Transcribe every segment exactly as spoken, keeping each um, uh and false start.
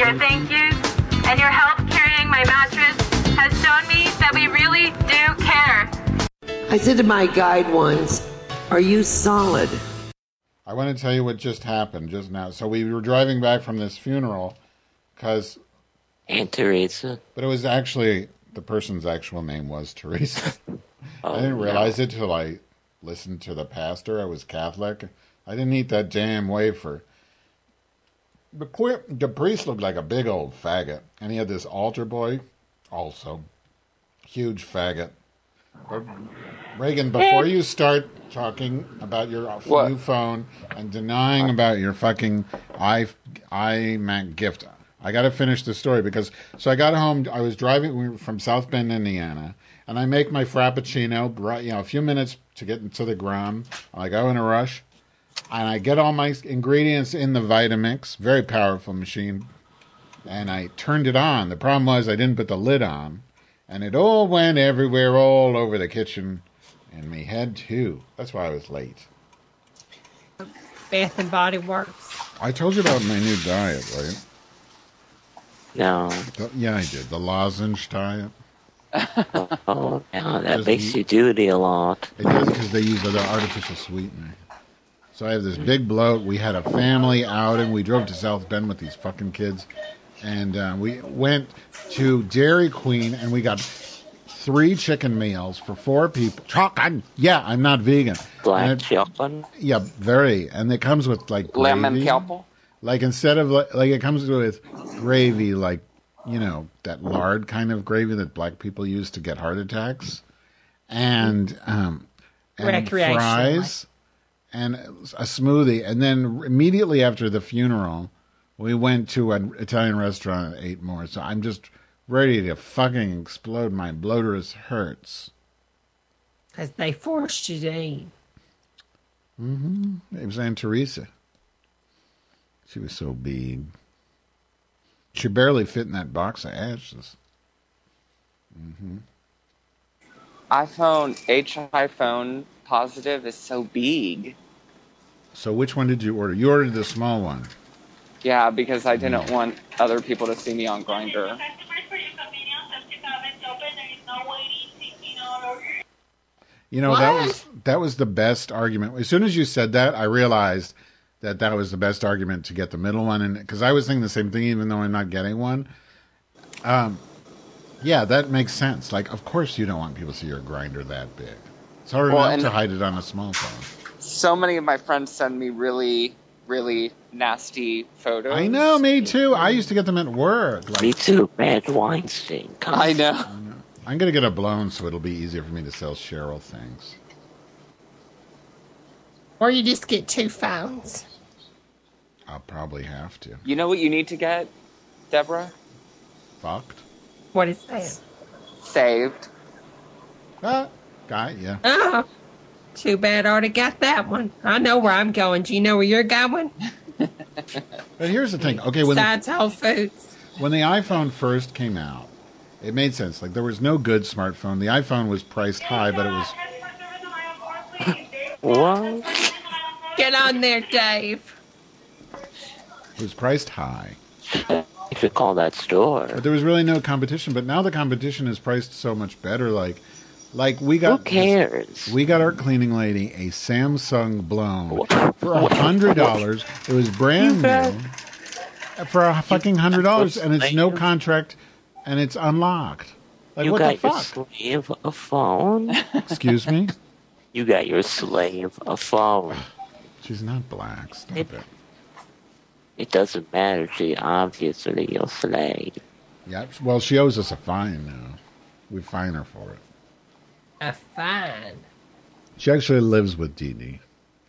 your thank yous and your help carrying my mattress has shown me that we really do care. I said to my guide once, are you solid? I want to tell you what just happened just now. So we were driving back from this funeral because... Aunt Teresa. But it was actually, the person's actual name was Teresa. Oh, I didn't realize no. it till I listened to the pastor. I was Catholic. I didn't eat that damn wafer. The, que- the priest looked like a big old faggot. And he had this altar boy, also. Huge faggot. But Reagan, before you start talking about your What? new phone and denying about your fucking i iMac gift, I got to finish the story because so I got home. I was driving we were from South Bend, Indiana, and I make my frappuccino. Right, you know, a few minutes to get into the ground. I go in a rush, and I get all my ingredients in the Vitamix, very powerful machine, and I turned it on. The problem was I didn't put the lid on. And it all went everywhere, all over the kitchen, and me head too. That's why I was late. Bath and Body Works. I told you about my new diet, right? No. The, yeah, I did. The lozenge diet. Oh, no, that Just makes eat- you duty a lot. It does because they use other artificial sweetener. So I have this big bloat. We had a family outing. We drove to South Bend with these fucking kids. And uh, we went to Dairy Queen, and we got three chicken meals for four people. Chicken? Yeah, I'm not vegan. Black And it- chicken? Yeah, very. And it comes with, like, gravy. Lemon kelp. Like, instead of, like, like, it comes with gravy, like, you know, that lard kind of gravy that black people use to get heart attacks. And, um, and Recreation, fries. And a smoothie. And then immediately after the funeral... we went to an Italian restaurant and ate more, so I'm just ready to fucking explode. My bloaterus hurts. Because they forced you to eat. Mm-hmm. It was Aunt Teresa. She was so big. She barely fit in that box of ashes. Mm-hmm. iPhone, H iPhone positive is so big. So which one did you order? You ordered the small one. Yeah, because I didn't want other people to see me on Grindr. You know, What? that was that was the best argument. As soon as you said that, I realized that that was the best argument to get the middle one, and because I was thinking the same thing, even though I'm not getting one. Um, yeah, that makes sense. Like, of course, you don't want people to see your grinder that big. It's hard Well, enough and- to hide it on a small phone. So many of my friends send me really, really nasty photos. I know, me too. I used to get them at work. Like, Me too, Matt Weinstein. Come I on. know. I'm gonna get a blown so it'll be easier for me to sell Cheryl things. Or you just get two phones. I'll probably have to. You know what you need to get, Deborah? Fucked. What is that? Saved. Ah, guy, yeah. Oh, too bad I already got that one. I know where I'm going. Do you know where you're going? But here's the thing. Okay, when the, Besides Whole Foods. when the iPhone first came out, it made sense. Like, there was no good smartphone. The iPhone was priced high, but it was... What? Get on there, Dave. It was priced high. You should call that store. But there was really no competition. But now the competition is priced so much better. Like, like we got... Who cares? This, we got our cleaning lady a Samsung blown for a hundred dollars. It was brand new for a fucking hundred dollars, and it's no contract, and it's unlocked. Like, You what got the your fuck? slave a phone? Excuse me? You got your slave a phone. She's not black. Stop It- it. It doesn't matter. She obviously your slave. Yeah. Well, she owes us a fine now. We fine her for it. A fine. She actually lives with Dee Dee.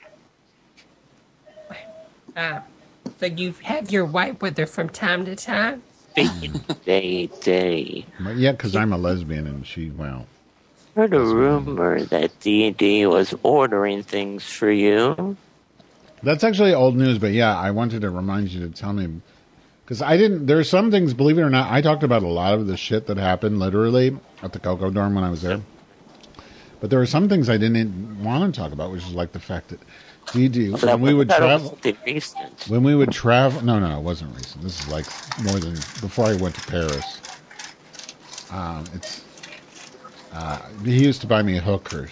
Ah, so you have your wife with her from time to time? Day, day. But yeah, because I'm a lesbian and she, well... Heard a rumor that D and D was ordering things for you. That's actually old news, but yeah, I wanted to remind you to tell me. Because I didn't... There are some things, believe it or not, I talked about a lot of the shit that happened, literally, at the Cocoa Dorm when I was there. But there were some things I didn't want to talk about, which is like the fact that Dee Dee, Well, that when we was- would that travel, wasn't recent. when we would travel, no, no, it wasn't recent. This is like more than before I went to Paris. Um, it's uh, he used to buy me hookers.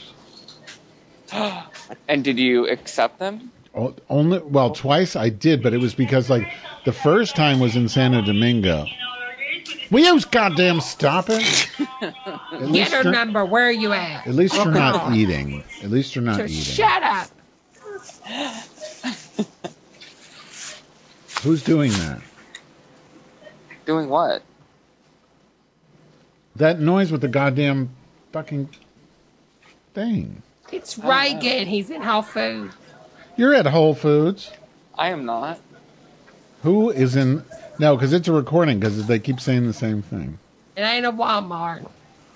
And did you accept them? O- Only well, twice I did, but it was because like the first time was in Santo Domingo. Will you goddamn stop it? At Get least her you're- number. Where are you at? At least you're Look not on. eating. At least you're not So eating. shut up. Who's doing that? Doing what? That noise with the goddamn fucking thing. It's Reagan. He's in Whole Foods. You're at Whole Foods. I am not. Who is in? No, because it's a recording. Because they keep saying the same thing. It ain't a Walmart.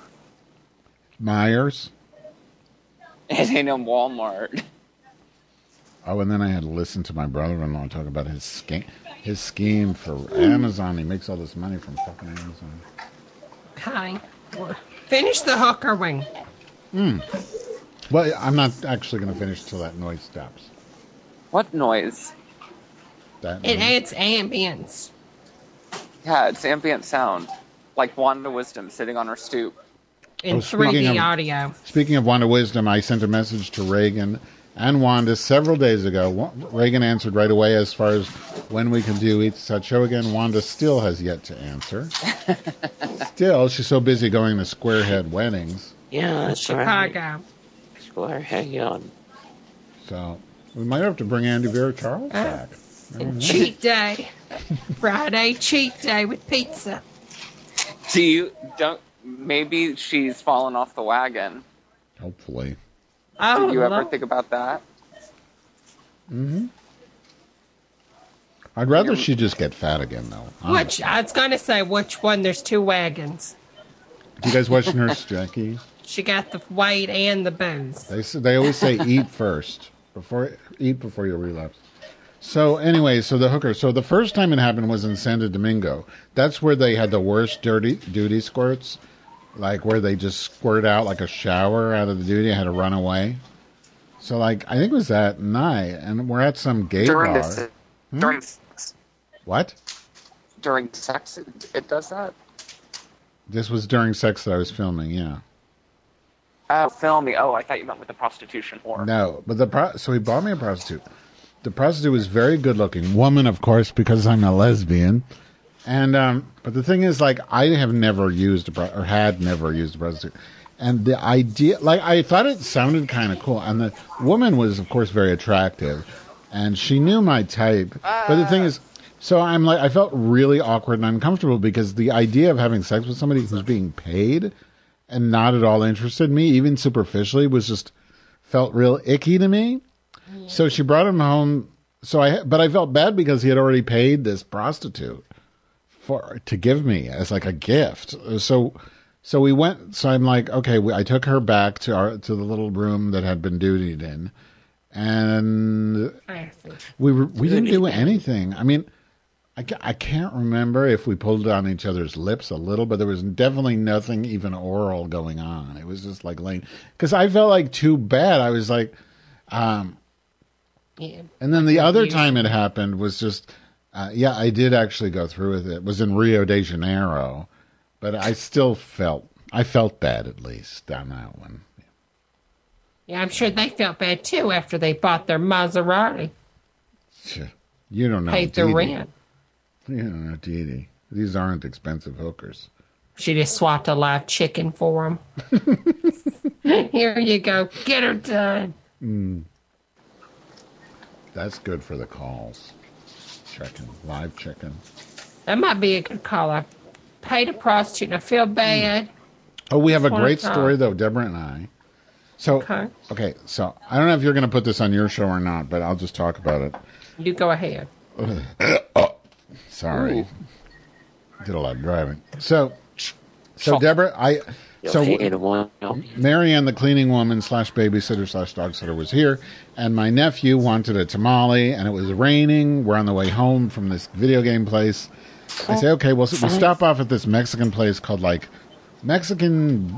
Myers. It ain't a Walmart. Oh, and then I had to listen to my brother-in-law talk about his scheme. His scheme for Amazon. He makes all this money from fucking Amazon. Okay. Finish the hooker wing. Well, I'm not actually going to finish till that noise stops. What noise? That It noise. adds ambience. Yeah, it's ambient sound. Like Wanda Wisdom sitting on her stoop. In Oh, speaking three D of- audio. Speaking of Wanda Wisdom, I sent a message to Reagan and Wanda several days ago. Wa- Reagan answered right away as far as when we can do Eat Such Show again. Wanda still has yet to answer. Still, she's so busy going to squarehead weddings. Yeah, that's right. Chicago. Square hang on. So we might have to bring Andy Vera Charles back. I don't know. Cheat day. Friday cheat day with pizza. Do you don't? Maybe she's fallen off the wagon. Hopefully. Oh, Did you ever Lord. think about that? Mm-hmm. I'd rather she just get fat again, though. Which, I was going to say which one. There's two wagons. Do you guys watch Nurse Jackie? She got the weight and the booze. They s- they always say eat first before eat before you relapse. So anyway, so the hooker. So the first time it happened was in Santo Domingo. That's where they had the worst dirty duty squirts, like where they just squirt out like a shower out of the duty. I had to run away. So like I think it was that night, and we're at some gay During bar. the, during sex, What? during sex, it, it does that. This was during sex that I was filming. Yeah. Oh, filming. Oh, I thought you meant with the prostitution whore. No, but the pro- so he bought me a prostitute. The prostitute was very good looking woman, of course, because I'm a lesbian. And um, but the thing is, like, I have never used a pro- or had never used a prostitute, and the idea, like, I thought it sounded kind of cool, and the woman was, of course, very attractive, and she knew my type. But the thing is, so I'm like, I felt really awkward and uncomfortable because the idea of having sex with somebody who's being paid and not at all interested in me, even superficially, was just felt real icky to me. So she brought him home. So I, but I felt bad because he had already paid this prostitute for to give me as like a gift. So, so we went. So I'm like, okay. We, I took her back to our to the little room that had been dutied in, and I see. we were, we didn't do anything. I mean, I, ca- I can't remember if we pulled on each other's lips a little, but there was definitely nothing even oral going on. It was just like laying, because I felt like too bad. I was like, um, Yeah. and then the other You- time it happened was just, uh, yeah, I did actually go through with it. It was in Rio de Janeiro, but I still felt, I felt bad at least on that one. Yeah, I'm sure they felt bad too after they bought their Maserati, You don't know. paid their Dee Dee. rent. You don't know, Dee Dee. These aren't expensive hookers. She just swapped a live chicken for them. Here you go. Get her done. That's good for the calls. Chicken, live chicken. That might be a good call. I paid a prostitute and I feel bad. Oh, we have a One great time. story though, Deborah and I. So Okay. okay, so I don't know if you're going to put this on your show or not, but I'll just talk about it. You go ahead. Sorry, did a lot of driving. So, so Sure. Deborah, I so So, it one. Marianne, the cleaning woman slash babysitter slash dog sitter, was here, and my nephew wanted a tamale, and it was raining. We're on the way home from this video game place. I say, okay, well, so we stop off at this Mexican place called like Mexican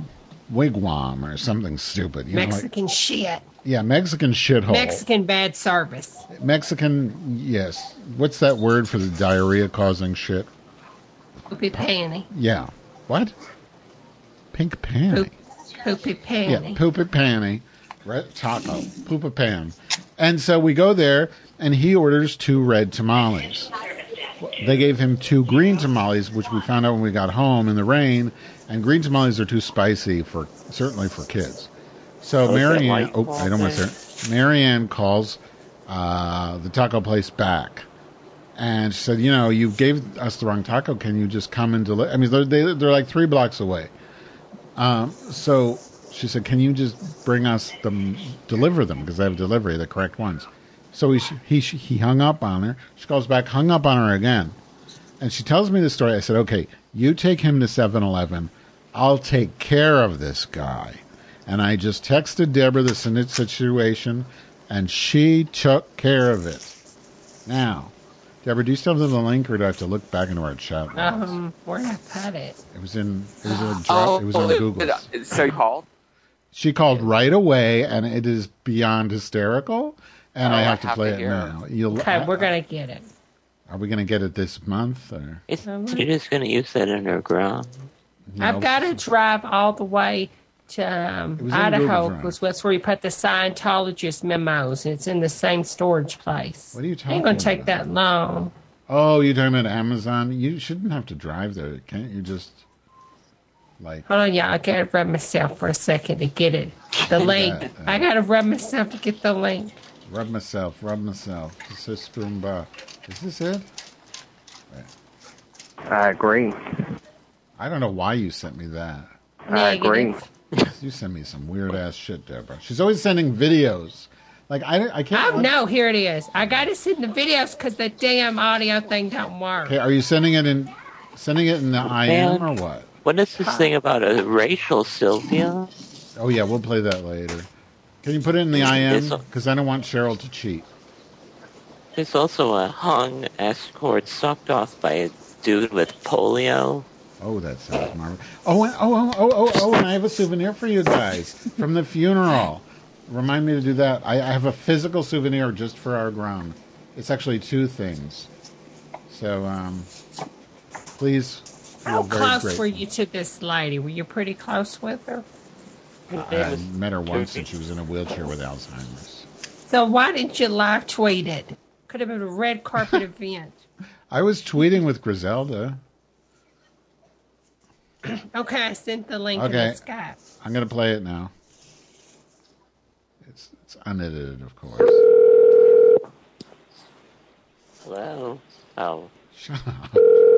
wigwam or something stupid. You Mexican know, like, shit. yeah, Mexican shithole. Mexican bad service. Mexican, yes. What's that word for the diarrhea-causing shit? Poopy panty. Yeah. What? Pink panty. Poop, poopy panty. Yeah, poopy panty. Red taco. Poopa pan. And so we go there, and he orders two red tamales. They gave him two green tamales, which we found out when we got home in the rain, and green tamales are too spicy, for certainly for kids. So Oh, is that Marianne, white oh, I don't want to say Marianne calls uh, the taco place back. And she said, you know, you gave us the wrong taco. Can you just come and deliver? I mean, they're, they, they're like three blocks away. Um, so she said, can you just bring us them, deliver them? Because they have delivery, the correct ones. So he, he, he hung up on her. She calls back, hung up on her again. And she tells me the story. I said, okay, you take him to seven eleven. I'll take care of this guy. And I just texted Deborah the situation, and she took care of it. Now, Deborah, do you still have the link, or do I have to look back into our chat logs? Um, where did I put it? It was in. It was in a drop. Oh, it was on Google. So you called? She called right away, and it is beyond hysterical. And Oh, I have I to have play to it hear now. You'll, Okay, we're going to get it. Are we going to get it this month? Or Isn't she just going to use that underground? you I've know, got to drive all the way to um, It was in Idaho, Google Drive. because that's where you put the Scientologist memos. It's in the same storage place. What are you talking Ain't going to take about? that long. Oh, you're talking about Amazon? You shouldn't have to drive there. Can't you just, like... Hold on, yeah, I got to rub myself for a second to get it. The link. that, uh, I got to rub myself to get the link. Rub myself, rub myself. This is Spoomba. Is this it? I agree. I don't know why you sent me that. I agree. Negative. You sent me some weird ass shit, Deborah. She's always sending videos. Like I, I can't. Oh, no, here it is. I got to send the videos because the damn audio thing don't work. Okay, are you sending it in? Sending it in the I M Man. or what? What is this thing about a racial Sylvia? Oh yeah, we'll play that later. Can you put it in the I M? It's- Because I don't want Cheryl to cheat. There's also a hung escort sucked off by a dude with polio. Oh, that sounds marvelous. Oh, and, oh, oh, oh, oh, oh, and I have a souvenir for you guys from the funeral. Remind me to do that. I, I have a physical souvenir just for our ground. It's actually two things. So, um, please feel How very close grateful. were you to this lady? Were you pretty close with her? I met her once and she was in a wheelchair with Alzheimer's. So why didn't you live tweet it? Could have been a red carpet event. I was tweeting with Griselda. Okay, I sent the link Okay. in the Skype. I'm going to play it now. It's, it's unedited, of course. Hello? Oh. Shut up.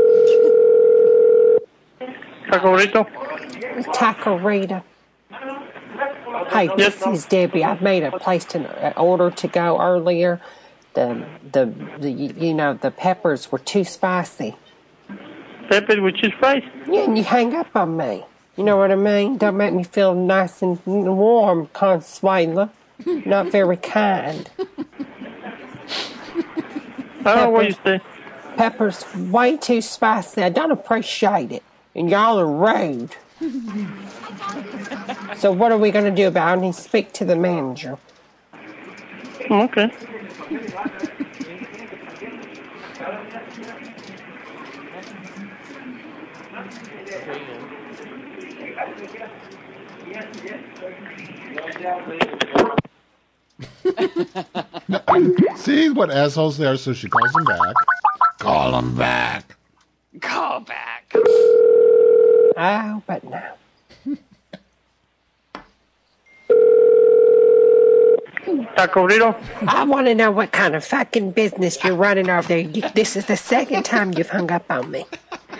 Taco Taco Rita. Hey, this is Debbie. I've made a placed an uh, order to go earlier. The, the the you know the peppers were too spicy. Peppers with too spicy? Yeah, and you hang up on me. You know what I mean? Don't make me feel nice and warm, Consuela. Not very kind. I don't know what you say. Peppers way too spicy. I don't appreciate it. And y'all are rude. So what are we going to do about it? I need to speak to the manager. Okay. See what assholes they are, so she calls him back. Call him back. Call back. Oh, but no. Taco Rito? I want to know what kind of fucking business you're running over there. You, this is the second time you've hung up on me.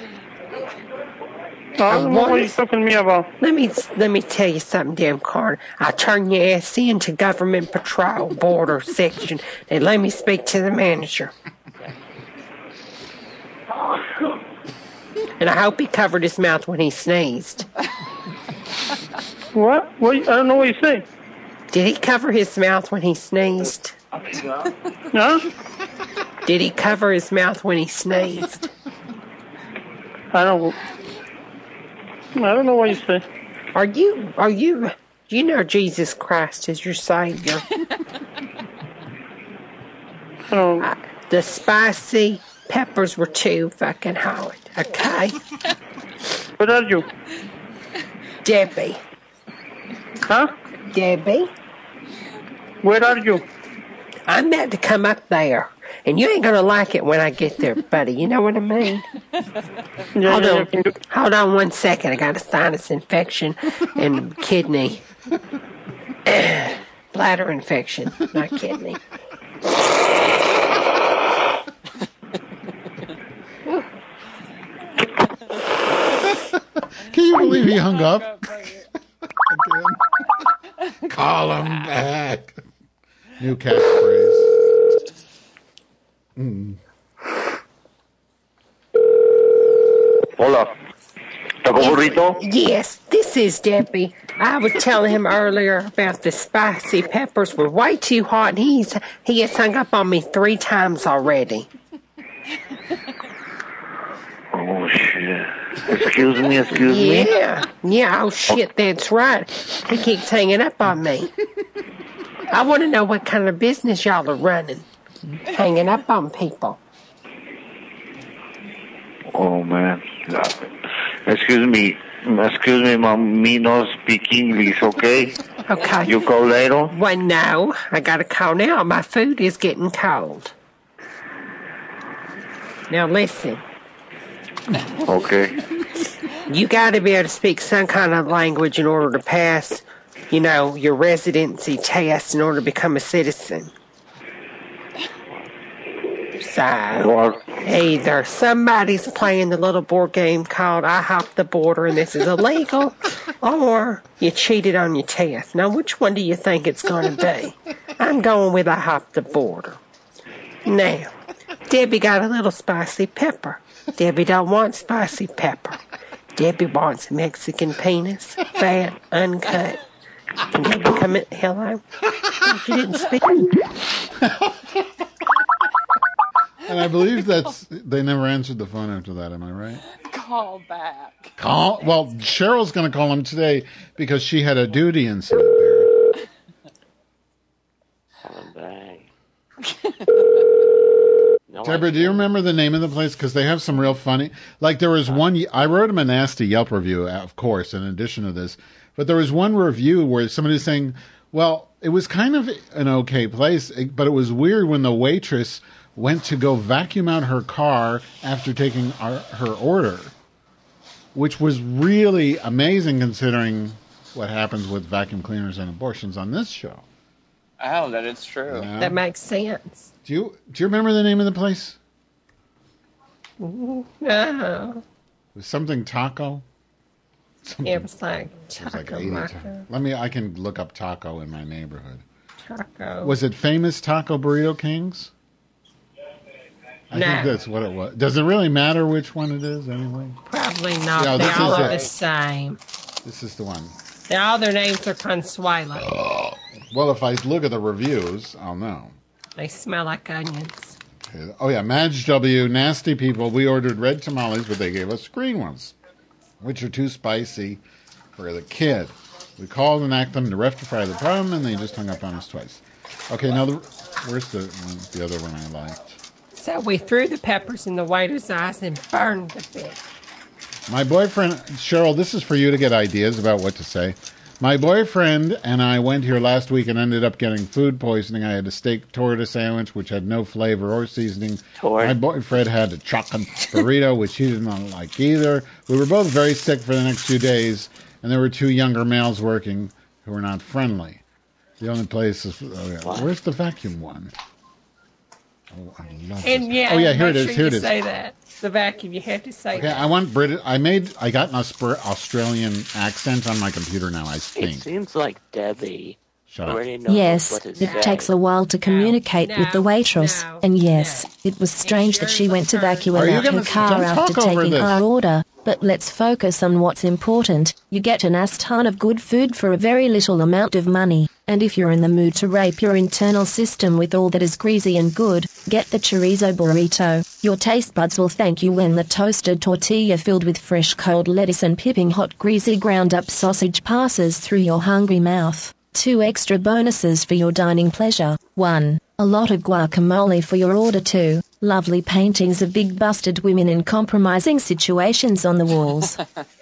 I don't know what you're talking to me about. Let me let me tell you something, damn Carter. I'll turn your ass into government patrol border section and let me speak to the manager. And I hope he covered his mouth when he sneezed. What? What? I don't know what you say. Did he cover his mouth when he sneezed? Huh? Did he cover his mouth when he sneezed? I don't. I don't know what you say. Are you, are you, do you know Jesus Christ is your Savior? Um, Uh, the spicy peppers were too fucking hot, okay? where are you? Debbie. Huh? Debbie? Where are you? I'm about to come up there, and you ain't gonna like it when I get there, buddy. You know what I mean? Yeah, Hold yeah, on. yeah, can do- Hold on one second. I got a sinus infection and kidney. Bladder infection, not kidney. Can you believe he hung up? Again. Call him back. New catchphrase. Mm. Hola. Taco burrito? Yes, this is Debbie. I was telling him earlier about the spicy peppers were way too hot, and he's he has hung up on me three times already. Oh, shit. Excuse me, excuse me. Yeah, yeah, oh shit, that's right. He keeps hanging up on me. I want to know what kind of business y'all are running. Hanging up on people. Oh, man. Excuse me. Excuse me, mom. Me no speak English, okay? Okay. You call later? Well, no, I gotta call now. My food is getting cold. Now listen, Okay. you gotta be able to speak some kind of language in order to pass, you know, your residency test in order to become a citizen. So, What? either somebody's playing the little board game called I Hop the Border and this is illegal, or you cheated on your test. Now, which one do you think it's going to be? I'm going with I Hop the Border. Now, Debbie got a little spicy pepper. Debbie don't want spicy pepper. Debbie wants Mexican penis, fat, uncut. Can Debbie come in? Hello? She didn't speak. And I believe that's they never answered the phone after that. Am I right? Call back. Call. Well, Cheryl's going to call him today because she had a duty incident there. Call him back. No, Deborah, I do you can't. remember the name of the place? Because they have some real funny. Like there was one. I wrote him a nasty Yelp review, of course, in addition to this. But there was one review where somebody was saying, "Well, it was kind of an okay place, but it was weird when the waitress went to go vacuum out her car after taking our, her order," which was really amazing considering what happens with vacuum cleaners and abortions on this show. Oh, that is true. You know? That makes sense. Do you do you remember the name of the place? No. It was something taco. Something, It was like it was like Taco eighty Maco. times. Let me. I can look up taco in my neighborhood. Taco. Was it famous Taco Burrito Kings? I No. think that's what it was. Does it really matter which one it is anyway? Probably not. Yeah, they this all is are it. the same. This is the one. They, all their names are Consuelo. Well, if I look at the reviews, I'll know. They smell like onions. Okay. Oh yeah, Madge W. Nasty people. We ordered red tamales, but they gave us green ones, which are too spicy for the kid. We called and asked them to rectify the problem, and they just hung up on us twice. Okay, now the, where's the one, the other one I liked? So we threw the peppers in the waiter's eyes and burned the bit. My boyfriend, Cheryl, this is for you to get ideas about what to say. My boyfriend and I went here last week and ended up getting food poisoning. I had a steak torta sandwich, which had no flavor or seasoning. Tort. My boyfriend had a chocolate burrito, which he did not like either. We were both very sick for the next few days, and there were two younger males working who were not friendly. The only place is... Oh yeah. Where's the vacuum one? Oh, I love And this. yeah, oh, yeah, here make it is. sure Here you it is. say that. The vacuum, you have to say Okay, that. I want Brit. I made. I got an Ausper- Australian accent on my computer now. I It think. seems like Debbie Shut up. already knows Yes, what to it say. takes a while to communicate No, with the waitress. no, and yes, no. it was strange that she went to vacuum Are you out her gonna- car don't after talk over taking this. her order. But let's focus on what's important. You get an ass ton of good food for a very little amount of money. And if you're in the mood to rape your internal system with all that is greasy and good, get the chorizo burrito. Your taste buds will thank you when the toasted tortilla filled with fresh cold lettuce and piping hot greasy ground up sausage passes through your hungry mouth. Two extra bonuses for your dining pleasure. One, a lot of guacamole for your order. Two, lovely paintings of big busted women in compromising situations on the walls.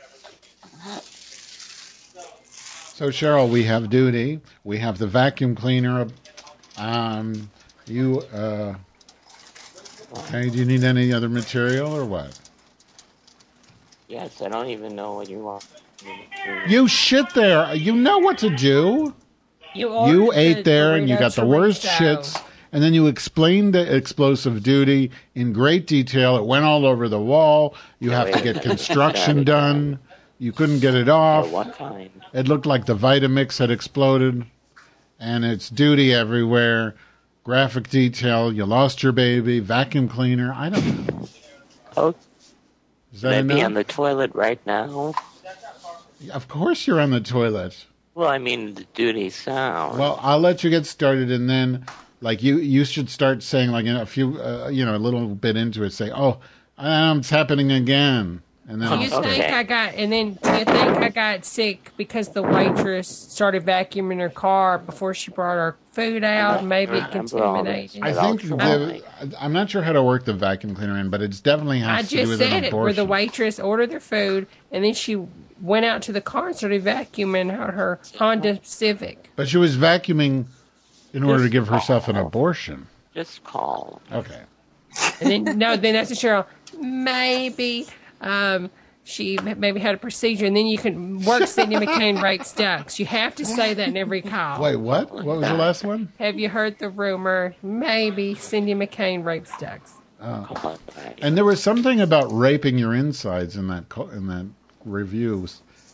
So, Cheryl, we have duty. We have the vacuum cleaner. Um, you, uh, okay, do you need any other material or what? Yes, I don't even know what you want. You shit there. You know what to do. You, You ate the there and you got the worst chorizo. shits. And then you explained the explosive duty in great detail. It went all over the wall. You have to get construction done. You couldn't get it off. Or what kind? It looked like the Vitamix had exploded. And it's duty everywhere. Graphic detail. You lost your baby. Vacuum cleaner. I don't know. Oh, Is that should I be enough? on the toilet right now? Of course you're on the toilet. Well, I mean, the duty sound. Well, I'll let you get started, and then, like, you you should start saying, like, in a few, uh, you know, a little bit into it, say, oh, um, it's happening again. And then Do I'll you start. think I got, and then do you think I got sick because the waitress started vacuuming her car before she brought her food out? Maybe it contaminated. I think the, I'm not sure how to work the vacuum cleaner in, but it's definitely has I to do just with said an it, where the abortion. waitress ordered their food, and then she went out to the car and started vacuuming her, her Honda Civic. But she was vacuuming in order to give herself an abortion. Just call. Okay. And then, no, then that's a Cheryl. Maybe um, she maybe had a procedure, and then you can work Cindy McCain rapes ducks. You have to say that in every call. Wait, what? What was the last one? Have you heard the rumor? Maybe Cindy McCain rapes ducks. Oh. And there was something about raping your insides in that co- in that review.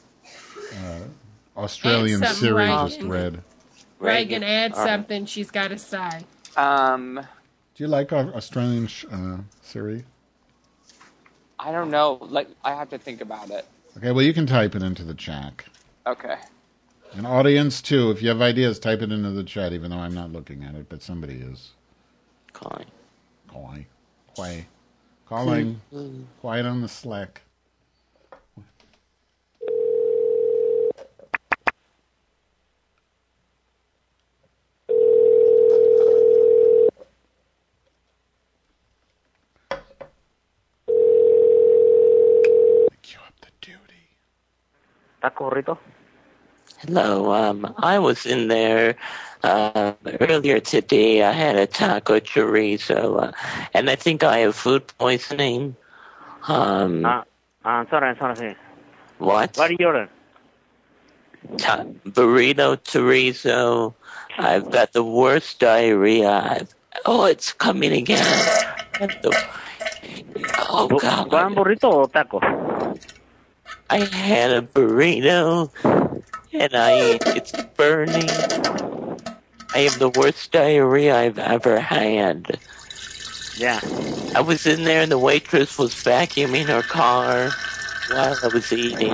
Uh, Australian Add something, series Reagan. just read. Reagan, add All right. something she's got to say. Um, Do you like our Australian sh- uh, series? I don't know. Like, I have to think about it. Okay, well, you can type it into the chat. Okay. And audience, too, if you have ideas, type it into the chat, even though I'm not looking at it, but somebody is. Calling. Calling. Quay. Calling. Quiet on the Slack. Taco Burrito? Hello, um, I was in there uh, earlier today. I had a taco chorizo, uh, and I think I have food poisoning. Um, Ah, I'm sorry, I'm sorry. what? What do you order? Ta- burrito chorizo. I've got the worst diarrhea. I've, oh, it's coming again. What the- oh, Bu- God. ¿One burrito o taco? I had a burrito, and I it's burning. I have the worst diarrhea I've ever had. Yeah. I was in there, and the waitress was vacuuming her car while I was eating.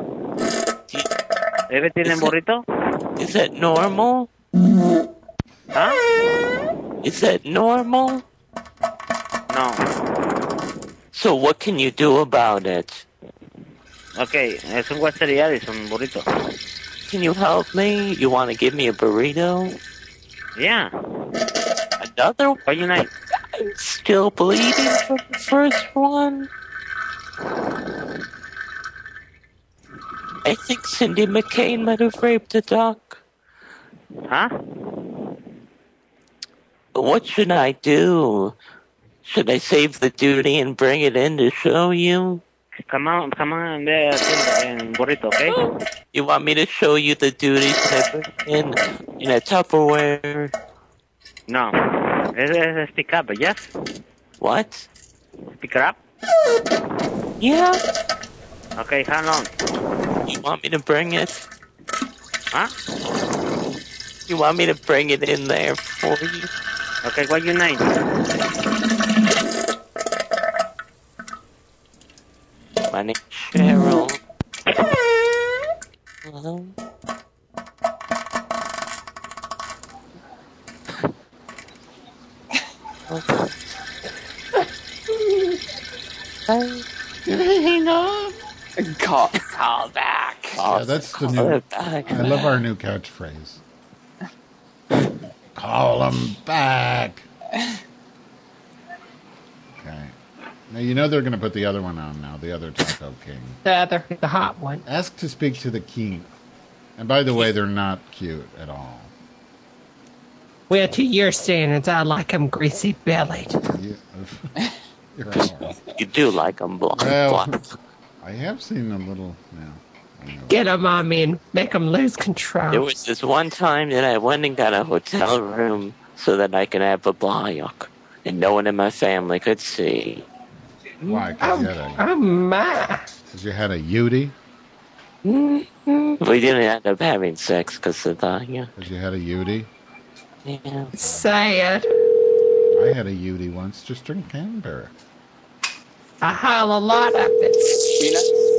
¿Eve tiene burrito? Is that normal? Huh? Is that normal? No. So what can you do about it? Okay, es un guacería, es un burrito. Can you help me? You want to give me a burrito? Yeah. Another? What you need? I'm still bleeding from the first one. I think Cindy McCain might have raped a duck. Huh? What should I do? Should I save the duty and bring it in to show you? Come on, come on, ve en burrito, okay? You want me to show you the duties that I bring in in a Tupperware? No. Es, es pick up, yes? What? Pick up? Yeah. Okay, how long? You want me to bring it? Huh? You want me to bring it in there for you? Okay, what you need? My name's Cheryl. Hello? Did he hang up? Call, call back. Yeah, that's the new. I love our new catchphrase. Call him back. Okay. Now you know they're going to put the other one on now. The other Taco King. The other, the hot one. Ask to speak to the king. And by the way, they're not cute at all. Well, to your standards, I like them greasy bellied. You, you do like them blonde. Well, I have seen a little now. Get them on me and make them lose control. There was this one time that I went and got a hotel room so that I could have a bliok, and no one in my family could see. Why? Because you had a, oh my! Because you had a Yudi? Mm-hmm. We didn't end up having sex because of that. Yeah. Because you had a Yudi? Yeah. Sad. I had a Yudi once. Just drink Canberra. I haul a lot of it.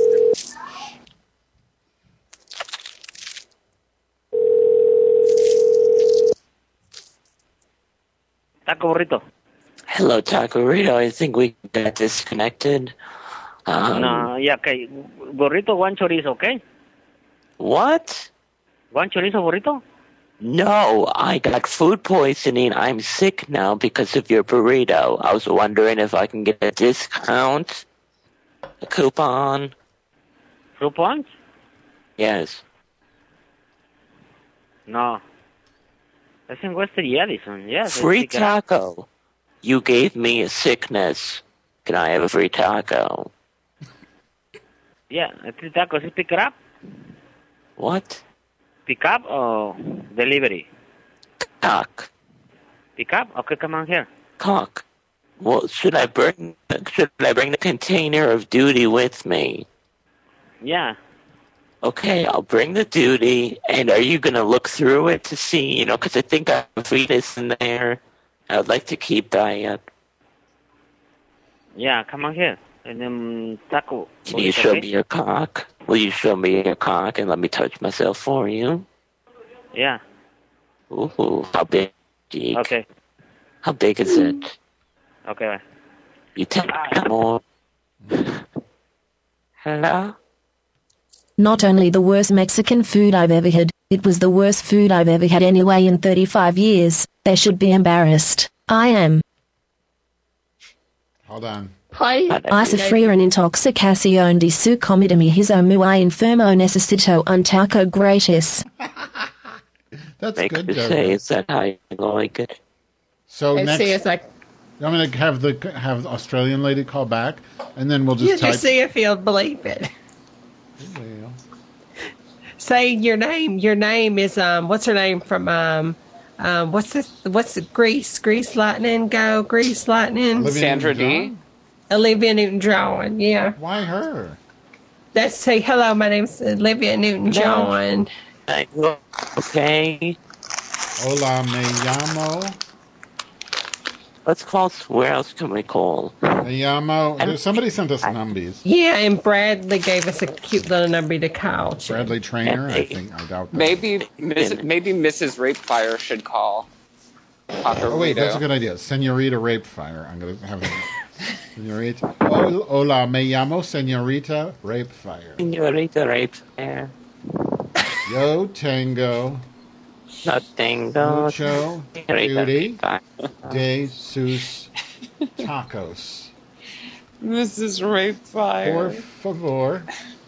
Taco Burrito. Hello, Taco Burrito. I think we got disconnected. Um, no, yeah, okay. Burrito, one chorizo, okay? What? One chorizo burrito? No, I got food poisoning. I'm sick now because of your burrito. I was wondering if I can get a discount, a coupon. Coupons? Yes. No. That's in Western Edison, yes. Free taco. You gave me a sickness. Can I have a free taco? Yeah, free taco. Is it pick it up? What? Pick up or delivery? Cock. Pick up? Okay, come on here. Cock. Well, should I bring should I bring the container of duty with me? Yeah. Okay, I'll bring the duty. And are you going to look through it to see, you know, because I think I have a fetus in there. I would like to keep that. Yeah, come on here. And then taco. Can you show me your cock? Will you show me your cock and let me touch myself for you? Yeah. Ooh, how big? Geek? Okay. How big is it? Okay. You take more. Hello? Not only the worst Mexican food I've ever had, it was the worst food I've ever had anyway in thirty-five years. They should be embarrassed. I am. Hold on. I sufrir an intoxicación de su comida mi hizo muy enfermo necesito un taco gratis. That's Make good, you Doug. say, is that how you like it? So And next, see if I, I'm going to have the have the Australian lady call back, and then we'll just you type. just see if he'll believe it. Say your name. Your name is um. What's her name from um, um. What's this? What's the Grease? Grease Lightning. Go Grease Lightning. Olivia Sandra Newton-John? D. Olivia Newton-John. Yeah. Why her? Let's say hello. My name's Olivia Newton-John. Okay. Hola, me llamo. Let's call. Where else can we call? Me llamo. There's- Somebody sent us numbies. Yeah, and Bradley gave us a cute little number to call. Bradley Trainer, I think. I doubt that. Maybe, Miss, maybe Missus Rapefire should call. Taco Oh, wait, Burrito. that's a good idea. Senorita Rapefire. I'm going to have a... Senorita. Oh, hola, me llamo Senorita Rapefire. Senorita Rape Fair. Yo tengo No tengo. mucho Senorita beauty Rape de sus tacos. Missus Por Rapefire. favor.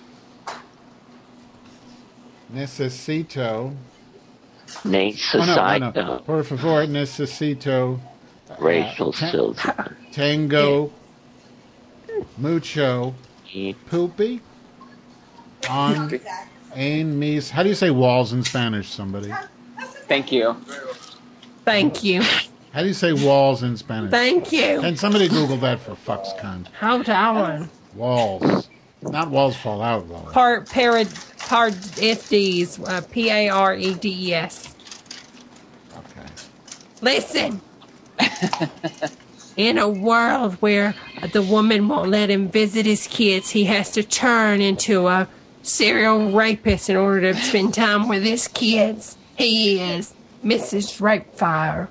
Necesito. Necesito. Oh, no, no, no. Por favor, necesito. Racial ta- children. Tango. Mucho. Poopy. On. En mis. How do you say walls in Spanish, somebody? Thank you. Thank you. How do you say walls in Spanish? Thank you. Can somebody Google that for fuck's cunt? Hold on. Walls. Not walls fall out, though. Part parad part S Ds. Uh, P A R E D E S. Okay. Listen. in a world where the woman won't let him visit his kids, he has to turn into a serial rapist in order to spend time with his kids. He is Missus Rapefire.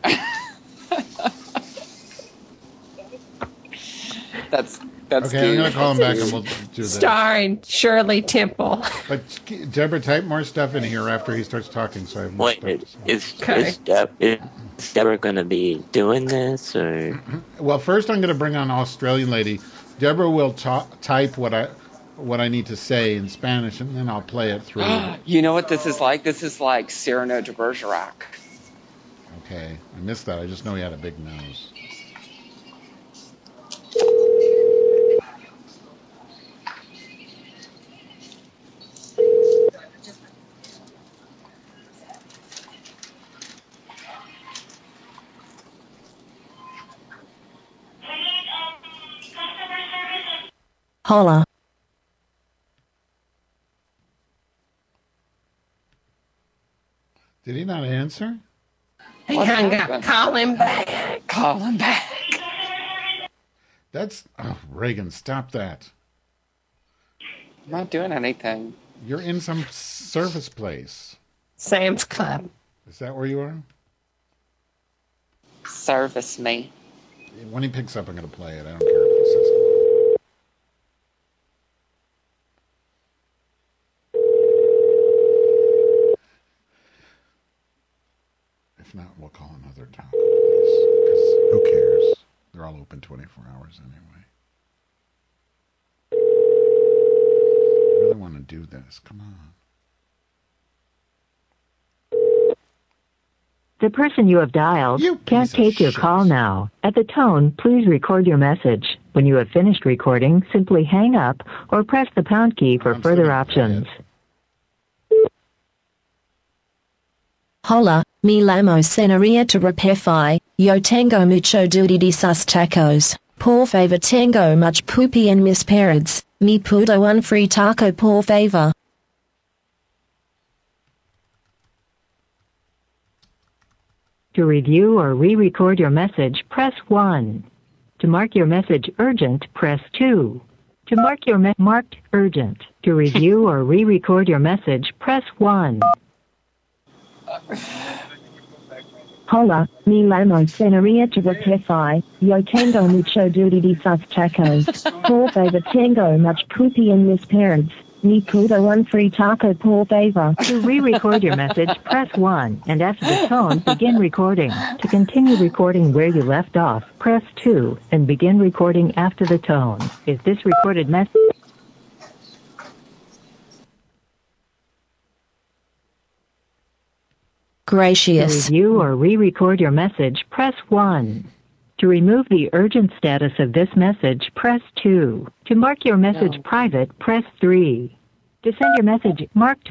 That's that's Okay, cute. I'm going to call him back and we'll do this. Starring Shirley Temple. But Deborah, type more stuff in here after he starts talking, so I have more Wait, stuff to say. is, Okay. is, Deb, is Deborah going to be doing this, or? Well, first I'm going to bring on Australian lady. Deborah will ta- type what I what I need to say in Spanish, and then I'll play it through. You know what this is like? This is like Cyrano de Bergerac. Okay, I missed that. I just know he had a big nose. Holla. Did he not answer? He What hung up. happened? Call him back. Call him back. That's oh, Reagan. Stop that. I'm not doing anything. You're in some service place. Sam's Club. Is that where you are? Service me. When he picks up, I'm going to play it. I don't care if he says something. If not, we'll call another taco place. Because who cares? They're all open twenty-four hours anyway. I really want to do this. Come on. The person you have dialed You can't piece of take your shit. call now. At the tone, please record your message. When you have finished recording, simply hang up or press the pound key for I'm further still gonna play options. it. Hola, me llamo Senaria to repairfy. Yo tengo mucho duty de sus tacos. Por favor tengo much poopy and mis periods. Me pudo un free taco por favor. To review or re-record your message, press one. To mark your message urgent, press two. To mark your me- marked urgent. To review or re-record your message, press one. Hola, mi llamo Senaria to repairfy. Yo tengo mucho duty de sus tacos. Por favor tengo much poopy in mis parents. Me pudo un free taco por favor. To re-record your message, press one, and after the tone, begin recording. To continue recording where you left off, press two, and begin recording after the tone. Is this recorded message? To Gracious. review or re-record your message, press one. To remove the urgent status of this message, press two. To mark your message No. private, press three. To send your message marked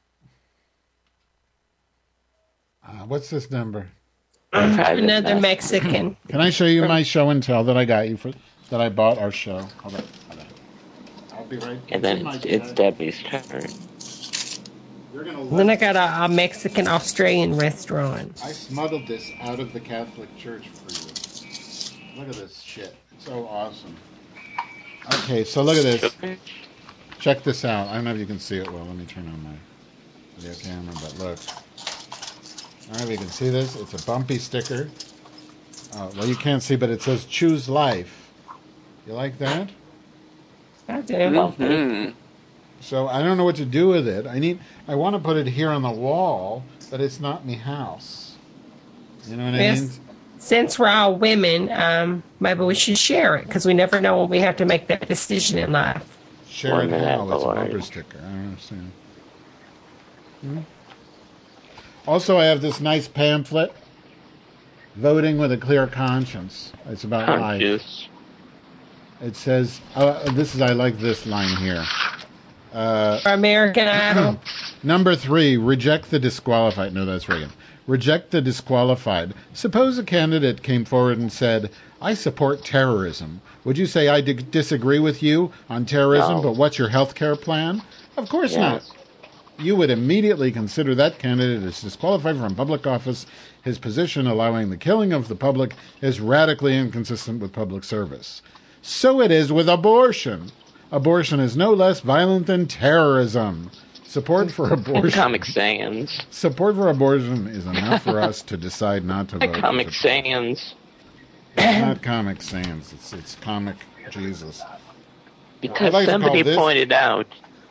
Uh, what's this number? Private Another message. Mexican. Can I show you my show and tell that I got you for that I bought our show? Hold on. Hold on. I'll be right. And then it's, it's Debbie's turn. You're gonna Then I love got a, a Mexican Australian restaurant. I smuggled this out of the Catholic Church for you. Look at this shit. It's so awesome. Okay, so look at this. Check this out. I don't know if you can see it well. Let me turn on my video camera, but look. I don't know if you can see this. It's a bumpy sticker. Oh, well, you can't see, but it says choose life. You like that? I do. Mhm. So I don't know what to do with it. I need. I want to put it here on the wall, but it's not me house. You know what I mean? Yes. Since we're all women, um, maybe we should share it because we never know when we have to make that decision in life. Share it Women how? have It's a a bumper life. sticker. I don't understand. Hmm? Also, I have this nice pamphlet, Voting with a Clear Conscience. It's about life. Conscious. It says, uh, this is, I like this line here. Uh, For American Idol. Number three, reject the disqualified. No, that's Reagan. Reject the disqualified. Suppose a candidate came forward and said, I support terrorism. Would you say I d- disagree with you on terrorism, No. but what's your health care plan? Of course Yes. not. you would immediately consider that candidate as disqualified from public office. His position allowing the killing of the public is radically inconsistent with public service. So it is with abortion. Abortion is no less violent than terrorism. Support for abortion. Comic Sans. Support for abortion is enough for us to decide not to vote. Comic Sans. It's not Comic Sans. It's it's Comic Jesus. Because like somebody this, pointed out.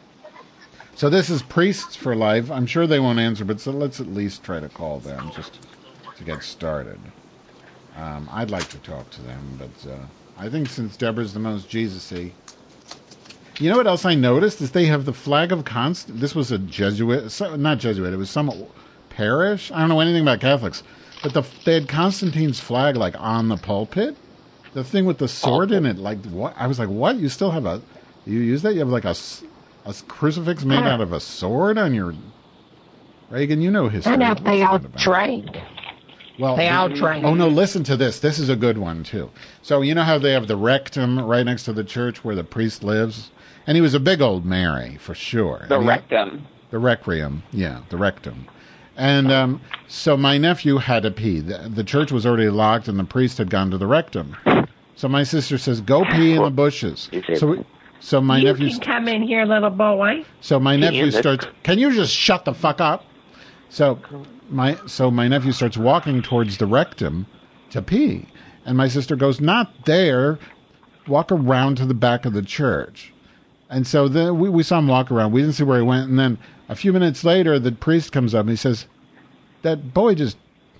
So this is Priests for Life. I'm sure they won't answer, but so let's at least try to call them just to get started. Um, I'd like to talk to them, but uh, I think since Deborah's the most Jesus-y. You know what else I noticed is they have the flag of Const. This was a Jesuit, so, not Jesuit. It was some parish. I don't know anything about Catholics, but the, they had Constantine's flag like on the pulpit. The thing with the sword in it, like what? I was like, what? You still have a? You use that? You have like a, a crucifix made out of a sword on your. Reagan, you know history. I know they all drank. Well, they all the, drank. Oh no! Listen to this. This is a good one too. So you know how they have the rectum right next to the church where the priest lives, and he was a big old Mary for sure. The And he- rectum. The requiem, yeah, the rectum. And um, so my nephew had to pee. The, the church was already locked, and the priest had gone to the rectum. So my sister says, "Go pee in the bushes." So, we, so my you nephew. can come in here, little boy. So my Pee nephew in the- starts. Can you just shut the fuck up? So my so my nephew starts walking towards the rectum to pee, and my sister goes, "Not there. Walk around to the back of the church." And so then we, we saw him walk around. We didn't see where he went. And then a few minutes later, the priest comes up and he says, "That boy just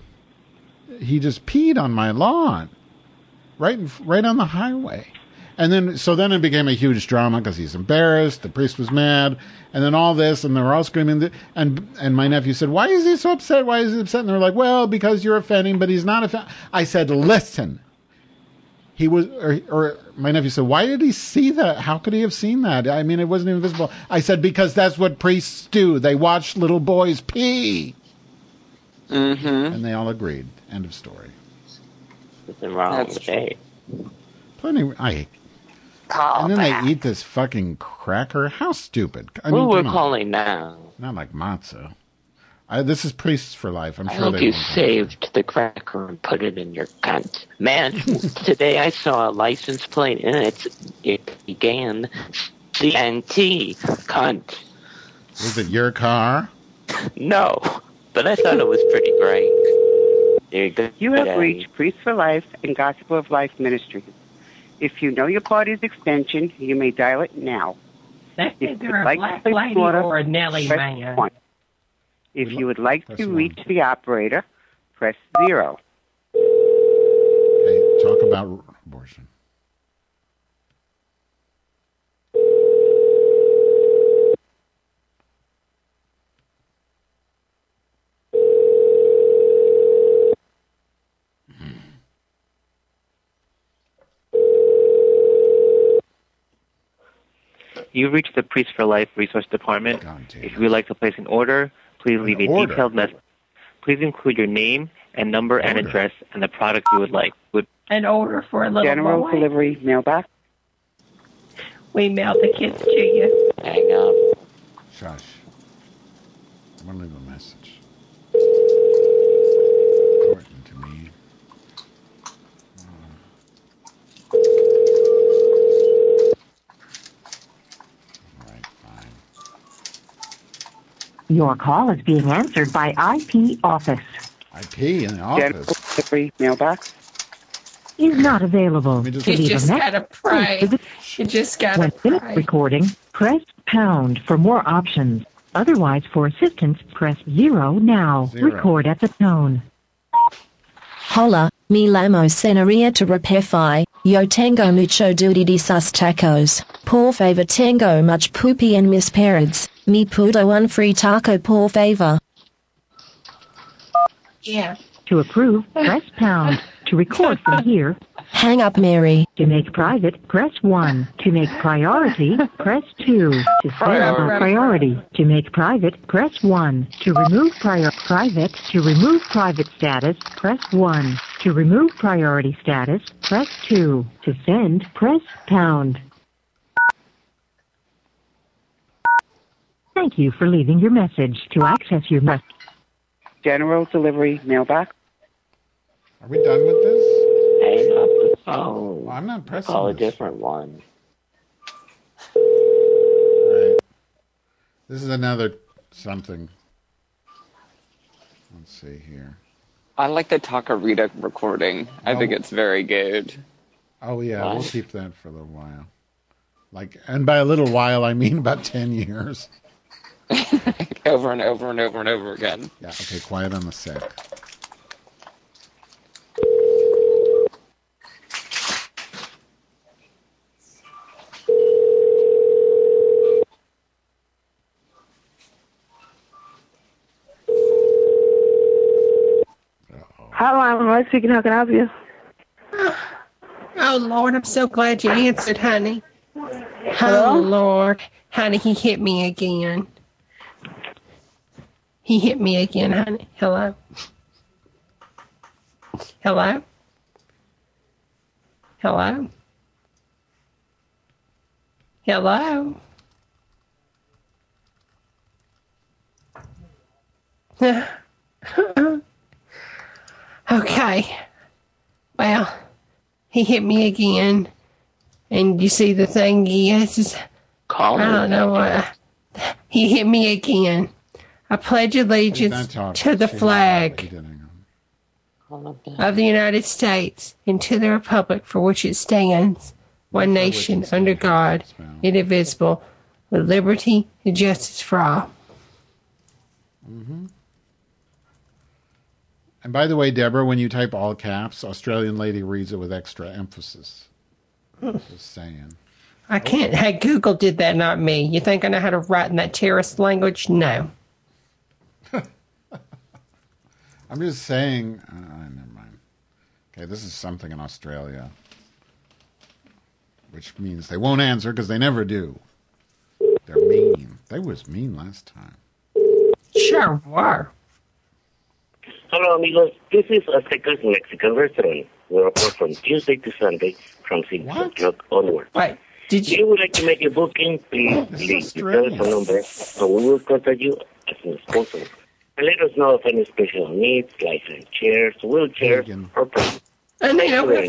he just peed on my lawn, right in, right on the highway." And then so then it became a huge drama because he's embarrassed. The priest was mad, and then all this, and they were all screaming. And and my nephew said, "Why is he so upset? Why is he upset?" And they were like, "Well, because you're offending, but he's not offending." I said, "Listen." He was, or, or my nephew said, "Why did he see that? How could he have seen that? I mean, it wasn't even visible." I said, "Because that's what priests do. They watch little boys pee." Mm-hmm. And they all agreed. End of story. Nothing wrong That's with that. Plenty. I. Call and then back. they eat this fucking cracker. How stupid! I Who mean, we're come on. calling now? Not like matzah. I, this is Priests for Life. I'm I sure hope they you won't. saved the cracker and put it in your cunt. Man, today I saw a license plate and it's, it began C N T, cunt. Was it your car? No, but I thought it was pretty great. There you go. You have Daddy. reached Priest for Life and Gospel of Life Ministries. If you know your party's extension, you may dial it now. That's If either you'd a like black to place lady an order, or a Nelly press man. one. If you would like Press to one. reach the operator, press zero. Okay, talk about abortion. You've reached the Priest for Life Resource Department. If you would like to place an order, please leave a order? detailed message. Please include your name and number and Order. address and the product you would like. Would An order for a little General boy. delivery mailbox. We mail the kids to you. Hang up. Shush. I'm going to leave a message. Important to me. All right, fine. Your call is being answered by I P Office. I pee in the General office. delivery mailbox. Is not available. me just- To You leave just a gotta message, pray. visit- You just gotta When finished pray. recording, press pound for more options. Otherwise, for assistance, press zero now. Zero. Record at the tone. Hola, mi lamo cenaria to repairfi, yo tengo mucho duty de sus tacos, por favor tengo much poopy and misparents, mi pudo un free taco por favor. Yeah. To approve, press pound. To record from here, Hang up, Mary. to make private, press one. To make priority, press two. To send or priority. To make private, press one. To remove prior private, to remove private status, press one. To remove priority status, press two. To send, press pound. Thank Thank you for leaving your message. To access your message. General delivery mailbox. Are we done with this? Hang up the phone. Well, I'm not pressing Call a this. different one. All right. This is another something. Let's see here. I like the Takarita recording. I Oh. think it's very good. Oh, yeah, we'll keep that for a little while. Like, and by a little while, I mean about ten years. Over and over and over and over again. Yeah, okay, quiet on the set. Hello, I'm Roy speaking. How can I help you? Oh, Lord, I'm so glad you answered, honey. Hello? Oh, Lord. Honey, he hit me again. He hit me again, honey. Hello? Hello? Hello? Hello? Okay. Well, he hit me again. And you see the thing is, is Call I don't know what. He hit me again. I pledge allegiance to the flag of the United States and to the republic for which it stands, one nation under God, indivisible, with liberty and justice for all. Mm-hmm. And by the way, Deborah, when you type all caps, Australian lady reads it with extra emphasis. Just saying. I can't. Hey, Google did that, not me. You think I know how to write in that terrorist language? No. I'm just saying. Uh, never mind. Okay, this is something in Australia, which means they won't answer because they never do. They're mean. They was mean last time. Sure were. Hello, amigos. This is Azteca's Mexican restaurant. We open from Tuesday to Sunday from six o'clock onward. Wait, did you? If you would like to make a booking, please leave your telephone number, and we will contact you as soon as possible. And let us know of any special needs, like chairs, wheelchairs, or problems. And they know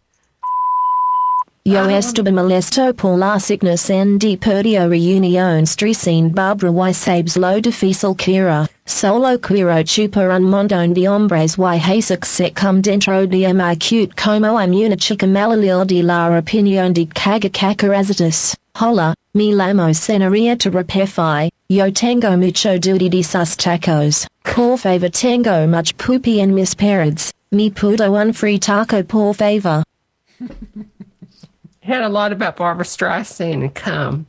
Yo estuve molesto por la signos en de perdio reunión stresen Barbara y sabes lo difícil que era, solo quiero chupar un montón de hombres y Jesus se come dentro de mi cute como I'm una chica malilil de la opinión de cagacacarazitas. Hola, mi lamo senaría to repairfy, yo tengo mucho duty de sus tacos, por favor tengo much poopy en mis periods, mi pudo un free taco por favor. Had a lot about Barbara Streisand and cum.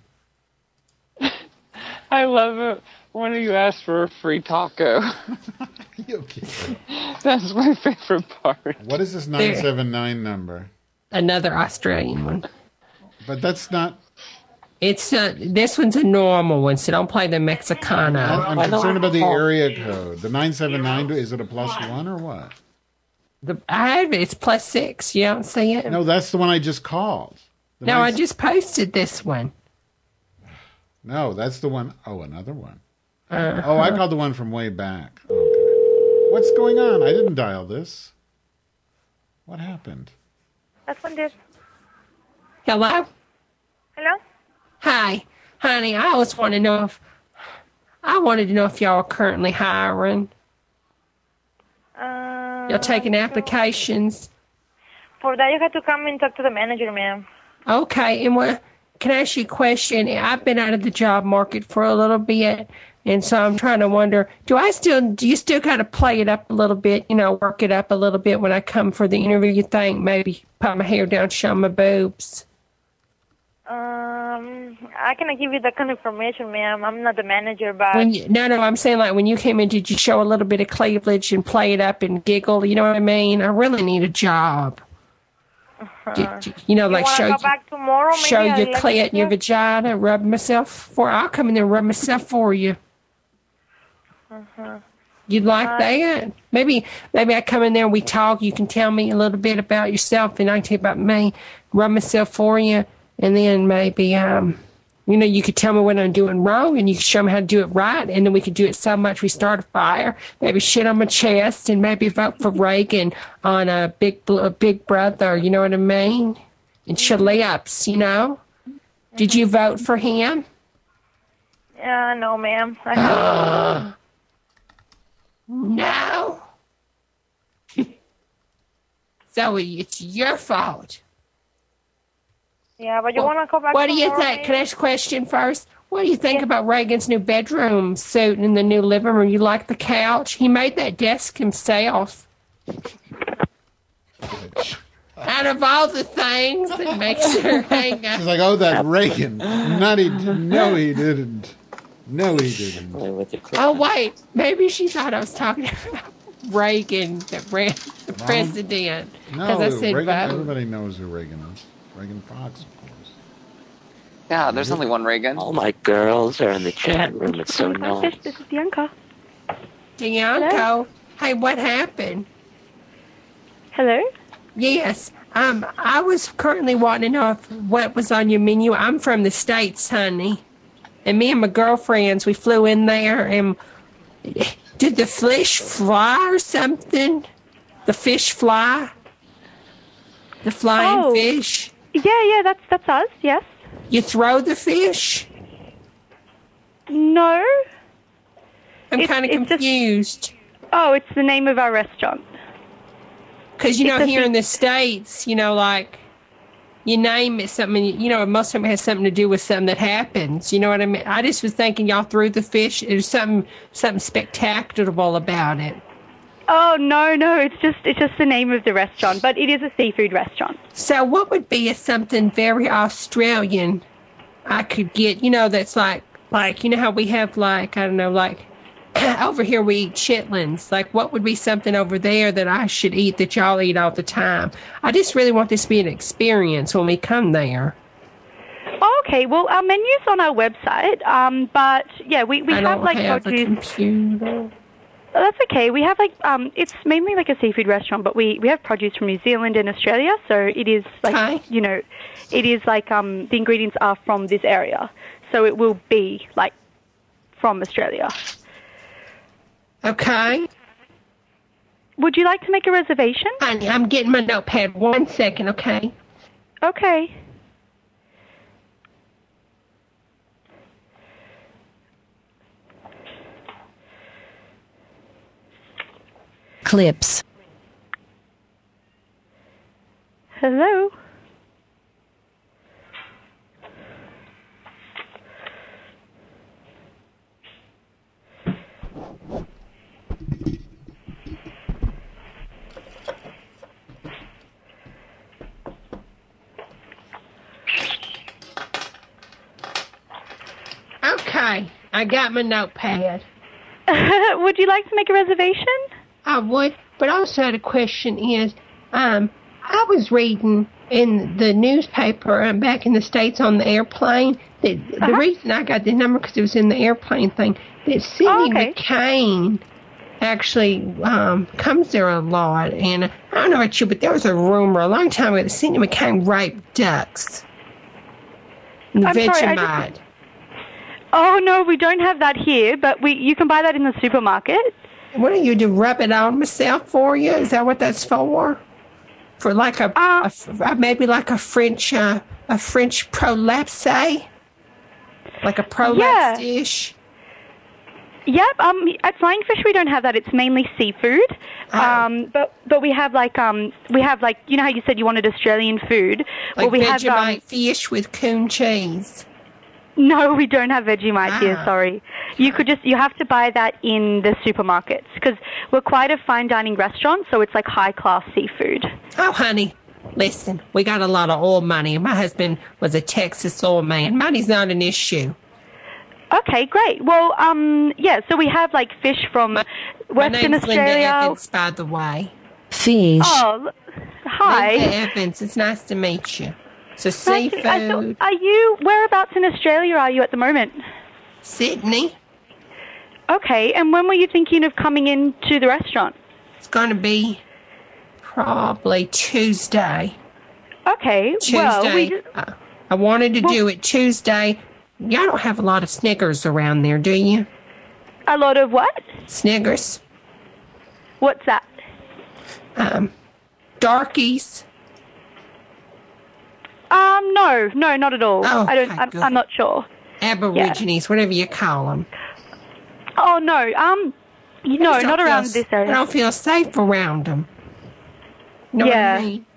I love it when you ask for a free taco. That's my favorite part. What is this nine seven nine number? Another Australian one. But that's not... It's a, this one's a normal one, so don't play the Mexicana. I'm, I'm concerned about the area code. The nine seven nine, is it a plus one or what? The, I have it. It's plus six. You don't see it? No, that's the one I just called. The no, nine, I just posted this one. No, that's the one. Oh, another one. Uh-huh. Oh, I called the one from way back. Okay. What's going on? I didn't dial this. What happened? That's one did. Hello? Hello? Hi. Honey, I always want to know if... I wanted to know if y'all are currently hiring. Uh, Y'all taking applications? For that, you have to come and talk to the manager, ma'am. Okay, and what? Can I ask you a question? I've been out of the job market for a little bit, and so I'm trying to wonder: Do I still? Do you still kind of play it up a little bit? You know, work it up a little bit when I come for the interview? You think maybe put my hair down, show my boobs? Um, I cannot give you that kind of information, ma'am. I'm not the manager, but When you, no, no, I'm saying like when you came in, did you show a little bit of cleavage and play it up and giggle? You know what I mean? I really need a job. uh, Do, do, you know, you like wanna show go back tomorrow, maybe show I'll your let clit you and your know? vagina, rub myself for. I'll come in there and rub myself for you. Uh-huh. You'd like Uh, that? Maybe, maybe I come in there and we talk. You can tell me a little bit about yourself, and I can tell you about me. Rub myself for you, and then maybe, um, You know, you could tell me what I'm doing wrong, and you could show me how to do it right, and then we could do it so much we start a fire, maybe shit on my chest, and maybe vote for Reagan on a big, a big brother, you know what I mean? And Shalips, you know? Did you vote for him? Yeah, no, ma'am. I Uh, no. Zoe, it's your fault. Yeah, but you want to go back What do you tomorrow, think? maybe? Can I ask a question first? What do you think about Reagan's new bedroom suit in the new living room? You like the couch? He made that desk himself. Out of all the things that makes her hang up. She's like, oh, that Reagan. Not he, no, he didn't. No, he didn't. Oh, wait. Maybe she thought I was talking about Reagan, that ran the president. No, Because I said Reagan, vote. everybody knows who Reagan is. Reagan Fox, of course. Yeah, there's only one Reagan. All my girls are in the chat room. It's so nice. This is Bianca. Bianco, hey, what happened? Hello? Yes, um, I was currently wanting to know if, what was on your menu. I'm from the States, honey. And me and my girlfriends, we flew in there, and did the fish fly or something? The fish fly? The flying Oh. fish? Yeah, yeah, that's that's us, yes. You throw the fish? No. I'm It's- kind of it's just- confused. Oh, it's the name of our restaurant. Because, you know, It's a here fi- in the States, you know, like, you name it something, you know, most of them has something to do with something that happens. You know what I mean? I just was thinking y'all threw the fish. There's something, something spectacular about it. Oh no, no, it's just it's just the name of the restaurant, but it is a seafood restaurant. So what would be a something very Australian I could get, you know, that's like, like, you know how we have like, I don't know, like, over here we eat chitlins. Like, what would be something over there that I should eat that y'all eat all the time? I just really want this to be an experience when we come there. Oh, okay, well, our menu's on our website, um, but yeah, we, we I have don't like have a produce. computer. Oh, that's okay. We have like um, it's mainly like a seafood restaurant, but we, we have produce from New Zealand and Australia, so it is like Okay. you know, it is like um, the ingredients are from this area, so it will be like from Australia. Okay. Would you like to make a reservation? Honey, I'm getting my notepad. One second, okay? Okay. Clips. Hello. Okay, I got my notepad. Would you like to make a reservation? I would, but also the question is, um, I was reading in the newspaper um, back in the States on the airplane that Uh-huh. the reason I got the number because it was in the airplane thing that Sidney Oh, okay. McCain actually um, comes there a lot, and I don't know about you, but there was a rumor a long time ago that Sidney McCain raped ducks. The I'm sorry, I Vegemite. just- Oh no, we don't have that here, but we you can buy that in the supermarket. What do you do? Rub it on myself for you? Is that what that's for? For like a, Uh, a f- maybe like a French uh, a French prolapse, like a prolapse Yeah. dish. Yep. Um, at Flying Fish we don't have that. It's mainly seafood. Oh. Um, but but we have like um we have like you know how you said you wanted Australian food. Like well, we have Vegemite um, fish with coon cheese. no, we don't have Vegemite here. Ah. Sorry. You could just you have to buy that in the supermarkets because we're quite a fine dining restaurant, so it's like high class seafood. Oh, honey, listen, we got a lot of oil money. My husband was a Texas oil man. Money's not an issue. Okay, great. Well, um, yeah. So we have like fish from My Western name's Linda Australia. Evans, by the way. Fish. Oh, l- hi. Linda Evans, it's nice to meet you. So Nice to- seafood, I thought- Are you whereabouts in Australia are you at the moment? Sydney. Okay, and when were you thinking of coming into the restaurant? It's going to be probably Tuesday. Okay, Tuesday. well, we just, uh, I wanted to do it Tuesday y'all don't have a lot of Snickers around there, do you? A lot of what? Snickers. What's that? Um, Darkies. Um, no, no, not at all. Oh, I don't. okay, I'm, good. I'm not sure. Aborigines, yeah. Whatever you call them. Oh no, um, no, not around feel, this area. I don't feel safe around them. You know yeah. what I mean?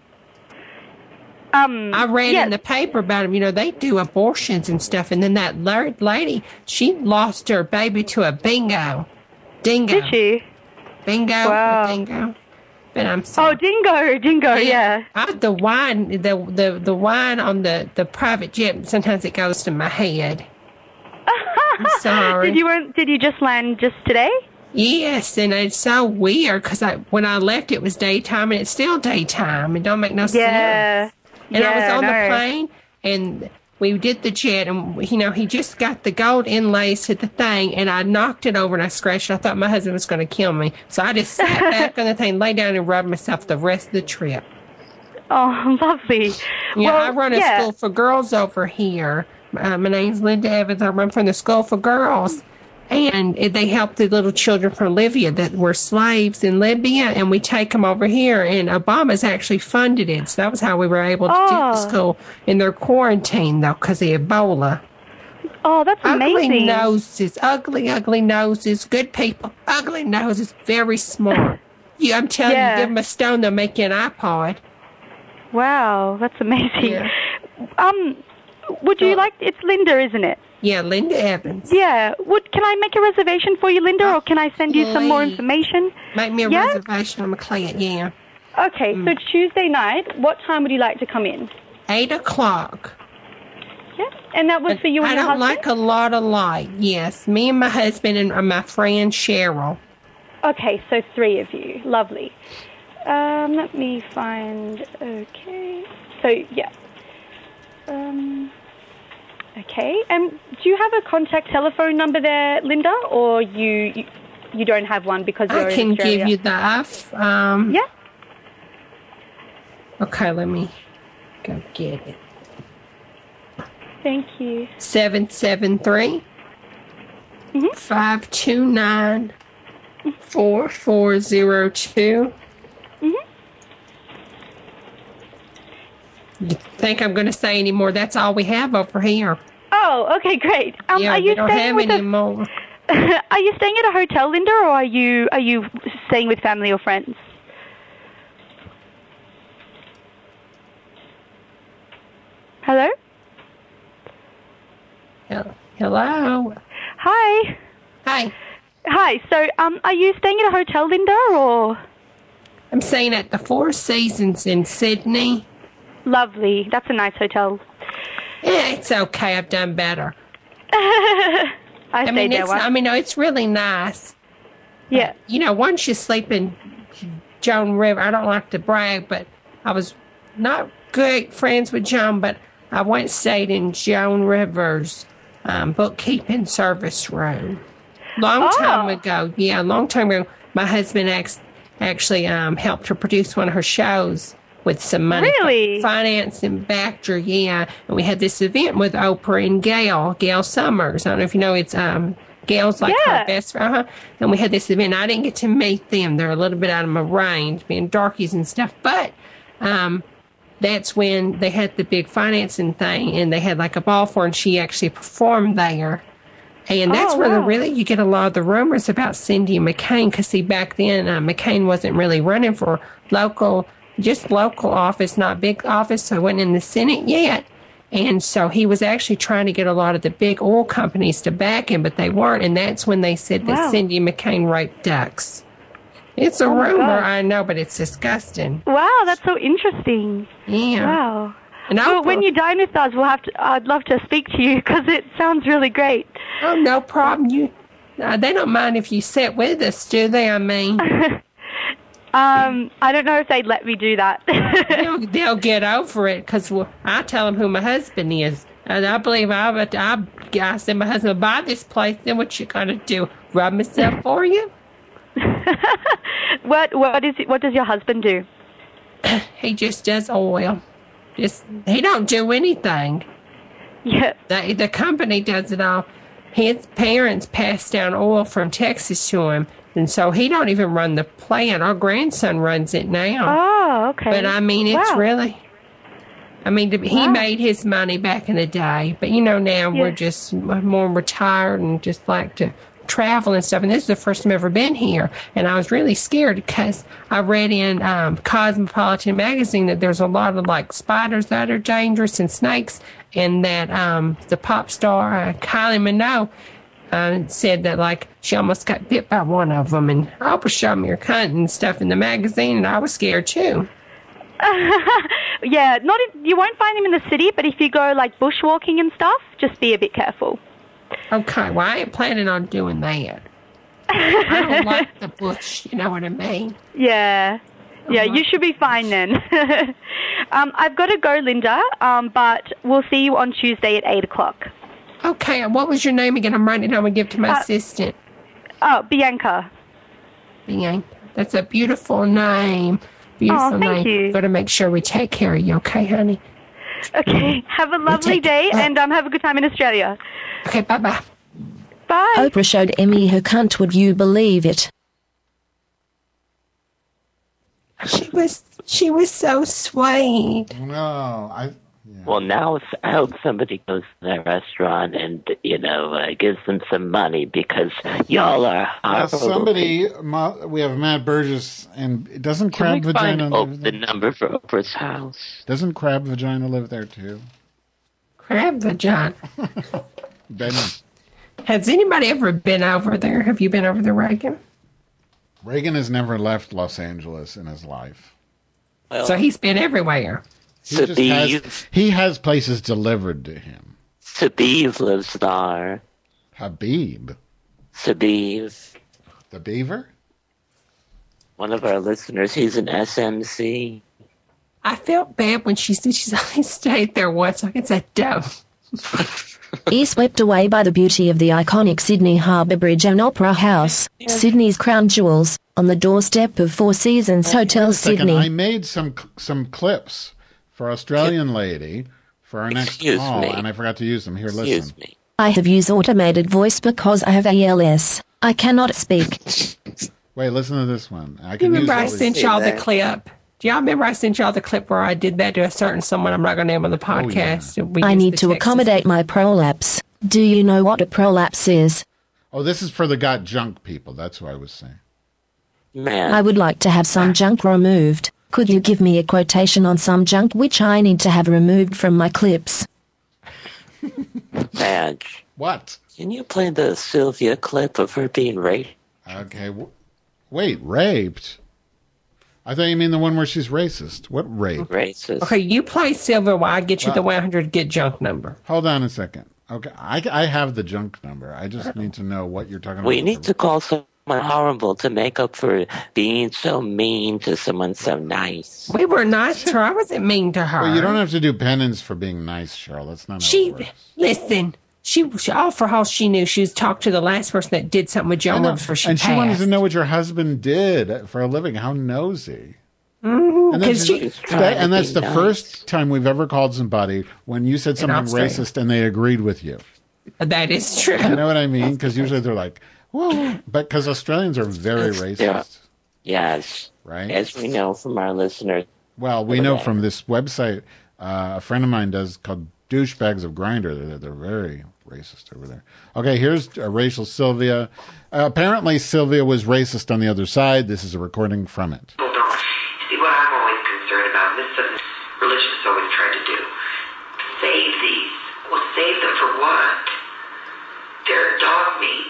Um, I read yeah. in the paper about them. You know, they do abortions and stuff. And then that lady, she lost her baby to a bingo, dingo. Did she? Bingo, wow. or dingo. But I'm sorry. Oh, dingo, dingo, yeah. I, the wine, the the the wine on the, the private jet. Sometimes it goes to my head. I'm sorry. Did you did you just land just today? Yes, and it's so weird because I when I left it was daytime and it's still daytime. It don't make no yeah. sense. And yeah, I was on no. the plane and we did the jet and you know he just got the gold inlays to the thing and I knocked it over and I scratched it. I thought my husband was going to kill me, so I just sat back on the thing, lay down and rubbed myself the rest of the trip. Oh, lovely. Yeah, well, I run a yeah. school for girls over here. Uh, my name's Linda Evans. I run from the School for Girls. And it, they help the little children from Libya that were slaves in Libya, and we take them over here. And Obama's actually funded it. So that was how we were able to oh. do the school in their quarantine, though, because of Ebola. Oh, that's amazing. Ugly noses, ugly, ugly noses, good people, ugly noses, very smart. Yeah, I'm telling yeah. you, give them a stone, they'll make you an iPod. Wow, that's amazing. Yeah. Um, would you like, it's Linda, isn't it? Yeah, Linda Evans. Yeah. Would Can I make a reservation for you, Linda, or can I send you some more information? Make me a yeah? reservation. I'm a client, yeah. Okay, Mm. so Tuesday night, what time would you like to come in? Eight o'clock. Yeah, and that was But for you and I your don't husband? like a lot of light, yes. Me and my husband and my friend Cheryl. Okay, so three of you. Lovely. Um, let me find... Okay. So, yeah. Um... Okay, and do you have a contact telephone number there, Linda, or you you, you don't have one because you're I in can Australia? give you that. Um, yeah. Okay, let me go get it. Thank you. Seven seven three five two nine four four zero two. You think I'm going to say any more? That's all we have over here. Oh, okay, great. Um, yeah, are you we don't staying have with any a, more. Are you staying at a hotel, Linda, or are you are you staying with family or friends? Hello? Hello? Hi. Hi. Hi. So, um, are you staying at a hotel, Linda, or? I'm staying at the Four Seasons in Sydney. Lovely. That's a nice hotel. Yeah, it's okay. I've done better. I, I stayed mean, there it's, once. I mean, it's really nice. Yeah. But, you know, once you sleep in Joan River, I don't like to brag, but I was not good friends with Joan, but I went and stayed in Joan River's um, bookkeeping service room. Long Oh. time ago. Yeah, a long time ago. My husband ex- actually um, helped her produce one of her shows with some money. Really? Finance and backed her, yeah. And we had this event with Oprah and Gail, Gail Summers. I don't know if you know, it's um, Gail's like Yeah. her best friend. Uh-huh. And we had this event. I didn't get to meet them. They're a little bit out of my range, being darkies and stuff. But um, that's when they had the big financing thing, and they had like a ball for her, and she actually performed there. And that's Oh, where the wow. really you get a lot of the rumors about Cindy McCain, because see, back then uh, McCain wasn't really running for local, just local office, not big office, so he wasn't in the Senate yet. And so he was actually trying to get a lot of the big oil companies to back him, but they weren't. And that's when they said that Wow. Cindy McCain raped ducks. It's a Oh, my rumor, God. I know, but it's disgusting. Wow, that's so interesting. Yeah. Wow. And well, Oprah- when you dine with us, we'll have to. I'd love to speak to you because it sounds really great. Oh, no problem. You, uh, they don't mind if you sit with us, do they? I mean, Um, I don't know if they'd let me do that. they'll, they'll get over it because well, I tell them who my husband is. And I believe I would, I, I said my husband, buy this place, then what you going to do? Rub myself for you? what what is it, what does your husband do? He just does oil. Just He don't do anything. Yeah. The, the company does it all. His parents passed down oil from Texas to him, and so he don't even run the plant. Our grandson runs it now. Oh, okay. But, I mean, it's Wow. really... I mean, to- he Wow. made his money back in the day, but, you know, now Yeah. we're just more retired and just like to travel and stuff. And this is the first time I've ever been here, and I was really scared because I read in um, Cosmopolitan magazine that there's a lot of, like, spiders that are dangerous and snakes, and that um, the pop star uh, Kylie Minogue uh, said that, like, she almost got bit by one of them, and Oprah showed me her cunt and stuff in the magazine, and I was scared, too. Yeah, not in, you won't find him in the city, but if you go, like, bushwalking and stuff, just be a bit careful. Okay, well, I ain't planning on doing that. I don't like the bush, you know what I mean? Yeah. Yeah, you should be fine then. um, I've got to go, Linda, um, but we'll see you on Tuesday at eight o'clock. Okay, and what was your name again? I'm writing it down and give it to my Uh, assistant. Oh, Bianca. Bianca. That's a beautiful name. Beautiful Oh, thank name. you. Got to make sure we take care of you, okay, honey? Okay, have a lovely take- day, uh, and um, have a good time in Australia. Okay, bye-bye. Bye. Oprah showed Emmy her cunt, would you believe it? She was she was so sweet. No, I. Well, now it's- I hope somebody goes to that restaurant and, you know, uh, gives them some money because y'all are Uh, horrible. somebody, Ma- we have Matt Burgess, and it doesn't Can Crab we find Vagina Oprah live the there? number for Oprah's house? Doesn't Crab Vagina live there too? Crab vagina. Benny. Has anybody ever been over there? Have you been over there, Reagan? Reagan has never left Los Angeles in his life. So he's been everywhere. He just has, he has places delivered to him. Sabib lives there. Habib. Sabib. The beaver? One of our listeners, he's an S M C. I felt bad when she said she's only stayed there once. Like it's a dove. E swept away by the beauty of the iconic Sydney Harbour Bridge and Opera House, Sydney's crown jewels, on the doorstep of Four Seasons Hotel Wait a second, Sydney. I made some some clips for Australian Lady for our next Excuse call, me. and I forgot to use them. Here, Excuse listen. I have used automated voice because I have A L S. I cannot speak. Wait, listen to this one. I Do you can use remember I what we- sent y'all the clip? Do y'all remember I sent y'all the clip where I did that to a certain someone I'm not going to name on the podcast? We I used need the to Texas- accommodate my prolapse. Do you know what a prolapse is? Oh, this is for the got junk people. That's what I was saying. Man. I would like to have some junk removed. Could you give me a quotation on some junk which I need to have removed from my clips? Badge. What? Can you play the Sylvia clip of her being raped? Okay. W- wait, raped? I thought you mean the one where she's racist. What rape? Racist. Okay, you play Silver while I get you the Well- one hundred get junk number. Hold on a second. Okay, I, I have the junk number. I just need to know what you're talking about. We need to call someone horrible to make up for being so mean to someone so nice. We were nice to her. I wasn't mean to her. Well, you don't have to do penance for being nice, Cheryl. That's not how She it works. listen. She, she all for all she knew. She was talked to the last person that did something with I Joan know. before she and she passed. wanted to know what your husband did for a living. How nosy. Mm, And, then 'cause she- she- that- and that's the nice. first time we've ever called somebody when you said something Australia. racist and they agreed with you. That is true. You know what I mean? Because usually they're like, whoa. But because Australians are very racist. Yeah. Yes. Right? As we know from our listeners. Well, we know from this website, uh, a friend of mine does called Douchebags of Grindr. They're, they're very racist over there. Okay, here's uh, racial Sylvia. Uh, apparently, Sylvia was racist on the other side. This is a recording from it. People don't. See, what I'm always concerned about, and this is what religion has always tried to do, save these. Well, save them for what? They're dog meat.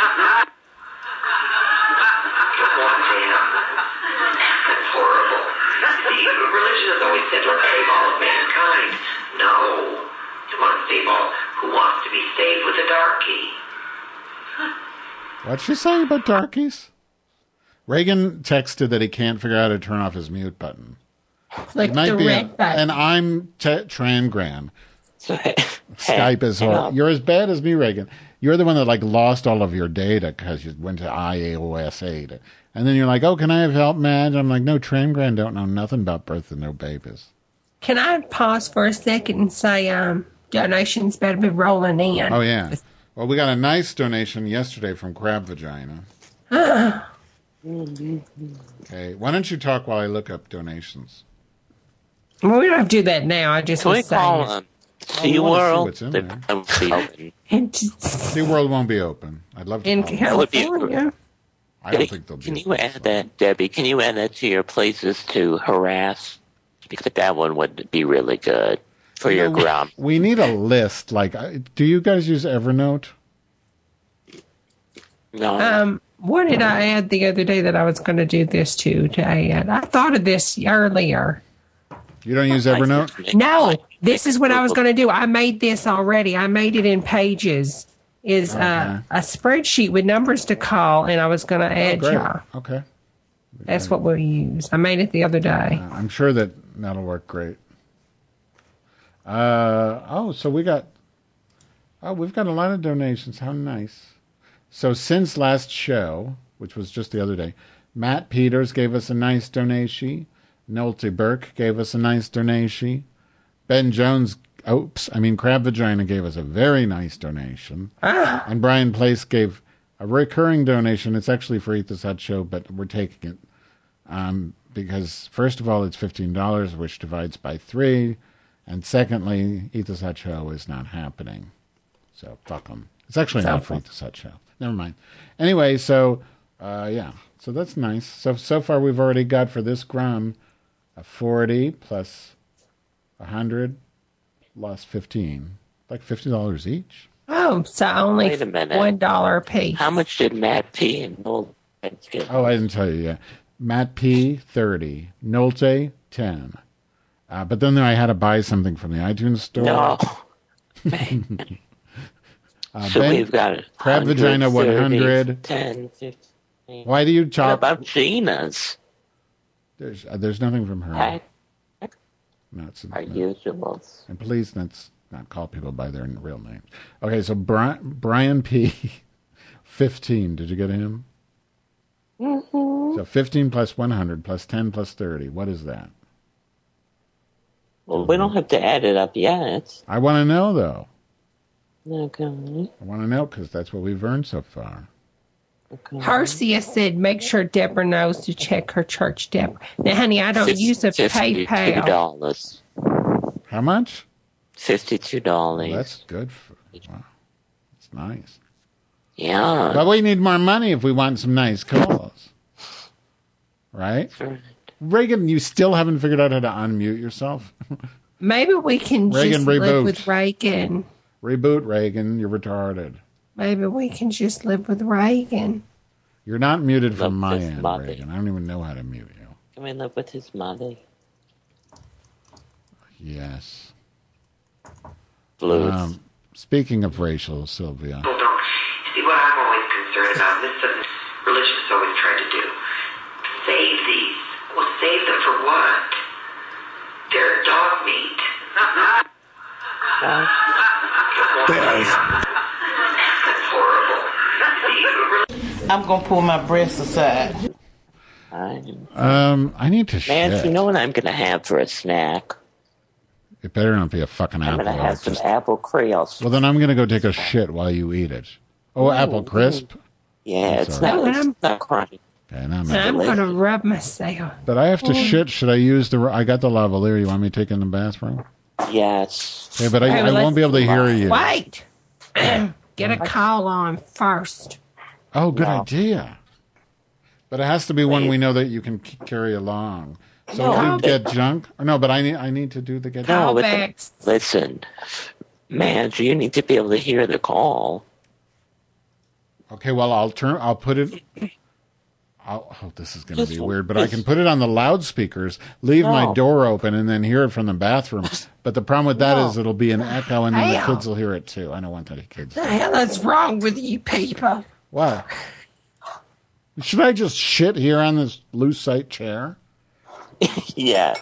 One damn. That's horrible. See, religion has always said, let's save all of mankind. No. You want to save all who wants to be saved with a darkie. What'd she say about darkies? Reagan texted that he can't figure out how to turn off his mute button. Like It might the be red a- button. And I'm te- Trangran. So, Skype is hang horrible. on. You're as bad as me, Reagan. You're the one that like lost all of your data because you went to I A O S eight. And then you're like, oh, can I have help, Madge? I'm like, no, Trangran don't know nothing about birth and no babies. Can I pause for a second and say, um, donations better be rolling in. Oh, yeah. Well, we got a nice donation yesterday from Crab Vagina. Okay, why don't you talk while I look up donations? Well, we don't have to do that now. I just Can we was saying. call them SeaWorld? SeaWorld? SeaWorld won't be open. I'd love to In call them. California. I don't think they'll be Can you add that, Debbie? Can you add that to your places to harass? Because that one would be really good for your You know, gram. We need a list. Like, I- do you guys use Evernote? No. Um, what did I add the other day that I was going to do this to? To add, I thought of this earlier. You don't use Evernote? No, this is what I was going to do. I made this already. I made it in Pages. Is uh, a spreadsheet with numbers to call, and I was going to Oh, add great. y'all. Okay. That's what we'll use. I made it the other day. Uh, I'm sure that that'll work great. Uh, oh, so we got, oh, we've got a lot of donations. How nice. So since last show, which was just the other day, Matt Peters gave us a nice donation. Nolte Burke gave us a nice donation. Ben Jones, oops, I mean Crab Vagina gave us a very nice donation. Ah. And Brian Place gave a recurring donation. It's actually for Eat This Hot Show, but we're taking it. Um, because first of all, it's fifteen dollars, which divides by three. And secondly, Eat This Hot Show is not happening. So fuck them. It's actually not for Eat This Hot Show. Never mind. Anyway, so, uh, yeah. So that's nice. So, so far we've already got for this gram a forty plus a hundred plus fifteen. Like fifty dollars each. Oh, so only Wait a minute. one dollar a piece. How much did Matt P. and Noel get? Oh, I didn't tell you yet. Matt P, thirty. Nolte, ten. Uh, but then I had to buy something from the iTunes store. No. uh, So Ben- we've got it. Crab Vagina, one hundred. ten, fifteen. Why do you What chop? about Gina's? There's, uh, there's nothing from her. Heck, No, it's, our usuals. and please, let's not call people by their real names. Okay, so Brian, Brian P, fifteen. Did you get him? Mm-hmm. So fifteen plus one hundred plus ten plus thirty. What is that? Well, we don't have to add it up yet. I want to know, though. Okay. I want to know because that's what we've earned so far. Harcia said, make sure Deborah knows to check her church, Deborah. Now, honey, I don't use a fifty-two PayPal. dollars. How much? Fifty-two dollars. Well, that's good. For, wow. That's nice. Yeah. But we need more money if we want some nice calls. Right? Reagan, you still haven't figured out how to unmute yourself? Maybe we can Reagan, just live reboot. with Reagan. Reboot, Reagan. You're retarded. Maybe we can just live with Reagan. You're not muted from my his end, mother. Reagan. I don't even know how to mute you. Can we live with his mother? Yes. Blues. Um, speaking of racial, Sylvia. People don't. See, what I'm always concerned about, this doesn't, religion has always tried to do, save these. Well, save them for what? They're dog meat. That's horrible. I'm gonna pull my breasts aside. Um, I need to Man, shit. you know what I'm going to have for a snack? It better not be a fucking I'm apple. going to have It's some just- apple crisp. Well, then I'm going to go take a shit while you eat it. Oh, apple crisp? Yeah, I'm it's sorry. not, it's not crunchy. Okay, now I'm So I'm not- going to rub myself. But I have to Oh. shit. Should I use the... I got the lavalier. You want me to take it in the bathroom? Yes. Okay, but I, Okay, I well, won't be able to hear you. Wait. Get a call on first. Oh, good idea. But it has to be one we know that you can c- carry along. So No. if you get junk... Or no, but I need I need to do the get No, junk. but listen, man, you need to be able to hear the call. Okay, well, I'll turn... I'll put it... I'll, oh, this is going to be weird, but I can put it on the loudspeakers, leave my No. door open, and then hear it from the bathroom. But the problem with that No. is it'll be an echo, and then the Hell. kids will hear it too. I don't want that kids. The hell is wrong with you people? What? Should I just shit here on this lucite chair? Yeah.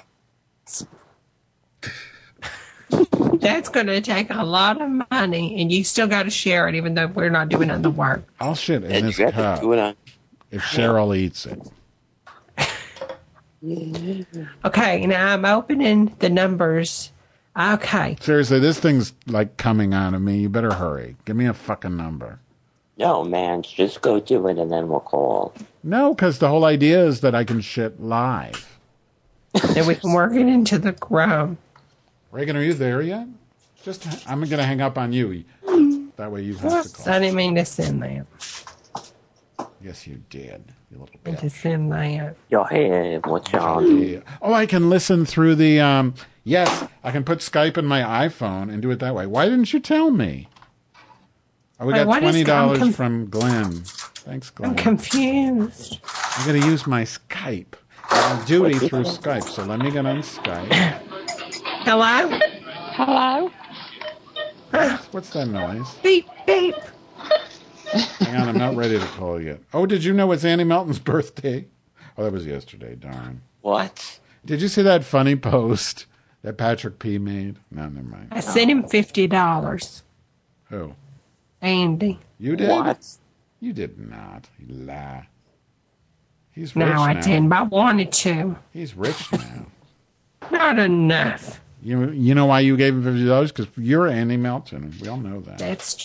That's going to take a lot of money, and you still got to share it, even though we're not doing any work. I'll shit in And this you have to cup do it on- if Cheryl eats it. Okay, now I'm opening the numbers Okay. Seriously, this thing's like coming out of me. You better hurry. Give me a fucking number. No, man, just go do it and then we'll call. No, because the whole idea is that I can shit live. Then we can work it into the ground. Reagan, are you there yet? Just, I'm going to hang up on you. That way you have Whoops, to call. I didn't mean to send that. Yes, you did. You little I meant to send that. Yo, hey, what's on? Oh, I can listen through the, um, yes, I can put Skype in my iPhone and do it that way. Why didn't you tell me? Oh, we Wait, got what is- twenty dollars I'm conf- from Glenn. Thanks, Glenn. I'm confused. I'm going to use my Skype. I'm duty through Skype, so let me get on Skype. Hello? Hello? What's that noise? Beep, beep. Hang on, I'm not ready to call yet. Oh, did you know it's Annie Melton's birthday? Oh, that was yesterday, darn. What? Did you see that funny post that Patrick P. made? No, never mind. I sent him fifty dollars. Who? Andy. You did? What? You did not. You lie. He's rich No, I now. didn't, but I wanted to. He's rich now. Not enough. You you know why you gave him fifty dollars? Because you're Andy Melton. We all know that. That's...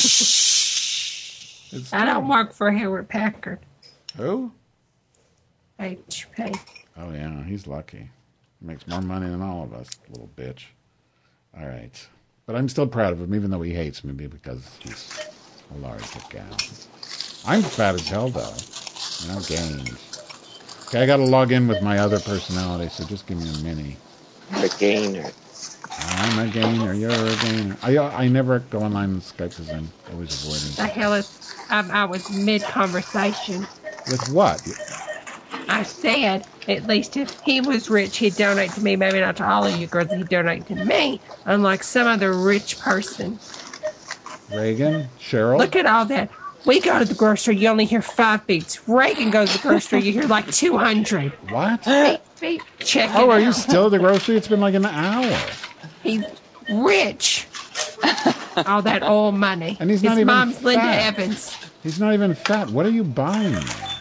I don't work for Hewlett Packard. Who? H P. Oh, yeah, he's lucky. He makes more money than all of us, little bitch. All right. But I'm still proud of him, even though he hates me because he's a large gal. I'm fat as hell, though. And I'm gained. Okay, I got to log in with my other personality, so just give me a mini. A gainer. I'm a gainer. You're a gainer. I I never go online and Skype because I'm always avoiding. The hell is... I, I was mid-conversation. With what? I said, at least if he was rich, he'd donate to me. Maybe not to all of you girls, he'd donate to me. Unlike some other rich person. Reagan? Cheryl? Look at all that. We go to the grocery, you only hear five beats. Reagan goes to the grocery, you hear like two hundred. What? Beep, beep. Check it Oh, are out. you still at the grocery? It's been like an hour. He's rich. All that old money. And he's His not even mom's Linda fat. Evans. He's not even fat. What are you buying?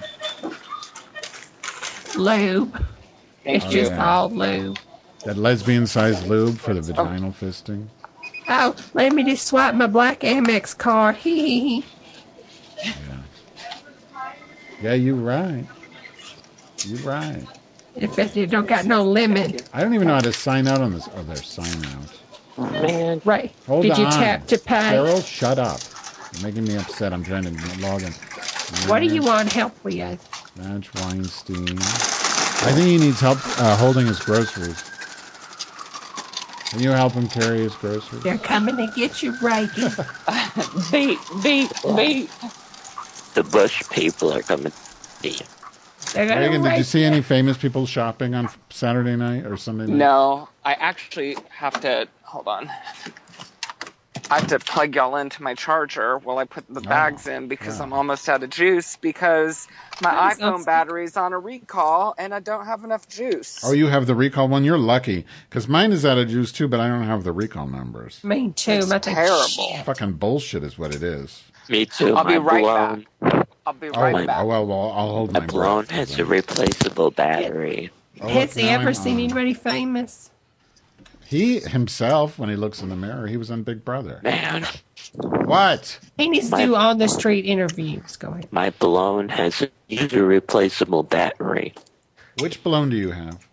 Lube. Thank it's you. just Yeah. all lube. That lesbian-sized lube for the vaginal fisting? Oh, let me just swipe my black Amex card. Hee hee hee. Yeah, you're right. You're right. If it you don't got no limit. I don't even know how to sign out on this. Oh, there's sign out. Man. Right. Hold Did on. you tap to pay? Cheryl, shut up. You're making me upset. I'm trying to log in. What do you want help with? Madge Weinstein. I think he needs help uh, holding his groceries. Can you help him carry his groceries? They're coming to get you, Reagan. Beep, beep, beep. The Bush people are coming. They're gonna Reagan, did you rape see any famous people shopping on Saturday night or Sunday night? No, I actually have to, hold on. I have to plug y'all into my charger while I put the bags in because I'm almost out of juice because my That iPhone sounds- battery's on a recall and I don't have enough juice. Oh, you have the recall one? You're lucky. Because mine is out of juice too, but I don't have the recall numbers. Me too. It's I think terrible. Fucking bullshit is what it is. Me too. I'll be my right blown, back. I'll be Oh, right back. oh well, well, I'll hold My my blown breath. has a replaceable battery. Oh, Has look, he now ever I'm seen on. anybody famous? He himself, when he looks in the mirror, he was on Big Brother. Man, What? He needs to do on the street interviews. Go ahead. my blown has a user replaceable battery. Which balloon do you have?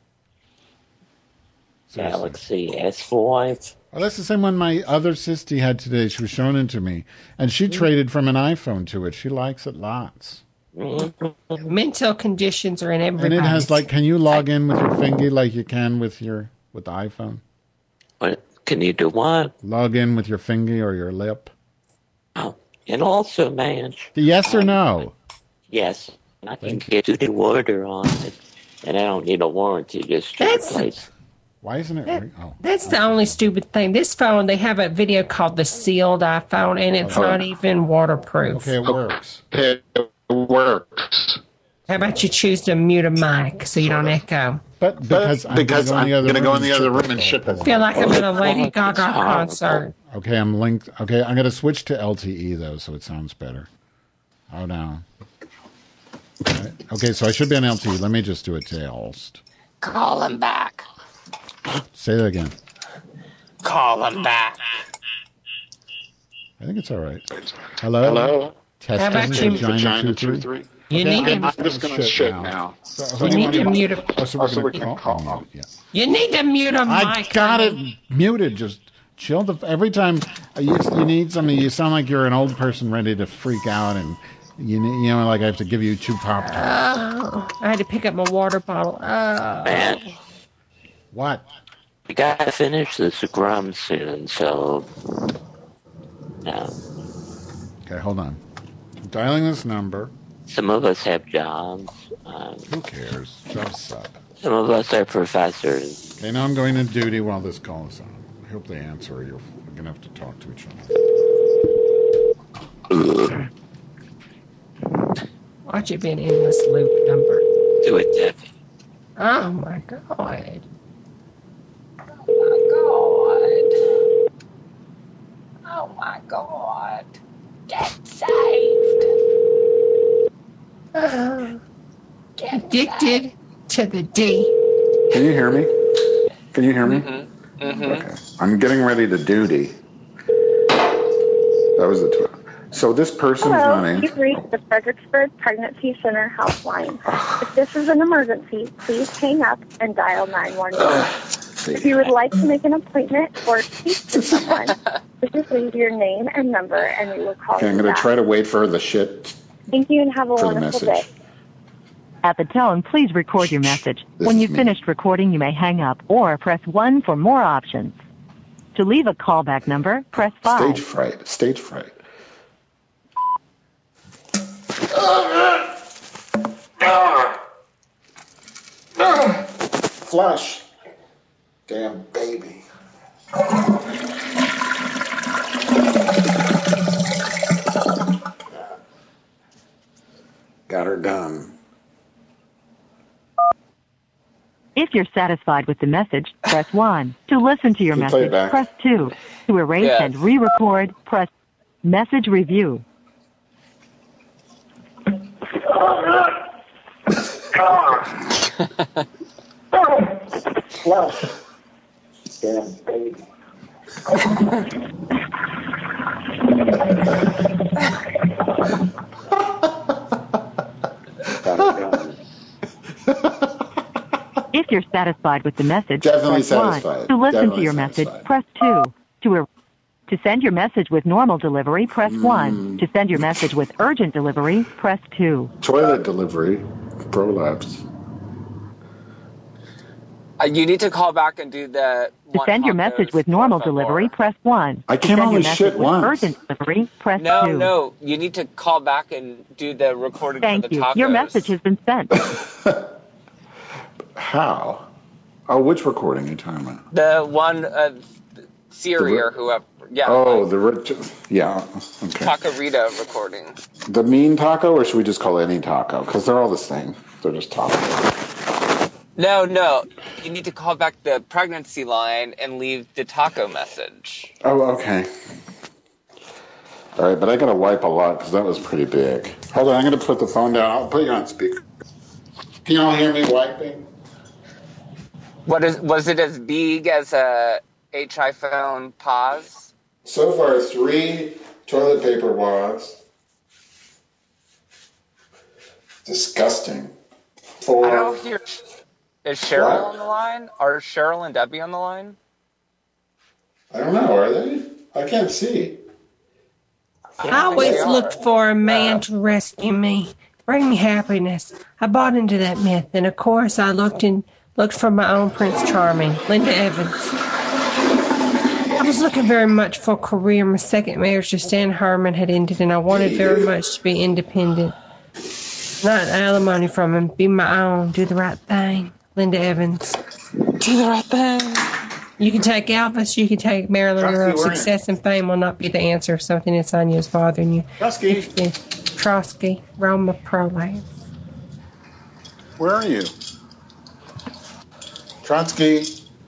Seriously. Galaxy S five. Oh, that's the same one my other sister had today. She was showing it to me. And she traded from an iPhone to it. She likes it lots. Mental conditions are in everybody. And it has like, can you log in with your finger like you can with your with the iPhone? What? Can you do what? Log in with your finger or your lip. Oh, and also, man. Yes or no? Yes, I can get to the order on it, and I don't need a warranty just to That's- replace. Why isn't it? Ring? Oh, That's the only stupid thing. This phone, they have a video called the sealed iPhone, and it's Oh. not even waterproof. okay, it works. It works. How about you choose to mute a mic so you don't echo? But because I'm because gonna I'm go in the other going to go room in the and other ship room it and to ship her. it. I feel like I'm at a Lady Gaga concert. Okay, I'm linked. Okay, I'm going to switch to L T E, though, so it sounds better. Oh, no. Okay, okay, so I should be on L T E. Let me just do it to Elst. Call him back. Say that again. Call him back. I think it's all right. Hello? Hello? Testing. How about you? Vagina Vagina two, two, three. three. You Okay, need I'm to- just I'm just gonna gonna shit shit now. now. So, You who do you need want to to mute mute? a- Oh, so we're Oh, so gonna we can call- call- oh, yeah. You need to mute a I mic. got it honey. muted. Just chill. The every time you, you need something, you sound like you're an old person ready to freak out, and you need, you know, like I have to give you two pop tarts. Oh, I had to pick up my water bottle. Oh. Man, What? we gotta finish the scrum soon, so. No. Okay, hold on. I'm dialing this number. Some of us have jobs. Um, Who cares? Jobs suck. some of us are professors. Okay, now I'm going to duty while this call is on. I hope they answer, or you're going to have to talk to each other. Watch it be an endless loop number. Do it, Debbie. Oh my god. Oh my god. Get saved. Oh. Addicted to the D. Can you hear me? Can you hear me? Mm-hmm. Mm-hmm. Okay. I'm getting ready to duty. That was the twelve. So this person's Hello, money. you've reached the Fredericksburg Pregnancy Center helpline. If this is an emergency, please hang up and dial nine one one. If you would like to make an appointment or speak to someone, please leave your name and number and we will call Okay, you I'm going to back. try to wait for the shit Thank you and have a for the wonderful message. day. At the tone, please record your message. This When is you've me. finished recording, you may hang up or press one for more options. To leave a callback number, press five. Stage fright. Stage fright. Flush. Damn baby. Got her done. If you're satisfied with the message, press one. To listen to your Can you play it message, back? press two. To erase Yes. and re-record, press message review. Flush. Damn baby. Got her done. If you're satisfied with the message, Definitely press one. satisfied. To listen Definitely to your message, satisfied. press two. To er- to send your message with normal delivery, press Mm. one. To send your message with urgent delivery, press two. Toilet delivery. Prolapse. Uh, you need to call back and do the. To one send your tacos, message with normal por favor. delivery, press one. I To can send only your message shit with once. urgent delivery, press No, two. no. You need to call back and do the recording Thank for the you. tacos. Your message has been sent. How? Oh, which recording are you talking about? The one, uh, Siri The re- or whoever. Yeah. Oh, the rich. Yeah. Okay. Taquerita recording. The mean taco, or should we just call it any taco? Because they're all the same. They're just tacos. No, no. You need to call back the pregnancy line and leave the taco message. Oh, okay. All right, but I gotta wipe a lot because that was pretty big. Hold on, I'm gonna put the phone down. I'll put you on speaker. Can you all hear me wiping? What is? Was it as big as a H iPhone pause? So far, three toilet paper wads. Disgusting. Four. I don't hear. Is Cheryl What? on the line? Are Cheryl and Debbie on the line? I don't know. Are they? I can't see. I always looked for a man to rescue me, bring me happiness. I bought into that myth, and of course I looked and looked for my own Prince Charming, Linda Evans. I was looking very much for a career. My second marriage to Stan Herman had ended, and I wanted very much to be independent. Not alimony from him, be my own, do the right thing. Linda Evans. Do the right thing. You can take Elvis, you can take Marilyn Trusty, Monroe. where are you? Success and fame will not be the answer if something inside you is bothering you. Trusty. If the Trotsky, Roma Prolapse. Where are you? Trotsky.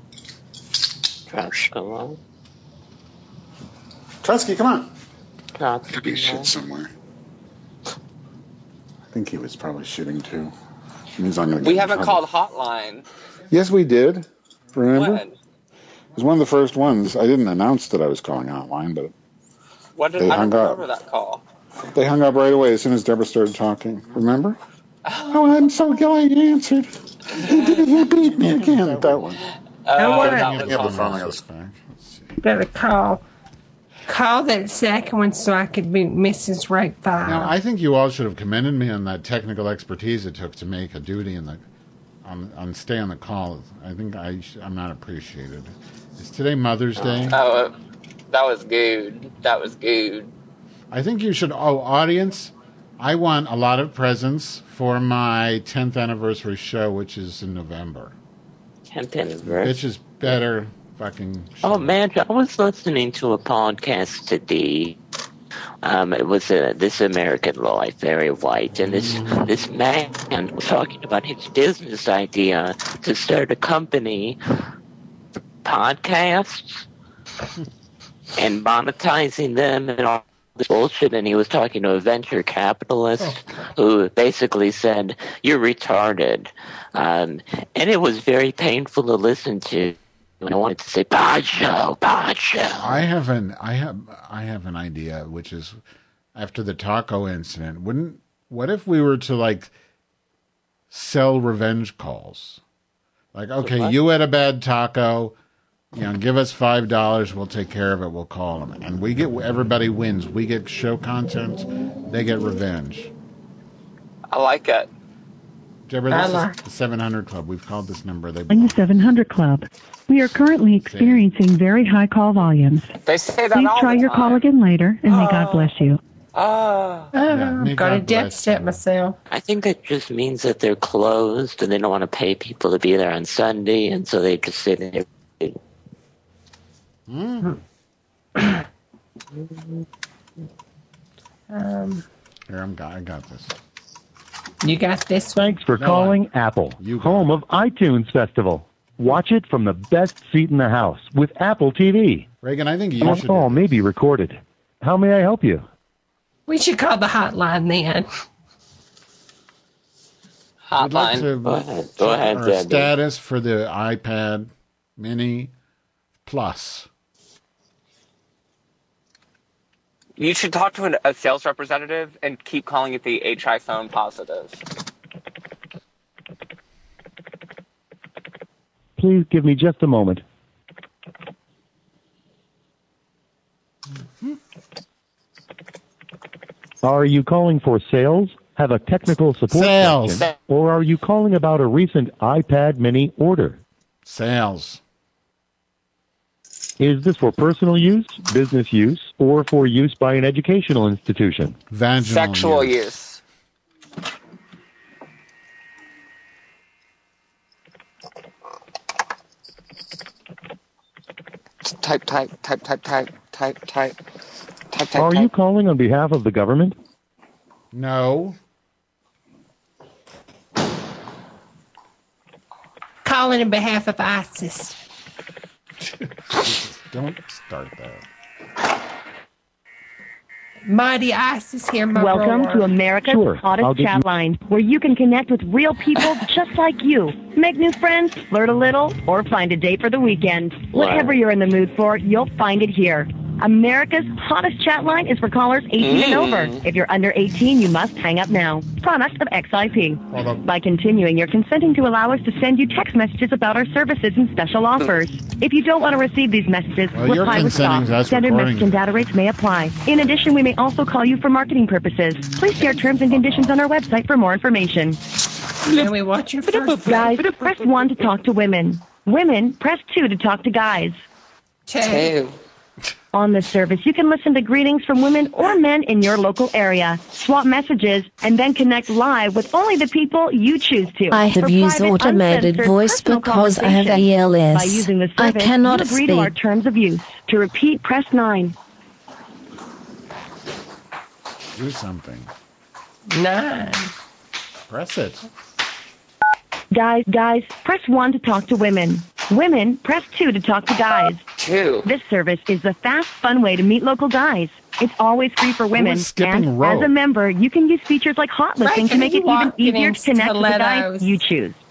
Hello? Trotsky, come on. Trotsky, Could be shit no. somewhere. I think he was probably shooting too. Means I'm gonna get We in haven't trouble. called hotline. Yes, we did. Remember? When? It was one of the first ones. I didn't announce that I was calling hotline, but What did They I don't hung up. remember that call? they hung up right away as soon as Deborah started talking. Remember? Oh, I'm so glad you answered. He, did, he beat me again. That one. I want Yeah, to the phone I was- better call. Call that second one so I could be Missus Rape File. Now, I think you all should have commended me on that technical expertise it took to make a duty in the on, on stay on the call. I think I sh- I'm not appreciated. Is today Mother's Day? Oh, that was good. That was good. I think you should. Oh, audience, I want a lot of presents for my tenth anniversary show, which is in November. tenth anniversary. Which is better fucking. Oh man, I was listening to a podcast today. Um, it was uh, This American Life, Barry White, and this this man was talking about his business idea to start a company for podcasts and monetizing them and all this bullshit. And he was talking to a venture capitalist who basically said, "You're retarded," um, and it was very painful to listen to. And I wanted to say, "Pod show, pod show." I have an I have I have an idea, which is after the taco incident. Wouldn't what if we were to like sell revenge calls? Like, okay, what? you had a bad taco, you know, give us five dollars, we'll take care of it, we'll call them, and we get everybody wins. We get show content, they get revenge. I like it. Deborah, this I is the seven hundred Club. We've called this number. They In the seven hundred Club. We are currently experiencing very high call volumes. They say that Please all try the your time. call again later, and may God bless you. Ah. Oh, may got to God death bless step myself. I think that just means that they're closed and they don't want to pay people to be there on Sunday, and so they just sit there. Mm. Um, Here, I'm got, I got this. you got this one? Thanks for No, calling Apple, home of iTunes Festival. Watch it from the best seat in the house with Apple T V. Reagan, I think you Your should. call may be recorded. How may I help you? We should call the hotline then. We'd like Hotline. to Go ahead. check Go ahead, our Debbie. status for the iPad Mini Plus. You should talk to an, a sales representative and keep calling it the H iPhone positive. Please give me just a moment. Are you calling for sales? Have a technical support Sales. question? Or are you calling about a recent iPad mini order? Sales. Is this for personal use, business use, or for use by an educational institution? Vaginal Sexual use. use. Type, type, type, type, type, type, type, type, type. Are type. you calling on behalf of the government? No. Calling on behalf of ISIS. Don't start that. Mighty ISIS here, my Welcome roar. to America's Sure, I'll hottest get chat you- line, where you can connect with real people just like you. Make new friends, flirt a little, or find a date for the weekend. Whatever you're in the mood for, you'll find it here. America's hottest chat line is for callers eighteen and over. If you're under eighteen, you must hang up now. Product of X I P. Hold on. By continuing, you're consenting to allow us to send you text messages about our services and special offers. If you don't want to receive these messages, Well, you're reply with consenting stop. to us Standard recording message and them. data rates may apply. In addition, we may also call you for marketing purposes. Please see our terms and conditions on our website for more information. Can we watch your first Guys, press one to talk to women. Women, press two to talk to guys. two? On this service, you can listen to greetings from women or men in your local area, swap messages, and then connect live with only the people you choose to. I have For used private, automated uncensored, voice personal because I have conversation. A L S. By using the I service, cannot you agree to our speak. terms of use. To repeat, press nine. Do something. Nine. Press it. Guys, guys, press one to talk to women. Women, press two to talk to guys. Two. This service is the fast, fun way to meet local guys. It's always free for women, is skipping and rope? as a member, you can use features like hot listing Right, to make you it even walking easier in to connect with the guy stilettos. you choose.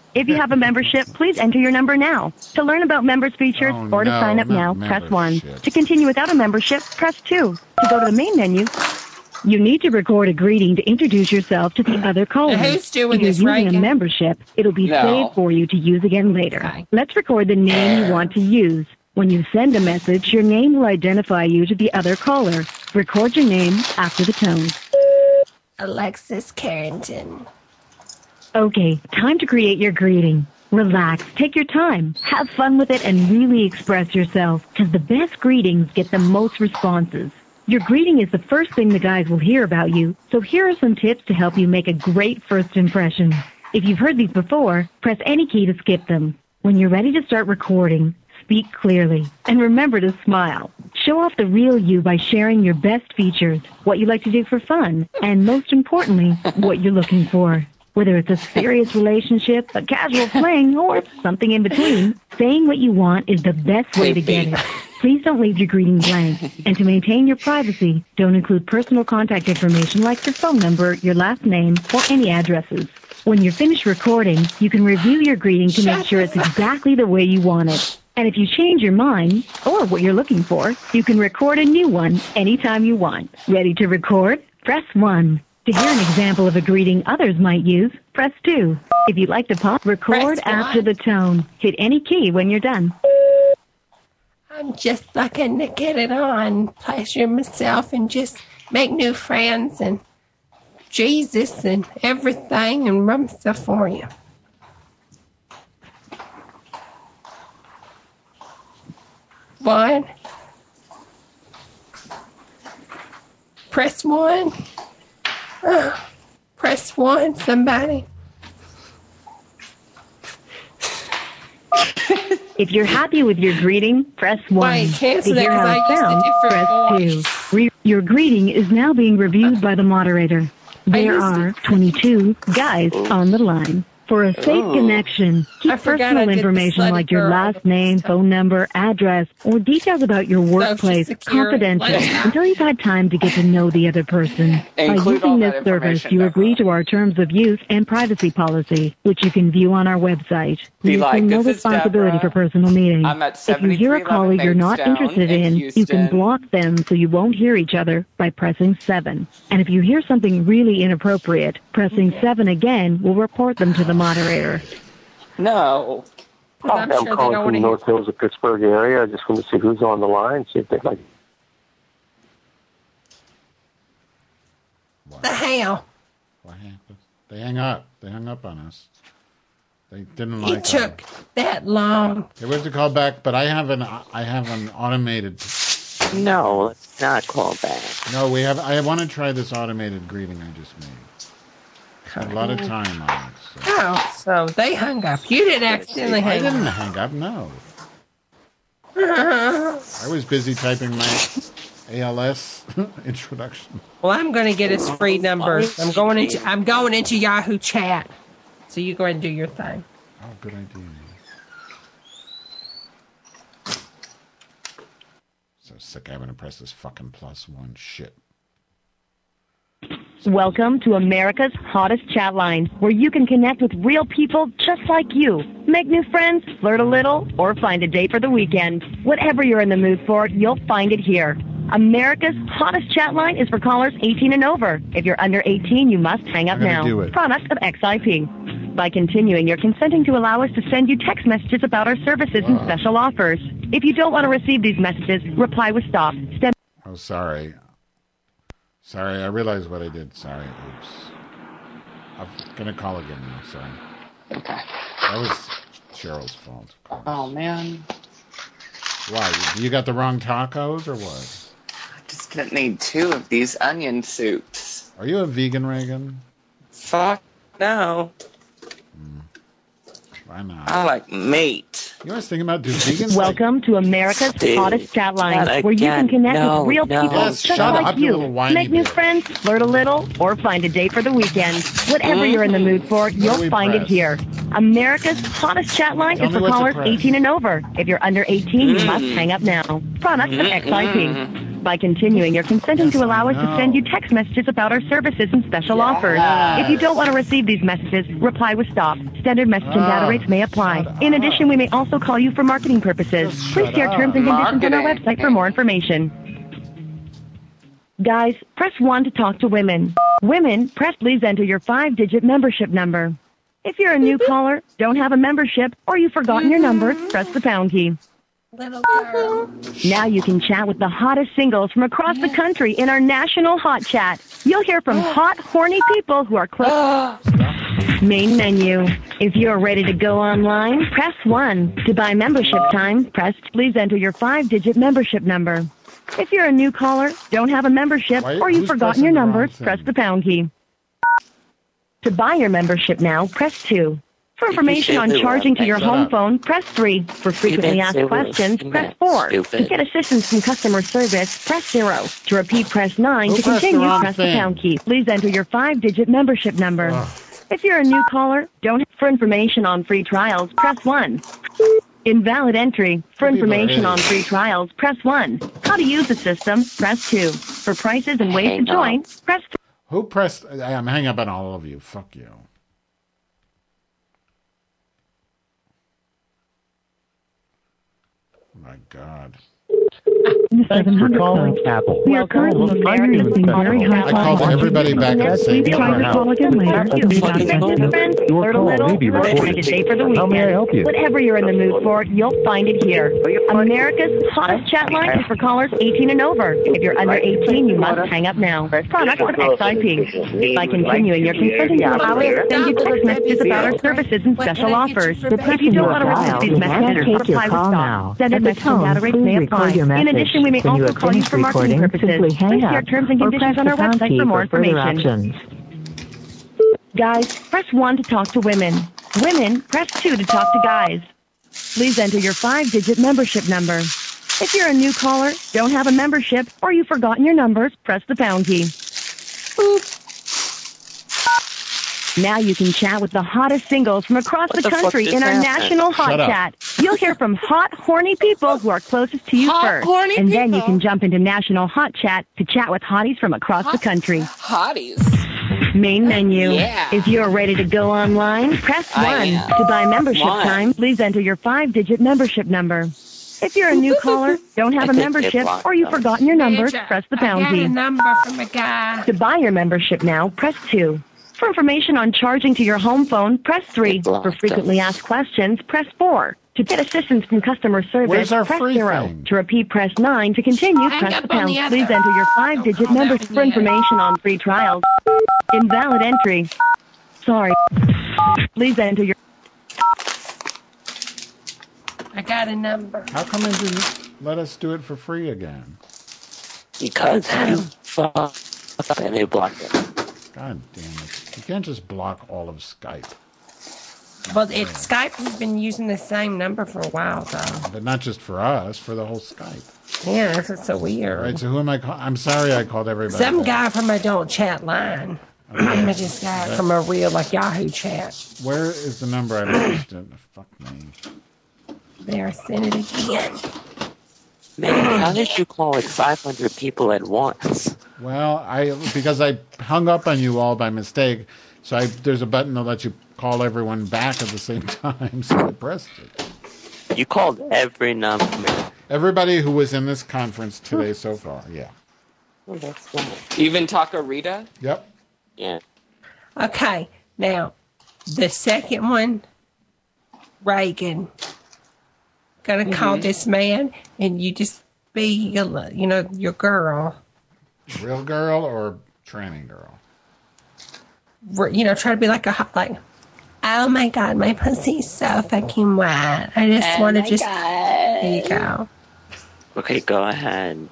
If you have a membership, please enter your number now. To learn about members features Oh, or to no, sign up not now, press one. membership. To continue without a membership, press two. To go to the main menu, you need to record a greeting to introduce yourself to the other caller. Now, who's doing if you're this, using Reagan? a membership, it'll be No. saved for you to use again later. Let's record the name you want to use. When you send a message, your name will identify you to the other caller. Record your name after the tone. Alexis Carrington. Okay, time to create your greeting. Relax, take your time, have fun with it, and really express yourself, because the best greetings get the most responses. Your greeting is the first thing the guys will hear about you, so here are some tips to help you make a great first impression. If you've heard these before, press any key to skip them. When you're ready to start recording, speak clearly, and remember to smile. Show off the real you by sharing your best features, what you like to do for fun, and most importantly, what you're looking for. Whether it's a serious relationship, a casual fling, or something in between, saying what you want is the best way to get it. Please don't leave your greeting blank. And to maintain your privacy, don't include personal contact information like your phone number, your last name, or any addresses. When you're finished recording, you can review your greeting to make sure it's exactly the way you want it. And if you change your mind, or what you're looking for, you can record a new one anytime you want. Ready to record? Press one. To hear an example of a greeting others might use, press two. If you'd like to pop, record after the tone. Hit any key when you're done. I'm just looking to get it on, pleasure myself, and just make new friends and Jesus and everything and run stuff for you. One. Press one. Uh, press one, somebody. If you're happy with your greeting, press one. Wait, cancel to that hear 'cause how I it used a sounds, different press two. Re- your greeting is now being reviewed by the moderator. There used are twenty-two guys on the line. For a safe Oh. connection, keep I forgot personal I did the information slutty like your girl last name, phone number, address, or details about your workplace Security. confidential until you've had time to get to know the other person. By Include all using that this service, information, you Deborah. agree to our terms of use and privacy policy, which you can view on our website. Be You like, assume no "This is responsibility Deborah. for personal meetings. I'm at If you hear a caller you're not seventy-three eleven interested Maidstone in, in you can Houston. block them so you won't hear each other by pressing seven. And if you hear something really inappropriate, pressing seven again will report them to the moderator. No. I'm I'm sure they calling don't from want North Hills of Pittsburgh area. I just want to see who's on the line, see if they'd like. The hell? What happened? They hung up. They hung up on us. They didn't It like took that long. They were to call back, but I have an I have an automated. No, let's not call back. No, we have. I want to try this automated greeting I just made. Spent a lot of time on it. So. Oh, so they hung up. You didn't accidentally I hang didn't up. hang up. No, I was busy typing my A L S introduction. Well, I'm going to get his free numbers. I'm going into I'm going into Yahoo Chat. So you go ahead and do your thing. Oh, good idea. So sick. I'm gonna press this fucking plus one shit. Welcome to America's hottest chat line, where you can connect with real people just like you. Make new friends, flirt a little, or find a date for the weekend. Whatever you're in the mood for, you'll find it here. America's hottest chat line is for callers eighteen and over. If you're under eighteen, you must hang up I'm gonna now. do it. Product of X I P. By continuing, you're consenting to allow us to send you text messages about our services and special offers. If you don't want to receive these messages, reply with stop. Step Oh, sorry. Sorry, I realized what I did. Sorry, oops. I'm gonna call again now. Sorry. Okay. That was Cheryl's fault. Of course. Oh, man. Why? You got the wrong tacos or what? I just didn't need two of these onion soups. Are you a vegan, Reagan? Fuck no. Why not? I like meat. You always thinking about do vegans? Welcome to America's Dude, hottest chat line, not where you can again. connect No, with real no. people Yes, just shut like up, you you. little whiny Make new bitch. friends, flirt a little, or find a date for the weekend. Whatever Mm-hmm. you're in the mood for, do you'll we find press? it here. America's hottest chat line Tell is me for what to callers press. eighteen and over. If you're under eighteen, you must Mm. hang up now. Product of X I P. Mm-mm. By continuing, you're consenting to allow us to send you text messages about our services and special offers. If you don't want to receive these messages, reply with stop. Standard message and data rates may apply. In addition, we may also call you for marketing purposes. Please see our terms and conditions on our website for more information. Guys, press one to talk to women. Women, press please enter your five-digit membership number. If you're a new caller, don't have a membership, or you've forgotten your number, press the pound key. Little girl. Now you can chat with the hottest singles from across the country in our national hot chat. You'll hear from hot, horny people who are close. Main menu. If you're ready to go online, press one. To buy membership time, press please enter your five-digit membership number. If you're a new caller, don't have a membership, Wait, or you've who's forgotten pressing your the number, wrong thing? press the pound key. To buy your membership now, press two. For information on charging to your Shut home up. phone, press three. For frequently didn't asked say questions, words. press four. To Stupid. get assistance from customer service, press zero. To repeat, press nine. Who To pressed the continue, wrong press the thing? pound key. Please enter your five-digit membership number. If you're a new caller, don't. For information on free trials, press one. Invalid entry. For People are information on idiots. free trials, press one. How to use the system, press two. For prices and ways Hang to join, on. press three. Who pressed? I'm hanging up on all of you. Fuck you. My God. Thanks for calling Apple. We are currently Welcome. experiencing very high I called everybody back at the same Please try to time. call again later. Friends, Your learn a call little, may be or recorded. take a day for the How may I weekend. help you? Whatever you're in the mood for, you'll find it here. America's hottest chat line is for callers eighteen and over. If you're under eighteen, you must hang up now. Product of X I P. By continuing, you're consenting to allow us to send you text messages about our services and special offers. If you don't want to receive these messages, Take your reply with call stop. now. Standard At the message and data tone, rates may please apply. record your In message. addition, we may When you also have call you finished for marketing recording, purposes. simply hang Please see up our terms and or conditions press on the our pound website key for more for further information. options. Guys, press one to talk to women. Women, press two to talk to guys. Please enter your five-digit membership number. If you're a new caller, don't have a membership, or you've forgotten your numbers, press the pound key. Boop. Now you can chat with the hottest singles from across What the, the fuck country just in our happened? national hot Shut up. chat. You'll hear from hot, horny people who are closest to you Hot, first. horny and then you people? can jump into national hot chat to chat with hotties from across the country. Hotties. Main menu. Yeah. If you're ready to go online, press I one. am. To buy membership One. time, please enter your five-digit membership number. If you're a new caller, don't have I a think they membership, blocked or you've us. forgotten your number, Bitch, press the I pound got key. a number from a guy. To buy your membership now, press two. For information on charging to your home phone, press three. They blocked For frequently us. asked questions, press four. To get assistance from customer service, Where's our press free zero. thing? To repeat, press nine. To continue, Hang press up the on pound. the other. Please enter your five-digit Don't call number that for one yet. information on free trials. Invalid entry. Sorry. Please enter your... I got a number. How come they didn't let us do it for free again? Because you fuck up and they blocked it. God damn it. You can't just block all of Skype. But it Skype has been using the same number for a while, though. But not just for us, for the whole Skype. Yeah, that's what's so weird. All right, so who am I calling? I'm sorry I called everybody. Some back. guy from Adult Chat line. I just got it from a real, like, Yahoo chat. Where is the number I lost it? Fuck me. There, I sent it again. Man, how did you call like five hundred people at once? Well, I because I hung up on you all by mistake, so I, there's a button that lets you call everyone back at the same time, so I pressed it. You called every number. Everybody who was in this conference today so far, yeah. Oh, that's nice. Even Taco Rita? Yep. Yeah. Okay, now, the second one, Reagan. Gonna Mm-hmm. call this man, and you just be, you know, your girl. Real girl or tranny girl? Re- You know, try to be like a hot, like, oh my god, my pussy's so fucking wet. I just Oh want to my just. God. There you go. Okay, go ahead.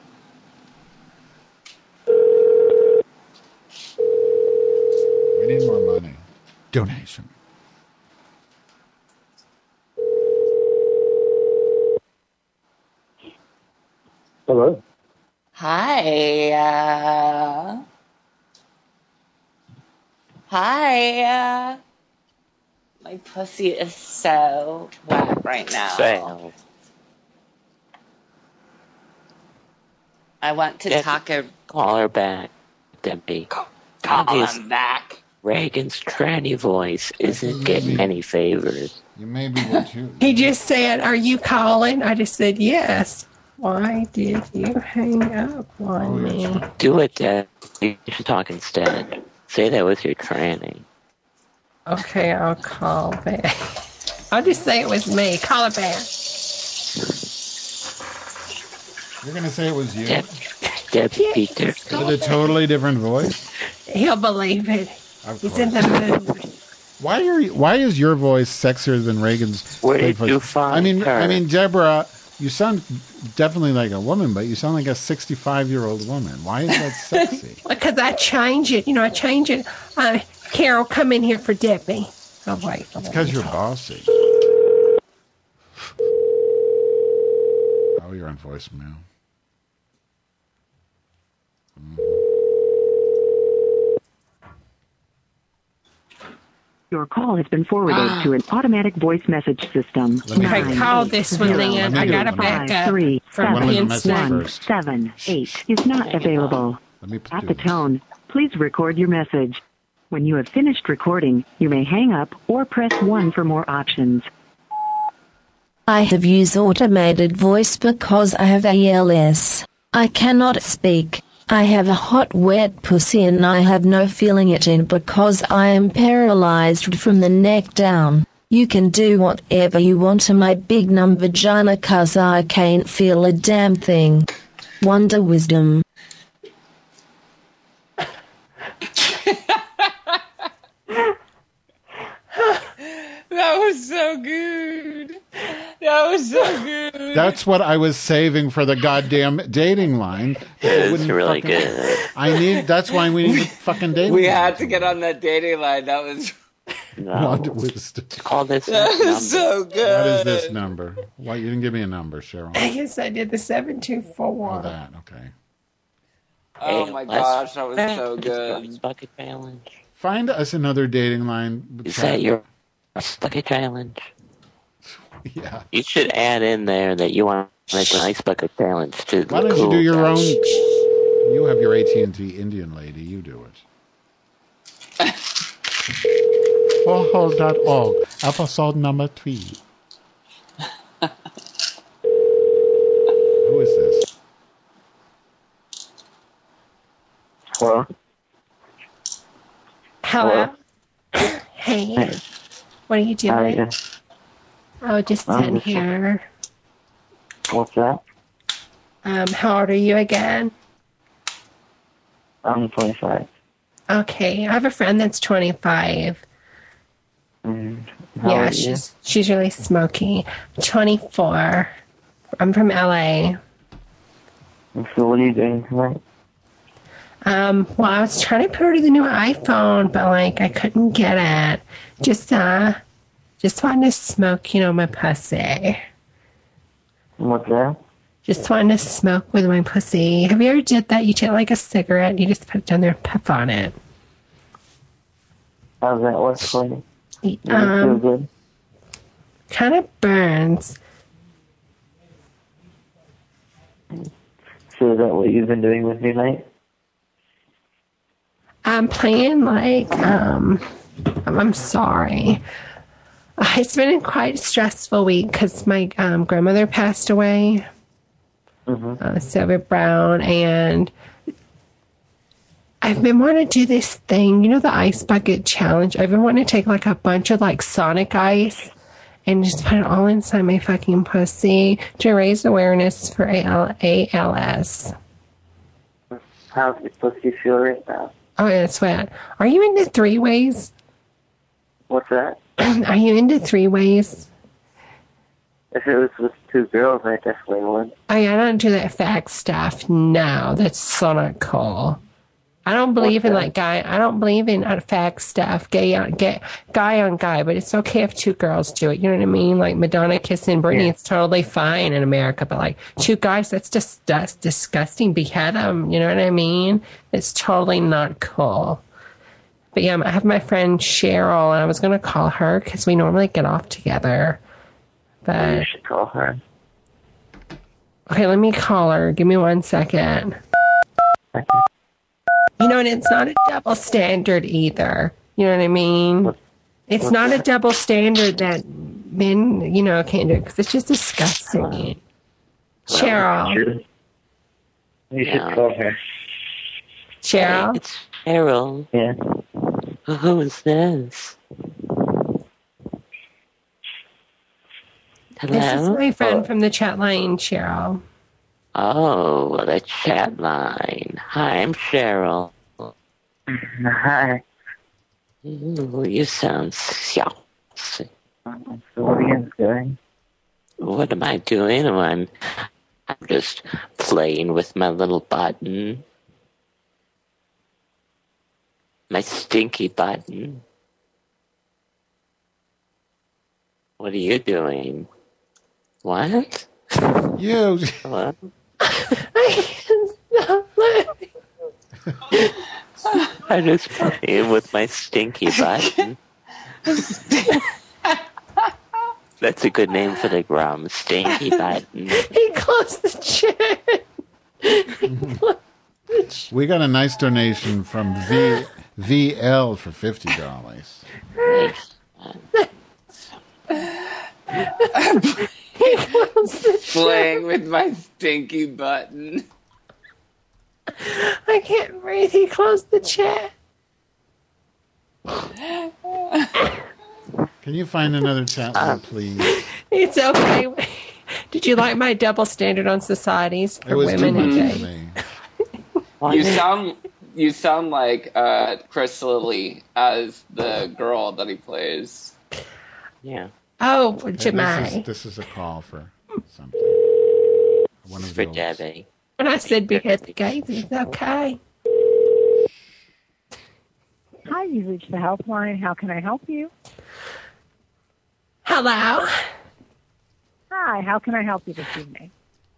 We need more money. Donation. Hello? Hi. Uh, hi. Uh, my pussy is so wet right now. Fail. I want to Debbie, talk a... Call her back, Debbie. Call Obvious- him back. Reagan's tranny voice isn't getting any favors. You may be able to. He just said, "Are you calling?" I just said yes. Why did you hang up on me? Do it, Deb. You should talk instead. Say that with your tranny. Okay, I'll call back. I'll just say it was me. Call it back. You're going to say it was you? Deb, Deb Yes. Peter. With a totally different voice? He'll believe it. Of He's in the mood. Why are you, why is your voice sexier than Reagan's? Where fake did you voice? find I mean, her? I mean, Deborah, you sound definitely like a woman, but you sound like a sixty-five-year-old woman. Why is that sexy? Because I change it. You know, I change it. Uh, Carol, come in here for Debbie. Oh, wait. It's because you're bossy. Oh, you're on voicemail. Your call has been forwarded to an automatic voice message system. Let me- I called this one, Leanne. I got a backup Three, from Let me Penn message State. first. seven, eight is not available. Let me At do the this. tone, please record your message. When you have finished recording, you may hang up or press one for more options. I have used automated voice because I have A L S. I cannot speak. I have a hot, wet pussy and I have no feeling it in because I am paralyzed from the neck down. You can do whatever you want to my big numb vagina cause I can't feel a damn thing. Wonder Wisdom. That was so good. That was so good. That's what I was saving for the goddamn dating line. It's It's really fucking- good. I need. That's why we need a fucking dating. We line. had to get on that dating line. That was Wonder Wisdom. Call this that number. was so good. What is this number? Why you didn't give me a number, Cheryl? Yes, I did the seven two Oh, four. that okay. Oh Hey, my let's- gosh, that was so good. Ice Bucket Challenge. Find us another dating line. Is that your Ice Bucket Challenge? Yeah. You should add in there that you want to make an Ice Bucket Challenge to Why don't cool you do your guys. own? You have your A T and T Indian lady. You do it. Forhold dot org, episode number three. Who is this? Hello? Hello. Hey. What are you doing? Hi, yeah. Oh, just Um, sitting here. What's that? Um, how old are you again? I'm twenty-five. Okay, I have a friend that's twenty-five. Mm, how Yeah, old are you? she's she's really smoky. twenty-four. I'm from L A. So what are you doing tonight? Um, well, I was trying to put her to the new iPhone, but like I couldn't get it. Just uh, just wanted to smoke, you know, my pussy. What's that? Just wanted to smoke with my pussy. Have you ever did that? You take like a cigarette, you just put it down there and puff on it. How's that work for you? Does it feel Um, good? kind of burns. So is that what you've been doing with me tonight? I'm playing like um I'm sorry. Uh, It's been a quite stressful week because my um, grandmother passed away, Mm-hmm. uh, Sylvia Brown, and I've been wanting to do this thing, you know, the ice bucket challenge. I've been wanting to take like a bunch of like Sonic ice and just put it all inside my fucking pussy to raise awareness for A L S. How's your pussy feel right now? Oh, yeah, it's wet. Are you into three ways? What's that? Are you into three ways? If it was with two girls, I definitely would. I, I don't do that fact stuff. No, that's so not cool. I don't believe in like guy. I don't believe in uh, fact stuff, gay on gay, guy on guy. But it's okay if two girls do it. You know what I mean? Like Madonna kissing Britney, Yeah. it's totally fine in America. But like two guys, that's just that's disgusting. Behead them. You know what I mean? It's totally not cool. But yeah, I have my friend Cheryl, and I was gonna call her because we normally get off together. You But should call her. Okay, let me call her. Give me one second. You know, and it's not a double standard either. You know what I mean? It's not a double standard that men, you know, can't do it because it's just disgusting. Cheryl. You should call her. Cheryl? Hey, it's Cheryl. Yeah. Who is this? Hello? This is my friend from the chat line, Cheryl. Oh, the chat line. Hi, I'm Cheryl. Hi. Ooh, you sound sexy. So what are you doing? What am I doing? Oh, I'm, I'm just playing with my little button. My stinky button. What are you doing? What? You. What? I can't stop laughing. I'm just playing with my stinky button. That's a good name for the grum, stinky button. He closed the chat. We got a nice donation from V VL for fifty dollars. He closed the chat. Playing with my stinky button. I can't breathe. He closed the chat. Can you find another chat line, please? It's okay. Did you like my double standard on societies for It was women too and much for gays? me. You sound you sound like uh, Chris Lilly as the girl that he plays. Yeah. Oh, Hey, Jemai. This is, this is a call for something. One of For those. Debbie. When I said big head the gays, it's okay. Hi, you've reached the helpline. How can I help you? Hello. Hi, how can I help you this evening?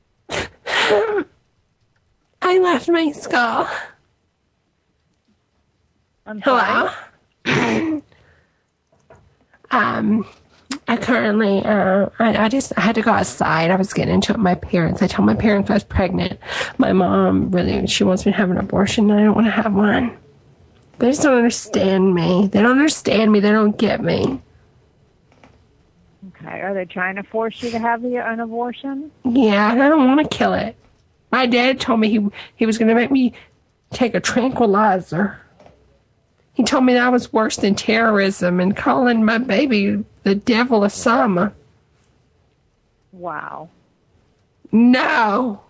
I left my skull. I'm Hello. um, I currently, uh, I, I just I had to go outside. I was getting into it with my parents. I told my parents I was pregnant. My mom really, she wants me to have an abortion, and I don't want to have one. They just don't understand me. They don't understand me. They don't get me. Okay, are they trying to force you to have the, an abortion? Yeah, and I don't want to kill it. My dad told me he he was going to make me take a tranquilizer. He told me that was worse than terrorism and calling my baby the devil Osama. Wow. No.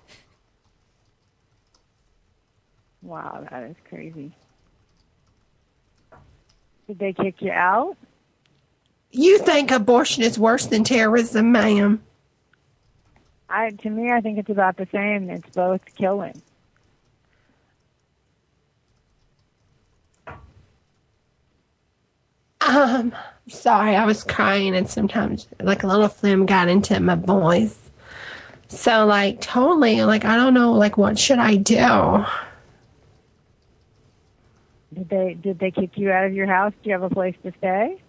Wow, that is crazy. Did they kick you out? You think abortion is worse than terrorism, ma'am? I, to me, I think it's about the same. It's both killing. Um, sorry, I was crying and sometimes like a little phlegm got into my voice. So like totally, like I don't know, like what should I do? Did they did they kick you out of your house? Do you have a place to stay?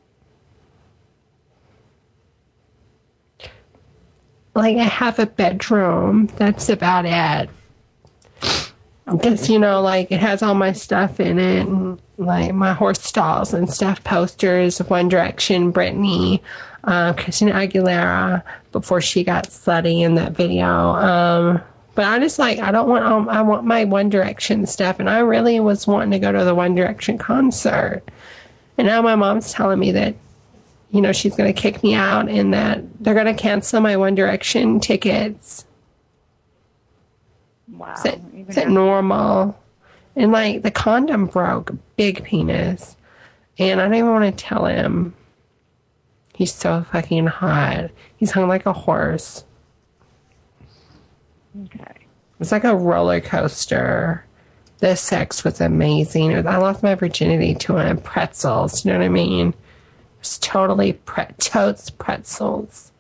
Like I have a bedroom. That's about it. Because, you know, like it has all my stuff in it, and like my horse stalls and stuff, posters of One Direction, Britney, uh, Christina Aguilera before she got slutty in that video. Um, but I just like I don't want um, I want my One Direction stuff, and I really was wanting to go to the One Direction concert, and now my mom's telling me that, you know, she's going to kick me out and that they're going to cancel my One Direction tickets. Wow. Is it, is it normal? And like the condom broke, big penis. And I don't even want to tell him. He's so fucking hot. He's hung like a horse. Okay. It's like a roller coaster. The sex was amazing. I lost my virginity to him. Pretzels, you know what I mean? It's totally pre- totes pretzels.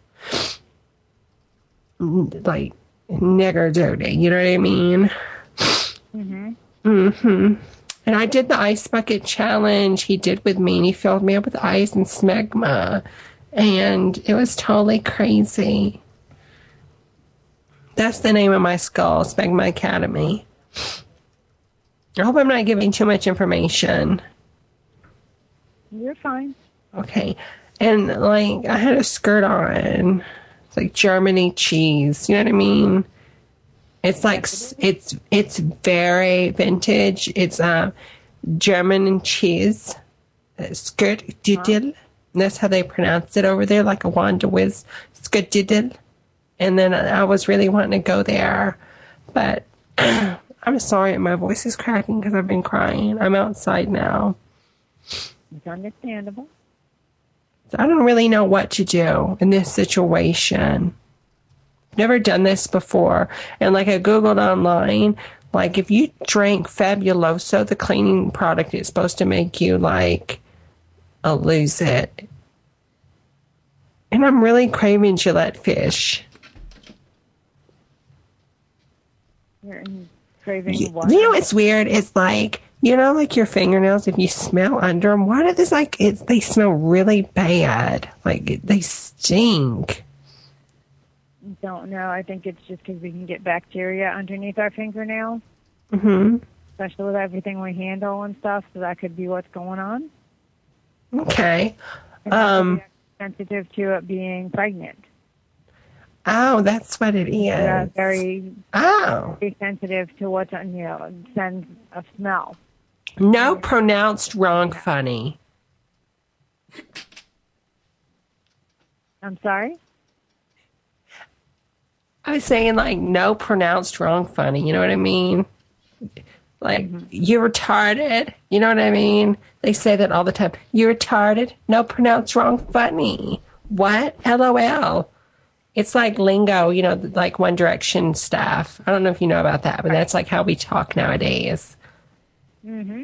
Like nigger duty, you know what I mean? Mm-hmm. Mm-hmm. And I did the ice bucket challenge he did with me, and he filled me up with ice and smegma, and it was totally crazy. That's the name of my school, Spegma Academy. I hope I'm not giving too much information. You're fine. Okay. And, like, I had a skirt on. It's like Germany cheese. You know what I mean? It's like, it's it's very vintage. It's uh, German cheese. Uh, skirt diddle. That's how they pronounce it over there, like a Wanda Wiz. Skirt diddle. And then I was really wanting to go there. But I'm sorry my voice is cracking because I've been crying. I'm outside now. It's understandable. So I don't really know what to do in this situation. Never done this before. And like I Googled online, like if you drank Fabuloso, the cleaning product, it's supposed to make you like a lose it. And I'm really craving Gillette fish. You're craving You, what? you know what's weird? It's like, you know, like your fingernails, if you smell under them, why do this like, it's, they smell really bad. Like, they stink. Don't know. I think it's just because we can get bacteria underneath our fingernails, Mm-hmm. especially with everything we handle and stuff. So that could be what's going on. Okay. And Um, sensitive to it being pregnant. oh, that's what it is. Yeah, very, Oh. very sensitive to what's on, you know, sense of smell. No pronounced wrong funny. I'm sorry? I was saying, like, no pronounced wrong funny. You know what I mean? Like, you're retarded. You know what I mean? They say that all the time. You're retarded. No pronounced wrong funny. What? LOL. It's like lingo, you know, like One Direction stuff. I don't know if you know about that, but that's like how we talk nowadays. Mm-hmm.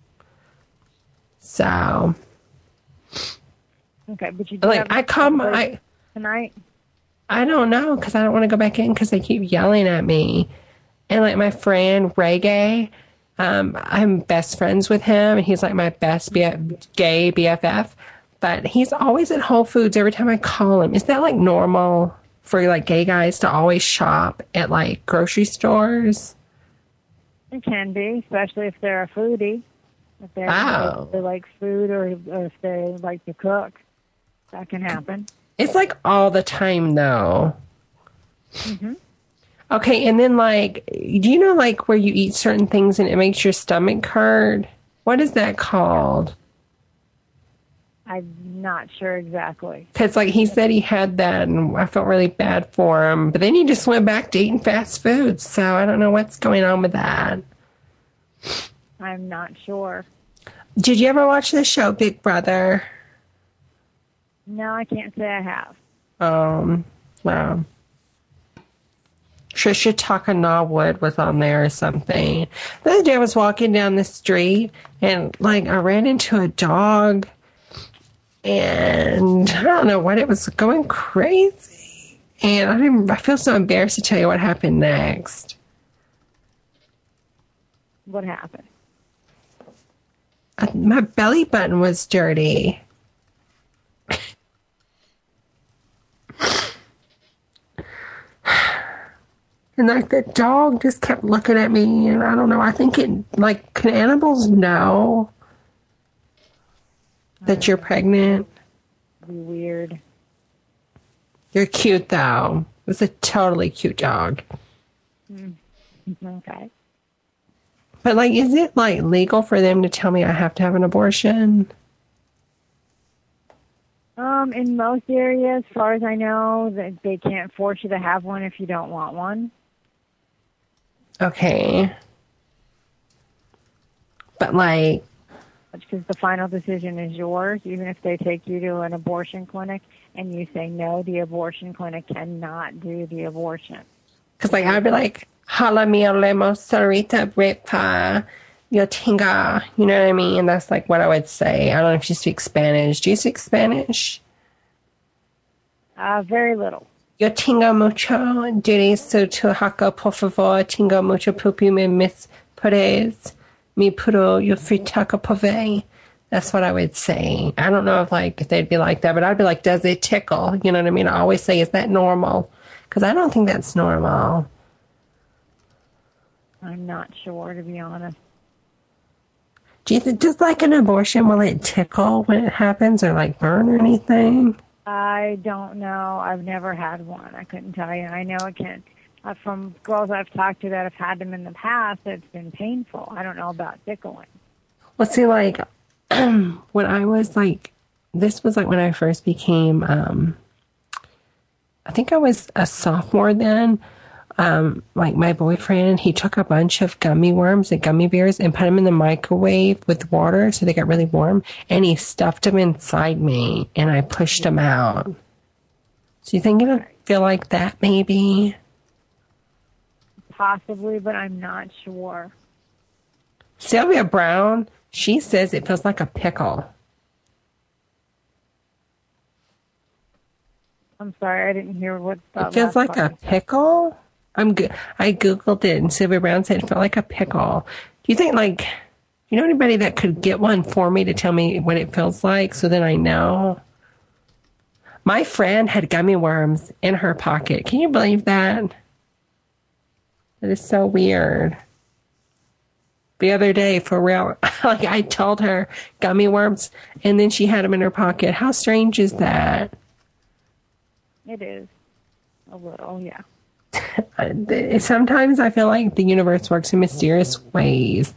So, Okay, but you do like, have I come, I, tonight. I don't know, because I don't want to go back in because they keep yelling at me. And, like, my friend, Reggae, um, I'm best friends with him, and he's, like, my best B- gay B F F. But he's always at Whole Foods every time I call him. Is that, like, normal for, like, gay guys to always shop at, like, grocery stores? It can be, especially if they're a foodie. If they're, Oh. if they like food or, or if they like to cook. That can happen. It's, like, all the time, though. Mm-hmm. Okay, and then, like, do you know, like, where you eat certain things and it makes your stomach hurt? What is that called? I'm not sure exactly. Because, like, he said he had that, and I felt really bad for him. But then he just went back to eating fast food, so I don't know what's going on with that. I'm not sure. Did you ever watch the show Big Brother? No, I can't say I have. Um, wow. Trisha Tucker Norwood was on there or something. The other day I was walking down the street, and, like, I ran into a dog, and I don't know what, it was going crazy. And I didn't, I feel so embarrassed to tell you what happened next. What happened? Uh, My belly button was dirty. And, like, the dog just kept looking at me, and I don't know, I think it, like, can animals know that you're pregnant? Be weird. You're cute, though. It was a totally cute dog. Mm. Okay. But, like, is it, like, legal for them to tell me I have to have an abortion? Um, in most areas, as far as I know, that they can't force you to have one if you don't want one. Okay. But, like... Because the final decision is yours, even if they take you to an abortion clinic and you say no, the abortion clinic cannot do the abortion. Because, like, I'd be like, Hala mi olemo sarita brepa yo tinga. You know what I mean? That's, like, what I would say. I don't know if you speak Spanish. Do you speak Spanish? Uh, very little. Yo tinga mucho derecho to haka, por favor. Tinga mucho pupi me mis puedes. Mi puro yo fritaka pove. That's what I would say. I don't know if, like, if they'd be like that, but I'd be like, does it tickle? You know what I mean? I always say, is that normal? Because I don't think that's normal. I'm not sure, to be honest. Do you think, just like an abortion, will it tickle when it happens or like burn or anything? I don't know. I've never had one. I couldn't tell you. I know it can. Uh, from girls I've talked to that have had them in the past, it's been painful. I don't know about tickling. Well, see, like, when I was like, this was like when I first became, um, I think I was a sophomore then. Um, like my boyfriend, he took a bunch of gummy worms and gummy bears and put them in the microwave with water so they got really warm, and he stuffed them inside me and I pushed them out. So you think it'll feel like that maybe? Possibly, but I'm not sure. Sylvia Brown, she says it feels like a pickle. I'm sorry, I didn't hear what that It feels last like part. a pickle? I'm go- I Googled it and Sylvia Brown said it felt like a pickle. Do you think, like, you know anybody that could get one for me to tell me what it feels like so then I know? My friend had gummy worms in her pocket. Can you believe that? That is so weird. The other day, for real, like I told her gummy worms and then she had them in her pocket. How strange is that? It is. A little, yeah. Sometimes I feel like the universe works in mysterious ways.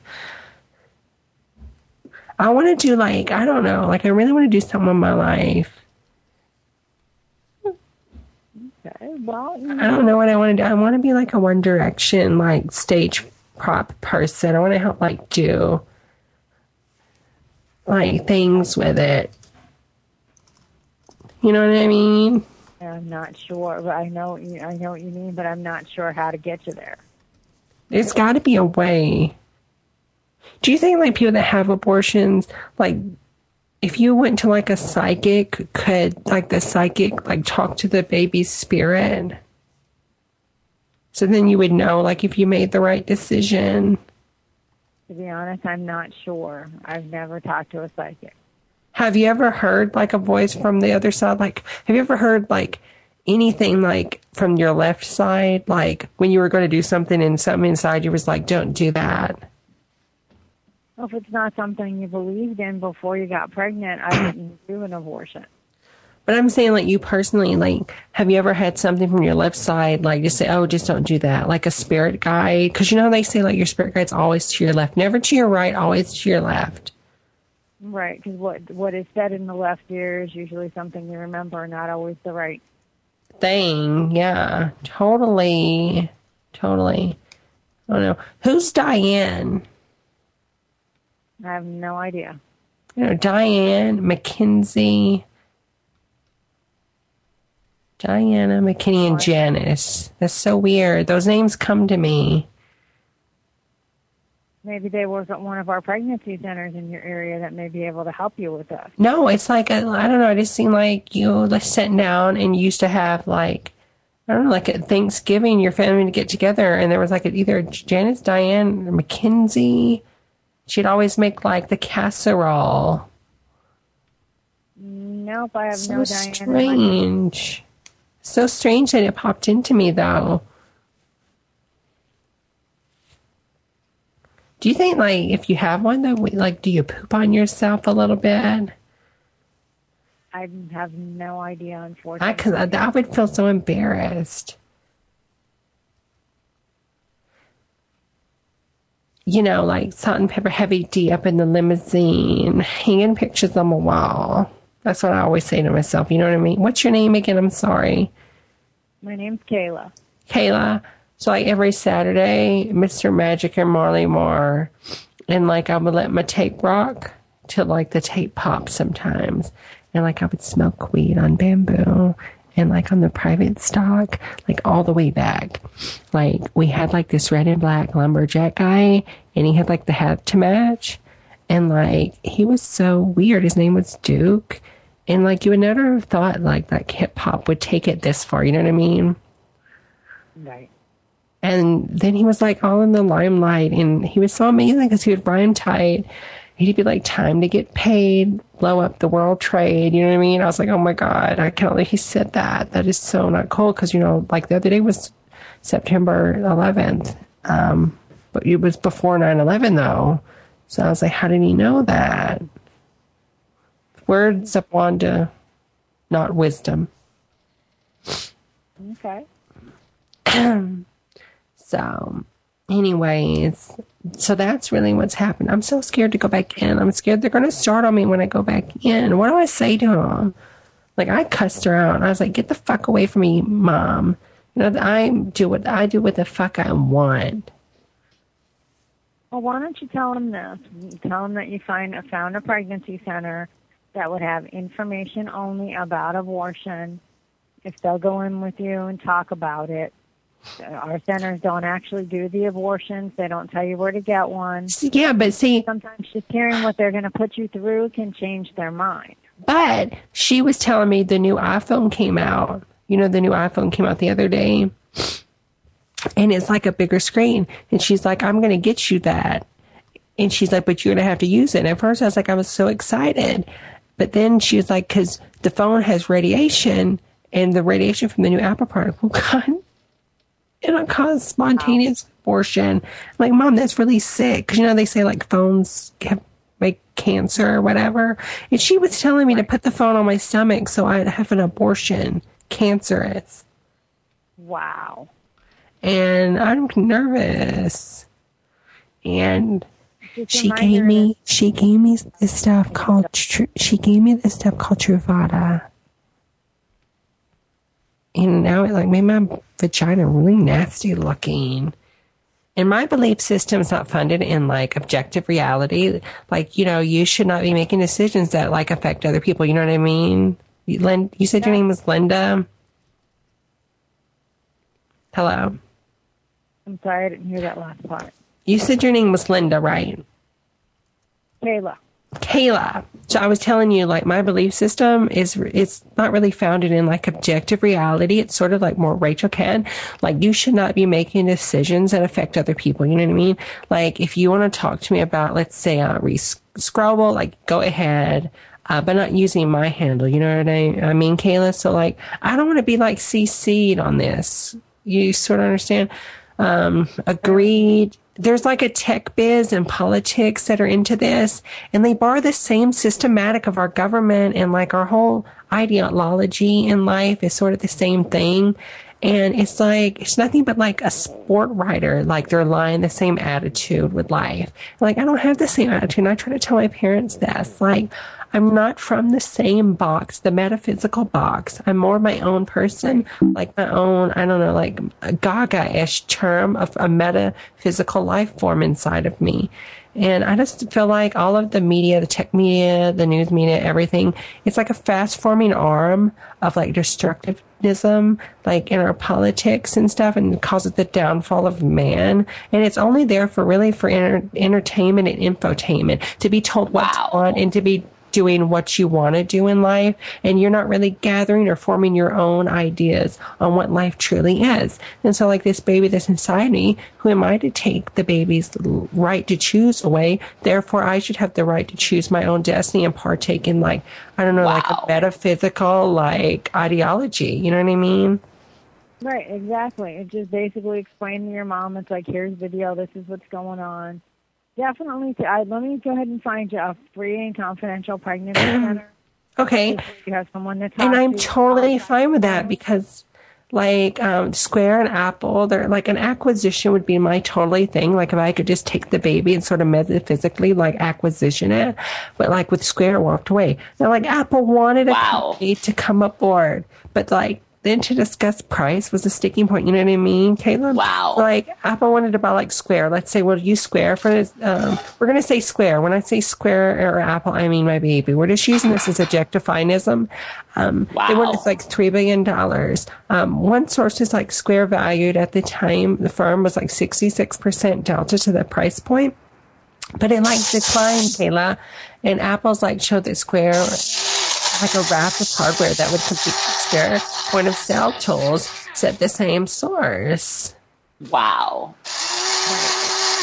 I want to do like, I don't know, like I really want to do something in my life. Okay, well, you I don't know what I want to do. I want to be like a One Direction, like stage prop person. I want to help like do like things with it. You know what I mean? I'm not sure, but I know what you, I know what you mean, but I'm not sure how to get you there. There's got to be a way. Do you think like people that have abortions, like if you went to like a psychic, could like the psychic like talk to the baby's spirit? So then you would know like if you made the right decision. To be honest, I'm not sure. I've never talked to a psychic. Have you ever heard like a voice from the other side? Like, have you ever heard like anything like from your left side? Like when you were going to do something and something inside you was like, don't do that. Well, if it's not something you believed in before you got pregnant, I wouldn't do an abortion. But I'm saying like you personally, like, have you ever had something from your left side, like just say, oh, just don't do that. Like a spirit guide. Cause you know, they say like your spirit guide's always to your left, never to your right, always to your left. Right, because what what is said in the left ear is usually something you remember, not always the right thing. Yeah, totally, totally. I don't know. Who's Diane? I have no idea. You know, Diane, Mackenzie, Diana, McKinney, and Janice. That's so weird. Those names come to me. Maybe they work at one of our pregnancy centers in your area that may be able to help you with us. No, it's like, a, I don't know, it just seemed like you like sitting down and you used to have like, I don't know, like at Thanksgiving, your family to get together, and there was like either Janice, Diane, or Mackenzie. She'd always make like the casserole. Nope, I have So no Diane. strange. So strange that it popped into me though. Do you think, like, if you have one, though, like, do you poop on yourself a little bit? I have no idea, I, unfortunately. cause I, I would feel so embarrassed. You know, like Salt and Pepper Heavy D up in the limousine, hanging pictures on the wall. That's what I always say to myself. You know what I mean? What's your name again? I'm sorry. My name's Kayla. Kayla. So, like, every Saturday, Mister Magic and Marley Marr, and, like, I would let my tape rock till, like, the tape pops sometimes. And, like, I would smoke weed on bamboo and, like, on the private stock, like, all the way back. Like, we had, like, this red and black lumberjack guy, and he had, like, the hat to match. And, like, he was so weird. His name was Duke. And, like, you would never have thought, like, that hip-hop would take it this far. You know what I mean? Right. And then he was like all in the limelight, and he was so amazing because he would rhyme tight. He'd be like, time to get paid, blow up the world trade. You know what I mean? I was like, oh my God, I can't believe he said that. That is so not cool. Cause you know, like the other day was September eleventh. Um, but it was before nine eleven though. So I was like, how did he know that? Words of Wanda, not wisdom. Okay. So, anyways, so that's really what's happened. I'm so scared to go back in. I'm scared they're going to start on me when I go back in. What do I say to them? Like, I cussed her out. I was like, get the fuck away from me, Mom. You know, I do what I do what the fuck I want. Well, why don't you tell them this? Tell them that you find found a pregnancy center that would have information only about abortion. If they'll go in with you and talk about it. Our centers don't actually do the abortions. They don't tell you where to get one. Yeah, but see... Sometimes just hearing what they're going to put you through can change their mind. But she was telling me the new iPhone came out. You know, the new iPhone came out the other day. And it's like a bigger screen. And she's like, I'm going to get you that. And she's like, but you're going to have to use it. And at first I was like, I was so excited. But then she was like, because the phone has radiation, and the radiation from the new Apple product will God, it'll cause spontaneous abortion. I'm like, Mom, that's really sick. Because, you know, they say, like, phones have, make cancer or whatever. And she was telling me to put the phone on my stomach so I'd have an abortion. Cancerous. Wow. And I'm nervous. And she gave me, she gave me this stuff called, she gave me this stuff called Truvada. And now it like made my vagina really nasty looking. And my belief system is not funded in like objective reality. Like, you know, you should not be making decisions that like affect other people. You know what I mean? You, Lynn, you said your name was Linda. Hello. I'm sorry, I didn't hear that last part. You said your name was Linda, right? Kayla. Kayla. So I was telling you, like, my belief system is, it's not really founded in, like, objective reality. It's sort of like more Rachel Ken. Like, you should not be making decisions that affect other people. You know what I mean? Like, if you want to talk to me about, let's say, uh, Rescrobble, like, go ahead. Uh, but not using my handle. You know what I, I mean, Kayla? So, like, I don't want to be, like, C C'd on this. You sort of understand? Um, agreed. There's like a tech biz and politics that are into this, and they borrow the same systematic of our government, and like our whole ideology in life is sort of the same thing. And it's like, it's nothing but like a sport writer, like they're lying the same attitude with life. Like, I don't have the same attitude. And I try to tell my parents this. Like, I'm not from the same box, the metaphysical box. I'm more my own person, like my own, I don't know, like a Gaga-ish term of a metaphysical life form inside of me. And I just feel like all of the media, the tech media, the news media, everything, it's like a fast-forming arm of like destructivism, like in our politics and stuff, and it causes the downfall of man. And it's only there for really for enter- entertainment and infotainment, to be told what to want and to be doing what you want to do in life, and you're not really gathering or forming your own ideas on what life truly is. And so like this baby that's inside me, who am I to take the baby's right to choose away? Therefore, I should have the right to choose my own destiny and partake in like, I don't know, wow. like a metaphysical like ideology. You know what I mean? Right, exactly. It just basically explained to your mom, it's like, here's the deal, this is what's going on. Definitely. I, let me go ahead and find you a free and confidential pregnancy center. Okay. You have someone to talk and I'm to. totally fine with that because, like, um, Square and Apple, they're like an acquisition would be my totally thing. Like, if I could just take the baby and sort of metaphysically, like, acquisition it. But, like, with Square, it walked away. Now, like, Apple wanted a wow. company to come aboard, but, like, then to discuss price was a sticking point. You know what I mean, Caitlin? Wow. Like, Apple wanted to buy, like, Square. Let's say we'll use Square for this. Um, we're going to say Square. When I say Square or Apple, I mean my baby. We're just using this as objectifinism. Um, wow. They wanted, like, three billion dollars. Um, one source is, like, Square valued at the time, the firm was, like, sixty-six percent delta to the price point. But it, like, declined, Kayla. And Apple's, like, showed that Square, like a raft of hardware that would compete with Square point of sale tools, said the same source. Wow.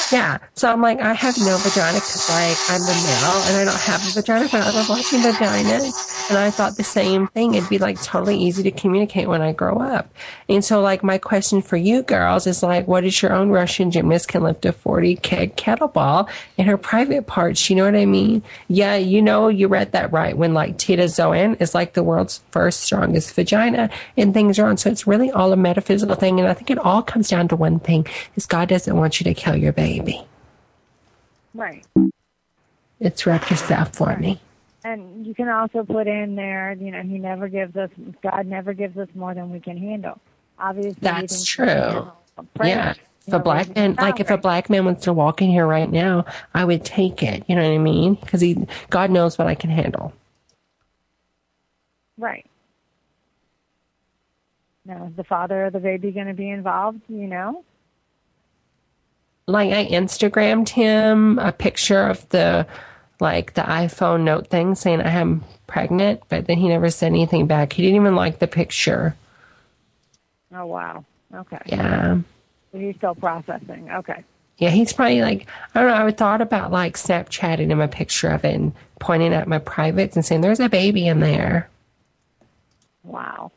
Yeah. So I'm like, I have no vagina because, like, I'm a male and I don't have a vagina, but I love watching vaginas. And I thought the same thing. It'd be, like, totally easy to communicate when I grow up. And so, like, my question for you girls is, like, what is your own Russian gymnast can lift a forty keg kettlebell in her private parts? You know what I mean? Yeah, you know, you read that right when, like, Tita Zoan is, like, the world's first strongest vagina and things are on. So it's really all a metaphysical thing. And I think it all comes down to one thing is God doesn't want you to kill your baby. Right. It's wrap yourself for me. And you can also put in there, you know, he never gives us, God never gives us more than we can handle. Obviously, That's we true. handle Yeah. If a black man, like if a black man wants to walk in here right now, I would take it. You know what I mean? Because he, God knows what I can handle. Right. Now, is the father of the baby going to be involved? You know? Like I Instagrammed him a picture of the, like the iPhone note thing saying I am pregnant, but then he never said anything back. He didn't even like the picture. Oh, wow. Okay. Yeah. So he's still processing. Okay. Yeah, he's probably like, I don't know, I thought about like Snapchatting him a picture of it and pointing at my privates and saying, there's a baby in there. Wow.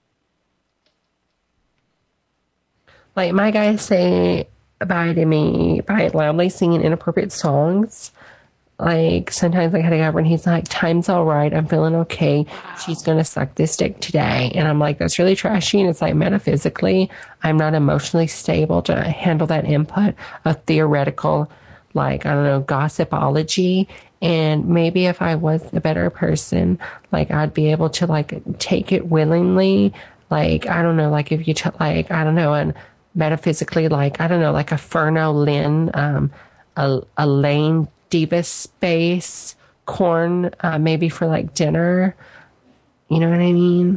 Like my guys say bye to me by loudly singing inappropriate songs. Like sometimes I gotta go over and he's like, time's all right, I'm feeling okay. She's gonna suck this dick today. And I'm like, that's really trashy. And it's like metaphysically, I'm not emotionally stable to handle that input of theoretical, like, I don't know, gossipology. And maybe if I was a better person, like I'd be able to like take it willingly. Like, I don't know, like if you, t- like, I don't know, and metaphysically, like, I don't know, like a Furno Lynn, um, a, a Lane Diva Space, corn, uh, maybe for like dinner. You know what I mean?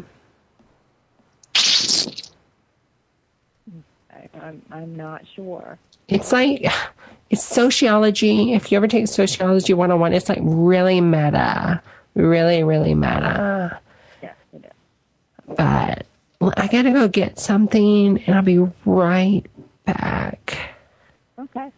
I, I'm, I'm not sure. It's like, it's sociology. If you ever take sociology one oh one, it's like really meta. Really, really meta. Yes, it is. But well, I gotta go get something and I'll be right back. Okay.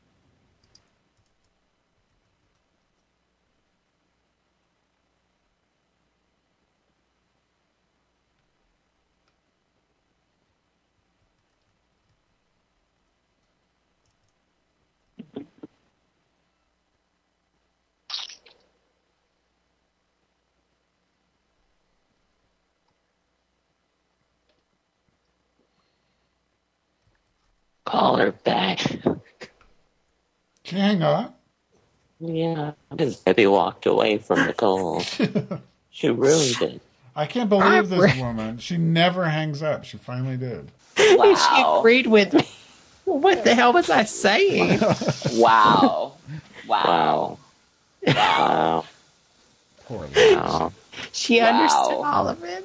Call her back. She hang up? Yeah, because Debbie walked away from the call. She ruined it. I can't believe this woman. She never hangs up. She finally did. Wow. She agreed with me. What the hell was I saying? Wow. Wow. Wow. Poor wow. She Wow. understood all of it.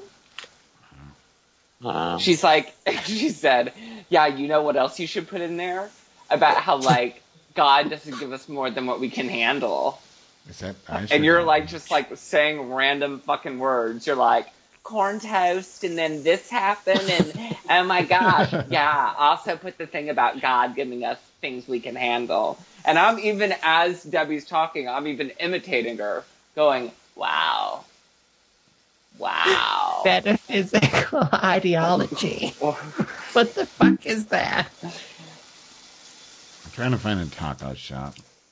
Wow. She's like, she said, yeah, you know what else you should put in there? About how, like, God doesn't give us more than what we can handle. Is that, I And you're, like, just, like, saying random fucking words. You're like, corn toast, and then this happened, and, oh my gosh, yeah. Also put the thing about God giving us things we can handle. And I'm even, as Debbie's talking, I'm even imitating her, going, wow. Wow. Metaphysical ideology. What the fuck is that? I'm trying to find a taco shop.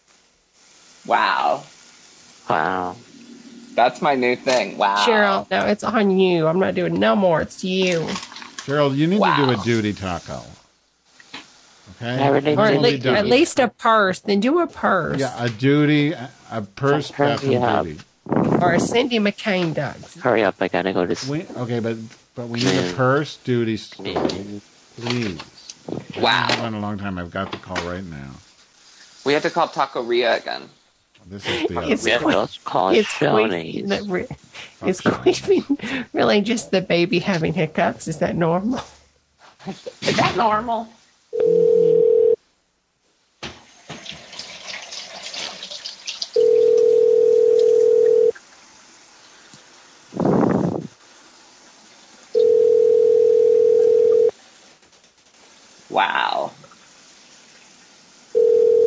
Wow. Wow. That's my new thing. Wow. Cheryl, no, it's on you. I'm not doing no more. It's you. Cheryl, you need Wow. to do a duty taco. Okay? Everything Or at, Only le- duty. at least a purse. Then do a purse. Yeah, a duty, a, a purse Hurry bathroom up. duty. Or a Cindy McCain does. Hurry up, I gotta go to sleep. We, okay, but but we need a purse duty story, please. Wow. I haven't done in a long time. I've got the call right now. We have to call Taqueria again. This is the It's We have quite- to call It's Shoney's. quite, re- it's quite really just the baby having hiccups. Is that normal? Is that normal? Wow.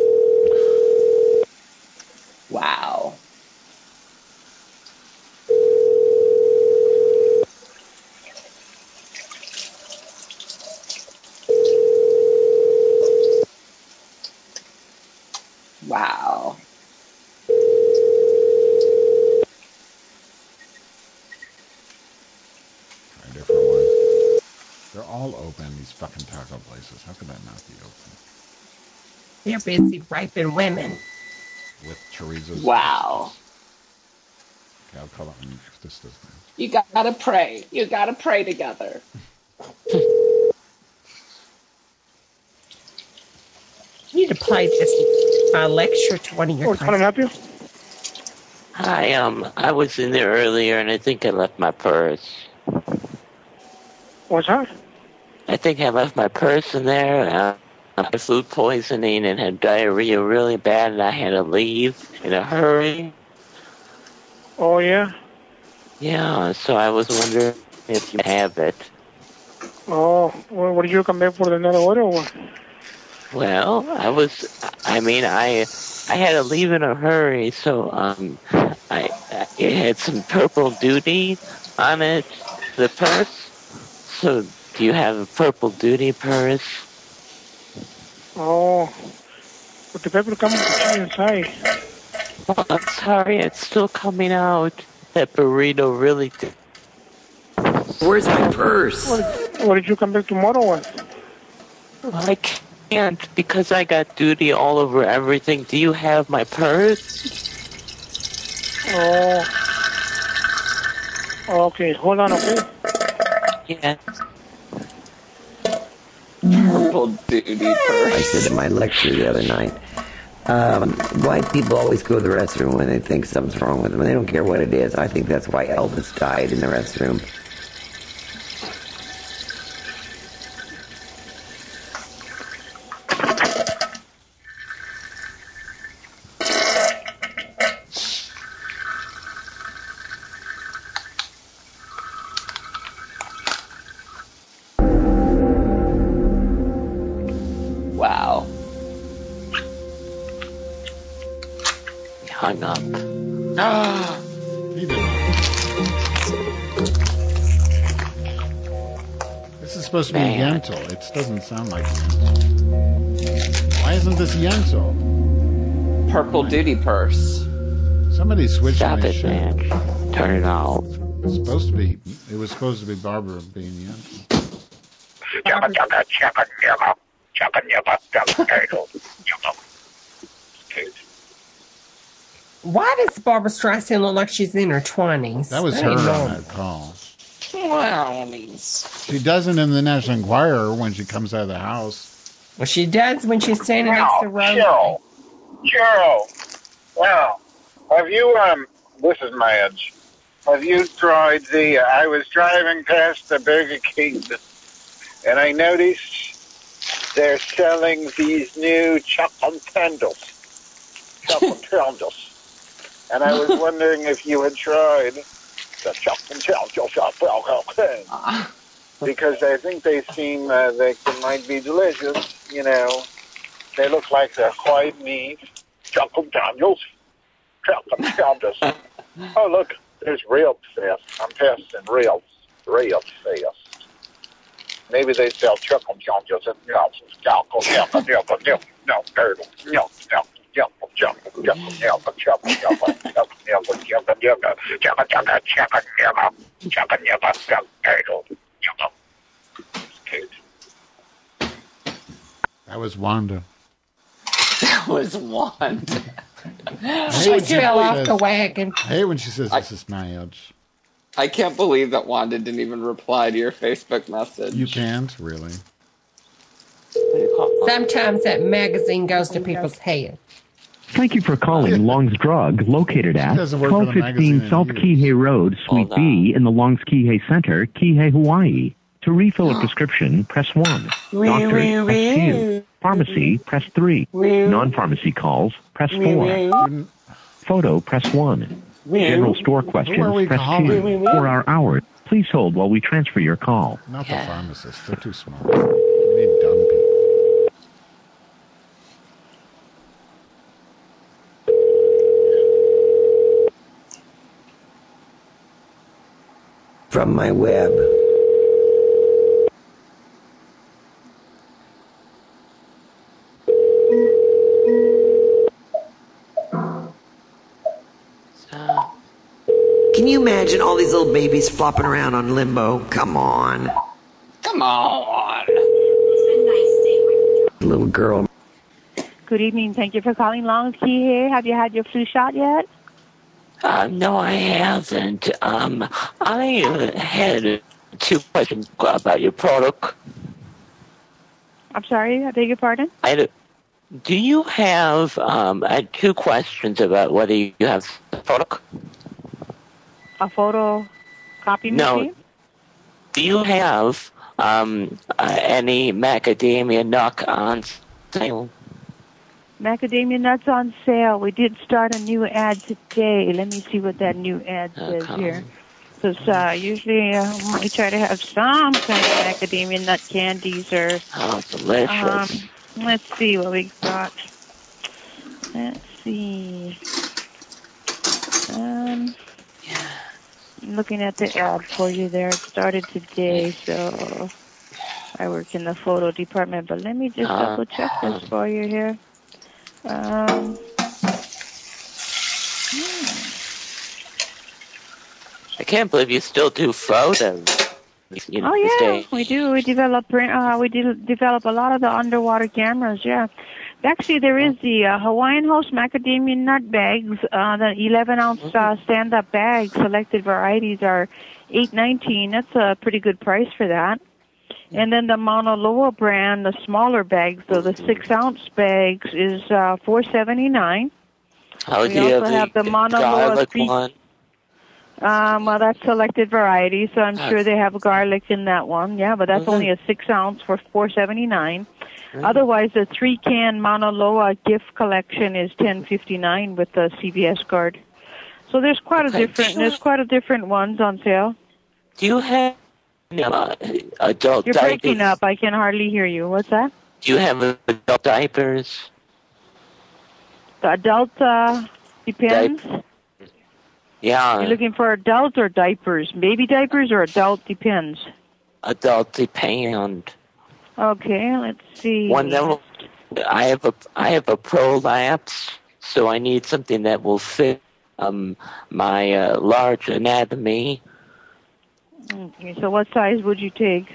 all open, these fucking taco places. How could that not be open? They're busy raping women. With chorizos. Wow. Okay, I'll call it if this doesn't. You gotta pray. You gotta pray together. You need to play this uh, lecture to one of your Oh, can I help you? Hi, um, I was in there earlier and I think I left my purse. What's that? I think I left my purse in there. Uh, I had food poisoning and had diarrhea really bad and I had to leave in a hurry. Oh, yeah? Yeah, so I was wondering if you have it. Oh, well, what did you come back for another order or what? Well, I was, I mean, I I had to leave in a hurry, so um, I, I it had some purple duty on it, the purse. So, do you have a purple duty purse? Oh, but the paper comes inside. Oh, I'm sorry, it's still coming out. That burrito really did. Where's my purse? What, what did you come back tomorrow with? Well, I can't because I got duty all over everything. Do you have my purse? Oh. Okay, hold on, okay? Yeah. Purple duty purse. I said in my lecture the other night, um, white people always go to the restroom when they think something's wrong with them. They don't care what it is. I think that's why Elvis died in the restroom. Wow. He hung up. Ah. He did. This is supposed to be Man. Yentl. It doesn't sound like Yentl. Why isn't this Yentl? Purple duty purse. Somebody switched Stop my it, shit. man. Turn it off. It's supposed to be. It was supposed to be Barbara being Yentl. Why does Barbara Streisand look like she's in her twenties? That was her on that call. Well, I mean, She doesn't in the National Enquirer when she comes out of the house. Well, she does when she's standing next to Rose. Cheryl. Cheryl. Wow. Have you, um, this is Madge. Have you tried the, uh, I was driving past the Burger King and I noticed they're selling these new chocolate candles. Chocolate candles. And I was wondering if you had tried the chocolate candles. Because I think they seem, uh, they might be delicious, you know. They look like they're quite neat. Chocolate candles. Chocolate candles. Oh, look, there's real fast. I'm testing real, real fast. Maybe they sell chocolate candles and no, chocolate candles, no, no, no, turtle, no, no. That was Wanda. That was Wanda. She fell off the wagon. I hate when she says this is Madge. I can't believe that Wanda didn't even reply to your Facebook message. You can't, really. Sometimes that magazine goes to people's head. Thank you for calling Long's Drug, located at doesn't work for twelve the magazine fifteen South in Kihei Road, Suite B, in the Long's Kihei Center, Kihei, Hawaii. To refill a prescription, press one. Doctor, press two. Pharmacy, press three. Non-pharmacy calls, press four. Photo, press one. General store questions, press two. For our hours, please hold while we transfer your call. Not the pharmacists. They're too smart. We need dumb people. From my web. Can you imagine all these little babies flopping around on limbo? Come on. Come on. Little girl. Good evening. Thank you for calling Long Key here. Have you had your flu shot yet? Uh, no, I haven't. Um, I uh, had two questions about your product. I'm sorry, I beg your pardon? I had a, do you have, um, I had two questions about whether you have the product. A photo copy No. machine? Do you have, um, uh, any macadamia nut on sale? Macadamia nuts on sale. We did start a new ad today. Let me see what that new ad says Okay. here. Because uh, usually uh, we try to have some kind of macadamia nut candies or... Oh, delicious. Um, let's see what we got. Let's see. Um, I'm looking at the ad for you there. It started today, so I work in the photo department. But let me just Uh, double check this for you here. Um, I can't believe you still do photos. You know, oh these yeah, days. we do. We develop uh, we de- develop a lot of the underwater cameras. Yeah, actually, there is the uh, Hawaiian Host macadamia nut bags. Uh, the eleven ounce uh, stand up bags. Selected varieties are eight nineteen. That's a pretty good price for that. And then the Mauna Loa brand, the smaller bags, so the six ounce bags is uh, four seventy nine. Oh, we do you also have the Mauna Loa garlic three. one? Um, well, that's selected variety, so I'm sure they have garlic in that one. Yeah, but that's Mhm. only a six ounce for four seventy nine. Otherwise, the three can Mauna Loa gift collection is ten fifty nine with the C V S card. So there's quite a Okay, different. do you- There's quite a different ones on sale. Do you have uh, adult You're diapers? breaking up. I can hardly hear you. What's that? Do you have adult diapers? The adult uh, depends. Yeah, You're looking for adult or diapers? Baby diapers or adult depends. adult depend. Okay, let's see. One that will, I have a I have a prolapse, so I need something that will fit um my uh, large anatomy. Okay, so what size would you take?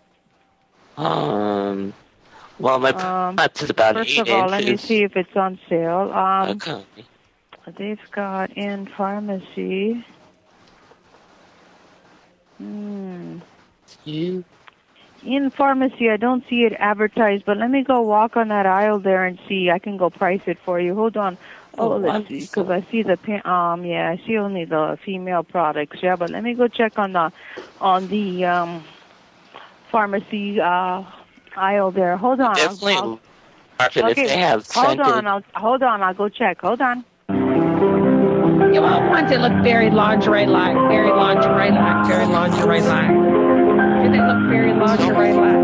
Um, well, my Um, prolapse is about First eight of all, let me inches. see if it's on sale. Um, Okay. They've got in pharmacy. Hmm. You. In pharmacy, I don't see it advertised, but let me go walk on that aisle there and see. I can go price it for you. Hold on. Oh, Oh, let's see, because I see the pa- um, yeah, I see only the female products. Yeah, but let me go check on the on the um pharmacy uh aisle there. Hold on. I'll- Definitely. I'll- Market if okay, they have hold scented. on. I'll hold on. I'll go check. Hold on. You want ones that look very lingerie-like, very lingerie-like, very lingerie-like. Do they look very lingerie-like?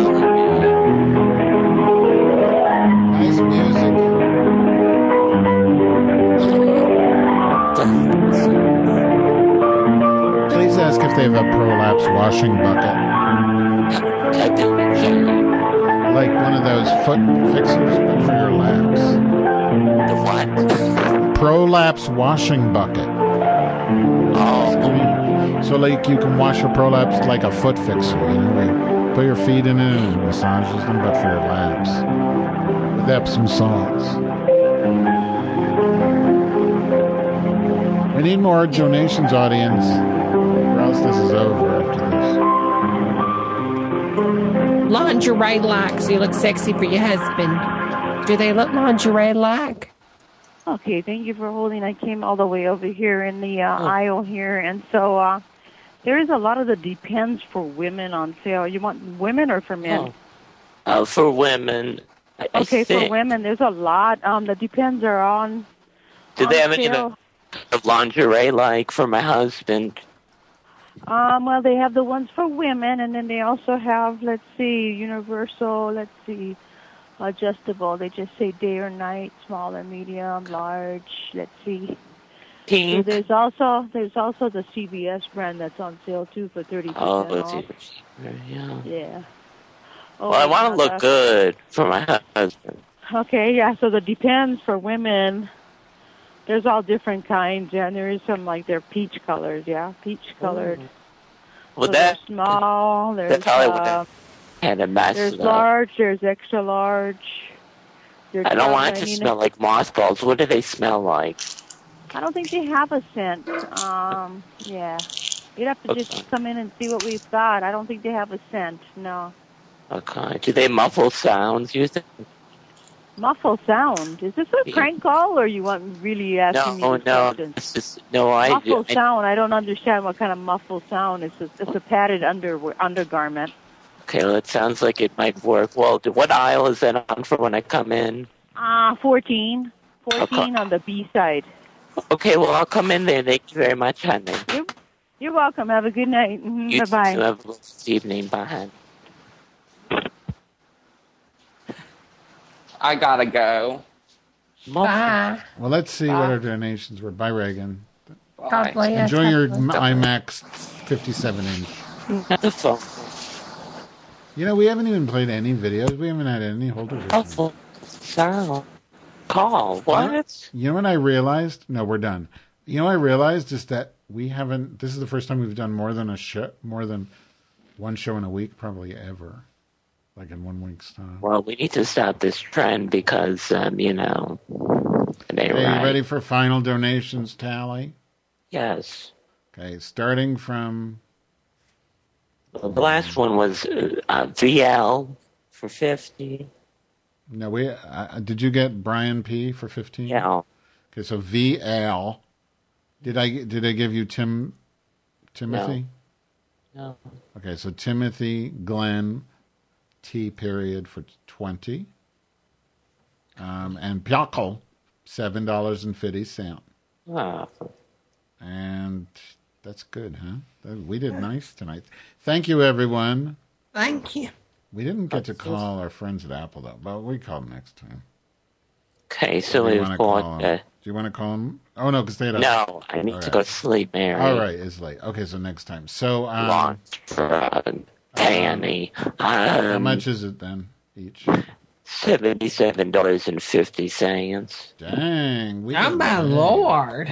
Nice music. Please ask if they have a prolapse washing bucket. Like one of those foot fixers, but for your laps. The what? Prolapse washing bucket. Oh. So like you can wash your prolapse like a foot fixer, you know, where you put your feet in it and it massages them, but for your laps. With Epsom salts. We need more donations, audience, or else this is over after this. Lingerie-like, so you look sexy for your husband. Do they look lingerie-like? Okay, thank you for holding. I came all the way over here in the uh, Oh. aisle here, and so uh, there is a lot of the Depends for women on sale. You want women or for men? Oh. Uh, for women. I, I Okay, for think. women, there's a lot. Um, the Depends are on. Do on they have any sale. of lingerie like for my husband? Um, well, they have the ones for women, and then they also have, let's see, universal. Let's see, adjustable. They just say day or night, small or medium, large. Let's see. Pink. So there's also there's also the C V S brand that's on sale too for thirty percent Oh, off. it's yeah. Yeah. Oh, Well, I want yeah, to look the- good for my husband. Okay, yeah. So the Depends for women. There's all different kinds, yeah. And there is some like they're peach colors, yeah, peach colored. Well, so that- there's small. There's That's how I would uh, have had a mess. there's up. large. There's extra large. There's I don't want it I to mean, smell like mothballs. What do they smell like? I don't think they have a scent. Um, yeah. You'd have to just come in and see what we've got. I don't think they have a scent. No. Okay. Do they muffle sounds? You think? Muffle sound. Is this a prank call, or you want really asking No, me these no. questions? This is, no, I. Muffle I, sound. I don't understand what kind of muffle sound. It's a, it's a padded under undergarment. Okay, well, it sounds like it might work. Well, do- what aisle is that on for when I come in? Ah, fourteen. fourteen on the B side. Okay, well, I'll come in there. Thank you very much, honey. You're, you're welcome. Have a good night. Mhm, You Bye-bye. too. Have a blessed evening. Bye. I gotta go. Bye. Well, let's see what our donations were. Bye, Reagan. God bless. Enjoy your God bless. IMAX fifty-seven inch. Not the phone. You know, we haven't even played any videos. We haven't had any holder Oh, sound. Call. What? You know what I realized? No, we're done. You know what I realized is that we haven't. This is the first time we've done more than a show, more than one show in a week, probably ever. Like in one week's time. Well, we need to stop this trend because, um, you know, it ain't Okay, right. you ready for final donations tally? Yes. Okay, starting from. The last one was uh, uh, V L for fifty. No, we. Uh, did you get Brian P for fifteen? Yeah. Okay, so V L. Did I did I give you Tim Timothy? No. Okay, so Timothy Glenn T period for twenty. Um, and Pyakel, seven dollars and fifty cents. Ah. And that's good, huh? That- We did nice tonight. Thank you, everyone. Thank you. We didn't get to call our friends at Apple, though, but we call them next time. Okay, so Do you we've wanna call got. them? Uh, Do you want to call them? Oh, no, because they had a... no, I need All to right. go sleep, Mary. All right, it's late. Okay, so next time. So, um... Launch drug, Tanny. Um, how much is it, then, each? Seventy-seven dollars and fifty cents. Dang. We Oh, did my good. Lord.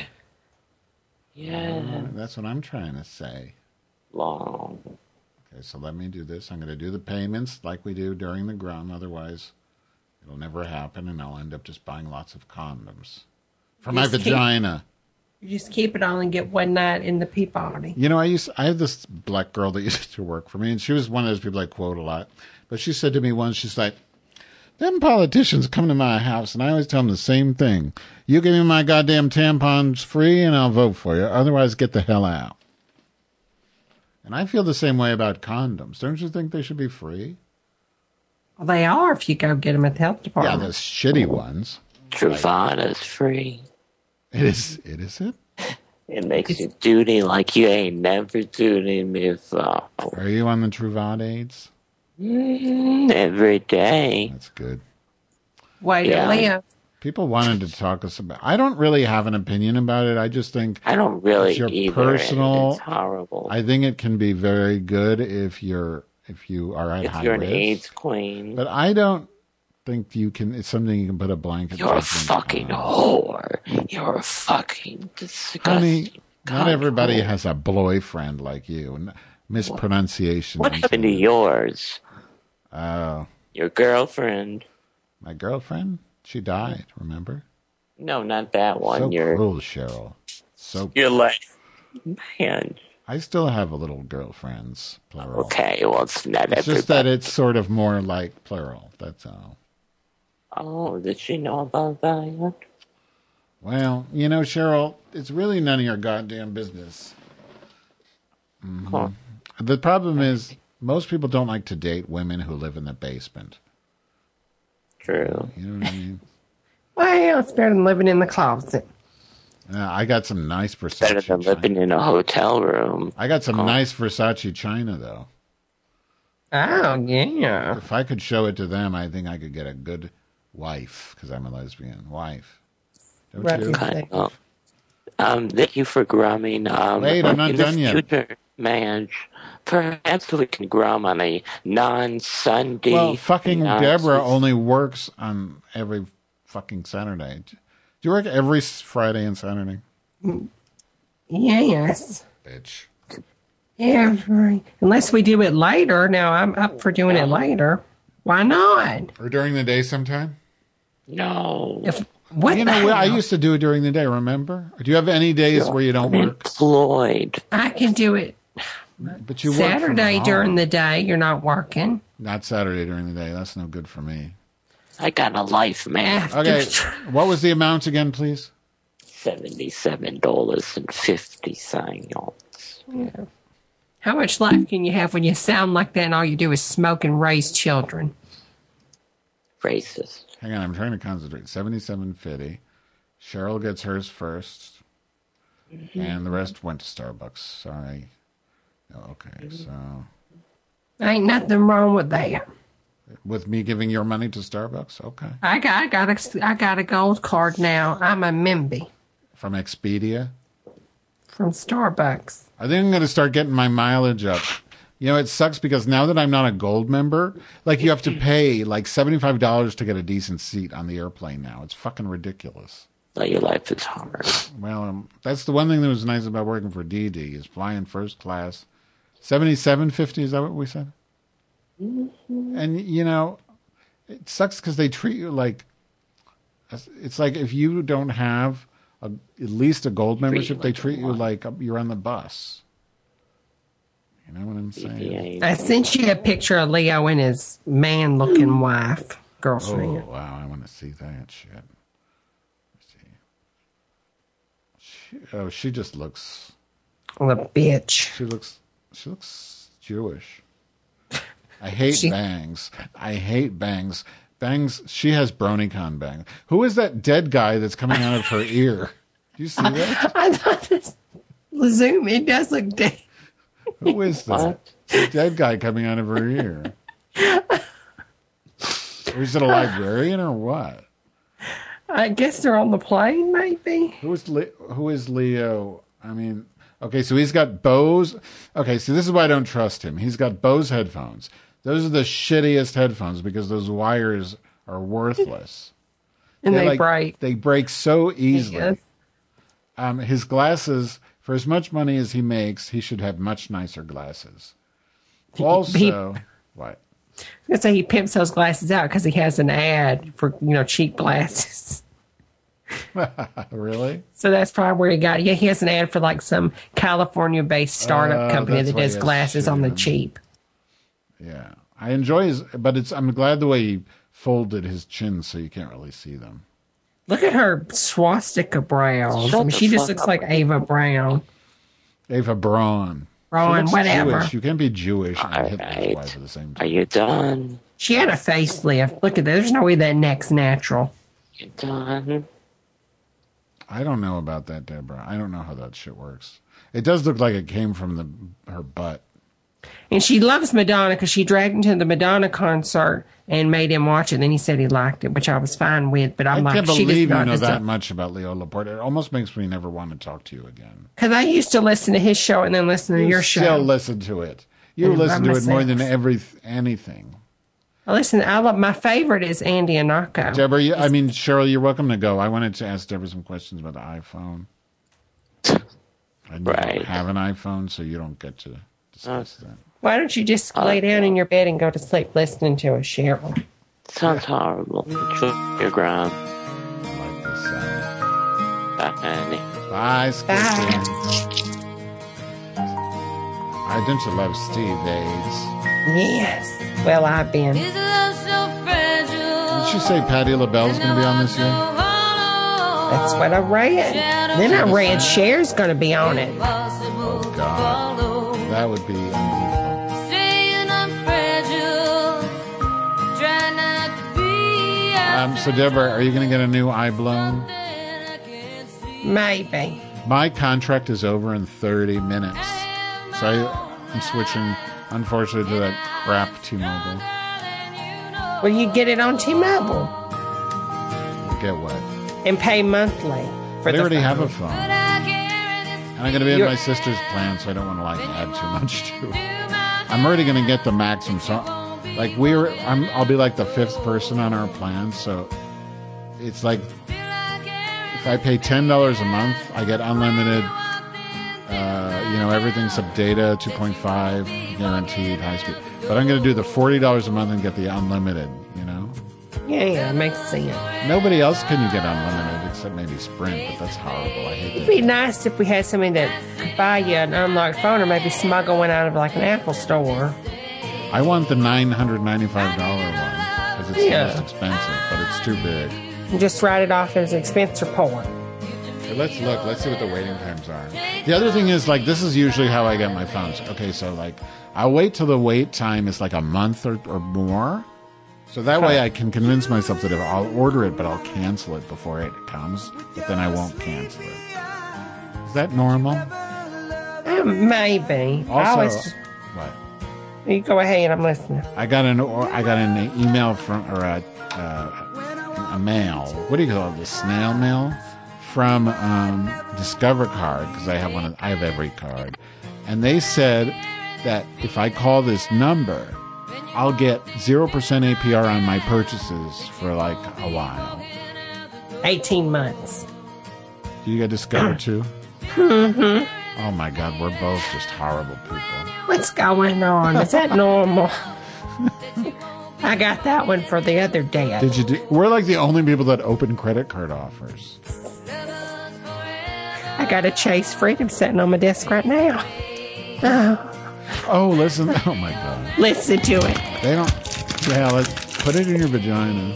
Yeah. That's what I'm trying to say. Long. Okay, so let me do this. I'm going to do the payments like we do during the ground. Otherwise, it'll never happen, and I'll end up just buying lots of condoms for my Just keep- vagina. You just keep it on and get one night in the Peabody. You know, I used I have this black girl that used to work for me, and she was one of those people I quote a lot. But she said to me once, she's like, "Them politicians come to my house, and I always tell them the same thing. You give me my goddamn tampons free, and I'll vote for you. Otherwise, get the hell out." And I feel the same way about condoms. Don't you think they should be free? Well, they are if you go get them at the health Yeah, department. the shitty ones. Truvada's free. It is. It is it. It makes you duty like you ain't never duty before. Are you on the Truvade? Mm, every day. That's good. Wait, Yeah. Leah. People wanted to talk us about. I don't really have an opinion about it. I just think I don't really it's your either. personal. It's horrible. I think it can be very good if you're if you are at if high you're an risk. AIDS queen, But I don't think you can. It's something you can put a blanket. you're a judgment fucking on. whore. You're a fucking disgusting. Honey, not cunt everybody whore. has a boyfriend like you. N- Mispronunciation. What happened to yours? Oh, Your girlfriend? my girlfriend. She died. Remember? No, not that one. So You're cruel, Cheryl. So you're like, man. I still have a little girlfriends, plural. Okay, well, it's not It's everybody. just that it's sort of more like plural. That's all. Oh, did she know about that? Well, you know, Cheryl, it's really none of your goddamn business. Mhm. Huh. The problem is, most people don't like to date women who live in the basement. True. You know what I mean? Well, it's better than living in the closet. Uh, I got some nice Versace. Better than living in a hotel room. I got some nice Versace china, though. Oh, yeah. If I could show it to them, I think I could get a good wife, because I'm a lesbian wife. Don't Right, you? exactly. Oh. Um, thank you for grumming. Um, Wait, I'm not in the done yet. future, Madge, perhaps we can grum on a non-Sunday. Well, fucking non- Deborah only works on every fucking Saturday. Do you work every s- Friday and Saturday? Yes. Bitch. Yeah, right. Unless we do it later. Now, I'm up for doing it later. Why not? Or during the day sometime? No. If, what you the know, hell? I used to do it during the day, remember? Or do you have any days Yeah, where you don't I'm work? employed. I can do it But you work from Saturday home. during the day. You're not working. Not Saturday during the day. That's no good for me. I got a life, man. After- Okay, what was the amount again, please? seventy-seven dollars and fifty cents. Yeah. How much life can you have when you sound like that and all you do is smoke and raise children? Racist. Hang on, I'm trying to concentrate. seventy-seven fifty. Cheryl gets hers first. Mm-hmm. And the rest went to Starbucks. Sorry. Oh, okay, so... Ain't nothing wrong with that. With me giving your money to Starbucks? Okay. I got, I got, a, I got a gold card now. I'm a member From Expedia? from Starbucks. I think I'm going to start getting my mileage up. You know, it sucks because now that I'm not a gold member, like you have to pay like seventy-five dollars to get a decent seat on the airplane now. It's fucking ridiculous. But your life is hard. Well, um, that's the one thing that was nice about working for D D is flying first class. seventy-seven fifty, is that what we said? Mm-hmm. And, you know, it sucks because they treat you like, it's like if you don't have a, at least a gold membership, they treat you like you're on the bus. You know what I'm saying? I sent you a picture of Leo and his man-looking wife, girlfriend. Oh, wow, I want to see that shit. Let's see. She, oh, she just looks... Well, a bitch. She looks, she looks Jewish. I hate She- bangs. I hate bangs. Bangs, she has BronyCon bangs. Who is that dead guy that's coming out of her ear? Do you see that? I thought this Zoom, it does look dead. Who is that? The dead guy coming out of her ear. Or is it a librarian or what? I guess they're on the plane, maybe. Who is Le- who is Leo? I mean, okay, so he's got Bose. Okay, so this is why I don't trust him. He's got Bose headphones. Those are the shittiest headphones because those wires are worthless. And They're they like- break. They break so easily. Yes. Um, his glasses, for as much money as he makes, he should have much nicer glasses. Also, what? Let's say he pimps those glasses out because he has an ad for, you know, cheap glasses. Really? So that's probably where he got. Yeah, he has an ad for like some California-based startup Oh, company that's that why does he has glasses on the shit. cheap. Yeah, I enjoy his, but it's. I'm glad the way he folded his chin so you can't really see them. Look at her swastika brows. I mean, she just looks like Ava Brown. Ava Braun. Braun, She looks whatever. Jewish. You can't be Jewish and Hitler's wife at the same time. Are you done? She had a facelift. Look at that. There's no way that neck's natural. You done? I don't know about that, Deborah. I don't know how that shit works. It does look like it came from the her butt. And she loves Madonna because she dragged him to the Madonna concert and made him watch it. Then he said he liked it, which I was fine with. But I'm I like, can't she believe does you not know that deserve. much about Leo Laporte. It almost makes me never want to talk to you again. Because I used to listen to his show and then listen to You your still show. listen to it. You And listen by to it more than myself. every anything. I listen. I love my favorite is Andy Anaka. Deborah, you, I mean, Cheryl, you're welcome to go. I wanted to ask Deborah some questions about the iPhone. I don't have an iPhone, so you don't get to discuss that. Why don't you just lay down in your bed and go to sleep listening to a Cheryl? Sounds horrible. Enjoy your ground. I like this sound. Bye, honey. Bye, Skipper. I don't you love Steve AIDS? Yes. Well, I've been. Did she say Patti LaBelle's going to be on this year? That's what I read. Then I read Cher's going to be on it. Oh, God. That would be unusual. Um, so, Deborah, are you going to get a new eye blown? Maybe. My contract is over in thirty minutes. So I, I'm switching, unfortunately, to that crap T-Mobile. Well, you get it on T-Mobile Get what? and pay monthly for I the already phone. have a phone. And I'm going to be in You're- my sister's plan, so I don't want to like add too much to it. I'm already going to get the maximum. So, like we're, I'm, I'll be like the fifth person on our plan. So it's like if I pay ten dollars a month, I get unlimited, uh, you you know, everything's up data, two point five, guaranteed, high speed. But I'm going to do the forty dollars a month and get the unlimited, you know? Yeah, yeah, it makes sense. Nobody else can you get unlimited except maybe Sprint, but that's horrible. I hate It'd that. be nice if we had somebody that could buy you an unlocked phone or maybe smuggle one out of like an Apple store. I want the nine hundred ninety-five dollars one because it's Yeah. the most expensive, but it's too big. And just write it off as expense report. Okay, let's look. Let's see what the waiting times are. The other thing is, like, this is usually how I get my phones. Okay, so, like, I'll wait till the wait time is, like, a month or, or more. So that way I can convince myself that if I'll order it, but I'll cancel it before it comes. But then I won't cancel it. Is that normal? Uh, maybe. I Also, always, what? you go ahead. I'm listening. I got an or I got an email from or a uh, a mail. What do you call it? The snail mail from um, Discover Card because I have one. Of, I have every card, and they said that if I call this number, I'll get zero percent A P R on my purchases for like a while. Eighteen months. Do you get Discover too? Mm-hmm. Oh my God, we're both just horrible people. What's going on? Is that normal? I got that one for the other day. Did you do? We're like the only people that open credit card offers. I got a Chase Freedom sitting on my desk right now. Oh, Oh, listen! Oh my God! listen to it. They don't. Yeah, let's put it in your vagina.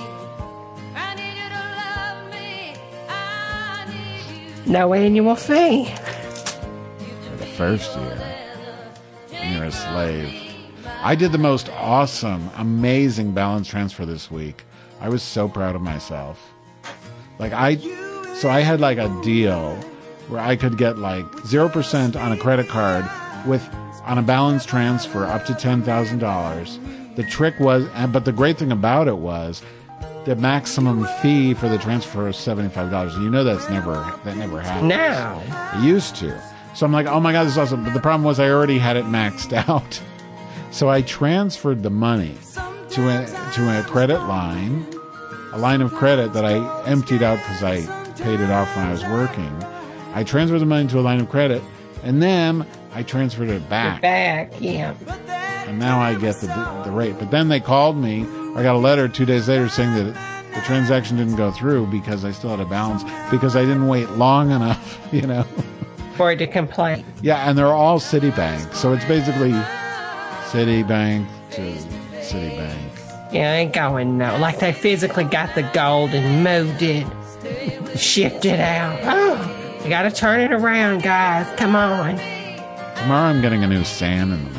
No annual fee. For the first year, and you're a slave. I did the most awesome, amazing balance transfer this week. I was so proud of myself. Like I, so I had like a deal where I could get like zero percent on a credit card with on a balance transfer up to ten thousand dollars. The trick was, but the great thing about it was, the maximum fee for the transfer is seventy-five dollars. You know that's never that never happened. Now. It used to. So I'm like, oh my God, this is awesome. But the problem was I already had it maxed out. So I transferred the money to a to a credit line, a line of credit that I emptied out because I paid it off when I was working. I transferred the money to a line of credit, and then I transferred it back. Back, yeah. And now I get the the rate. But then they called me. I got a letter two days later saying that the transaction didn't go through because I still had a balance because I didn't wait long enough, you know. For it to complain. Yeah, and they're all Citibank. So it's basically Citibank to Citibank. Yeah, I ain't going no. Like they physically got the gold and moved it, shipped it out. Oh, you gotta turn it around, guys. Come on. Tomorrow I'm getting a new SAN in the mail.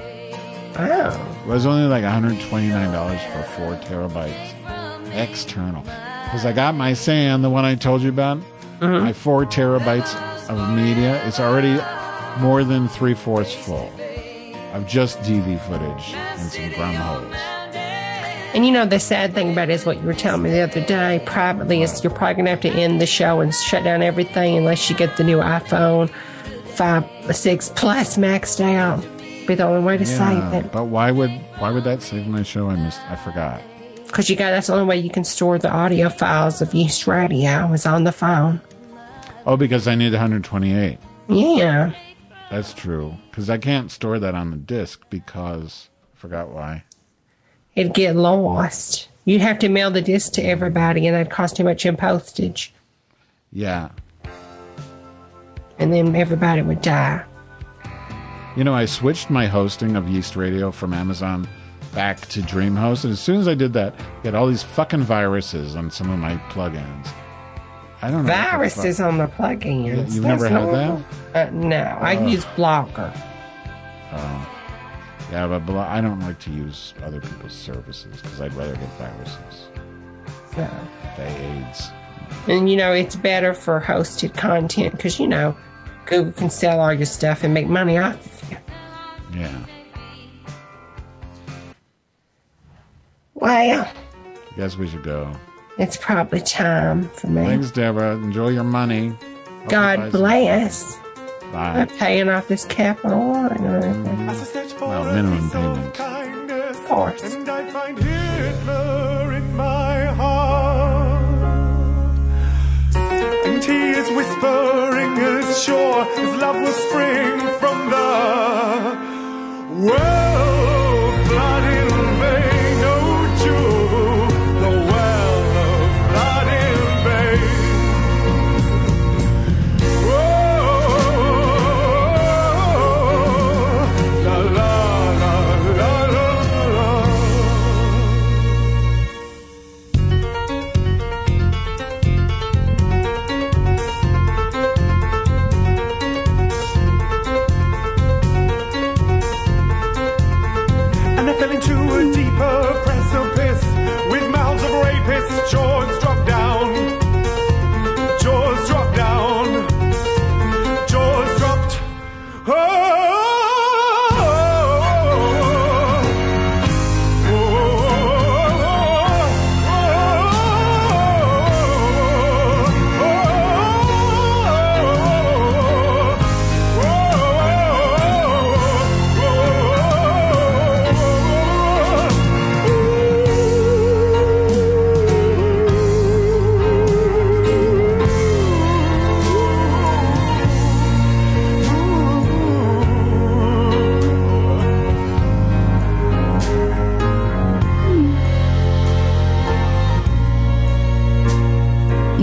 Oh. It was only like one hundred twenty-nine dollars for four terabytes external. Because I got my SAN, the one I told you about, mm-hmm. my four terabytes of media. It's already more than three-fourths full of just D V footage and some grum holes. And you know, the sad thing about it is what you were telling me the other day, privately, is you're probably going to have to end the show and shut down everything unless you get the new iPhone five, six Plus maxed out. Be the only way to Yeah, save it. but why would why would that save my show? I missed. I forgot. Because you got that's the only way you can store the audio files of Yeast Radio is on the phone. Oh, because I need one hundred twenty-eight. Yeah. That's true. Because I can't store that on the disc because I forgot why. It'd get lost. You'd have to mail the disc to everybody, and that'd cost too much in postage. Yeah. And then everybody would die. You know, I switched my hosting of Yeast Radio from Amazon back to DreamHost, and as soon as I did that, I got all these fucking viruses on some of my plugins. I don't know. Viruses on the plugins. Yeah, you've That's never had normal. Uh, no, I Oh. use Blocker. Oh. Yeah, but blo- I don't like to use other people's services because I'd rather get viruses. No. The AIDS. And, you know, it's better for hosted content because, you know, Google can sell all your stuff and make money off of you. Yeah. Well, I guess we should go. it's probably time for me. Thanks, Deborah. Enjoy your money. Hope you buy God some- bless. Bye. I'm paying off this Capital One and everything. Well, minimum payment. Of course. And I find Hitler in my heart. And he is whispering as sure as love will spring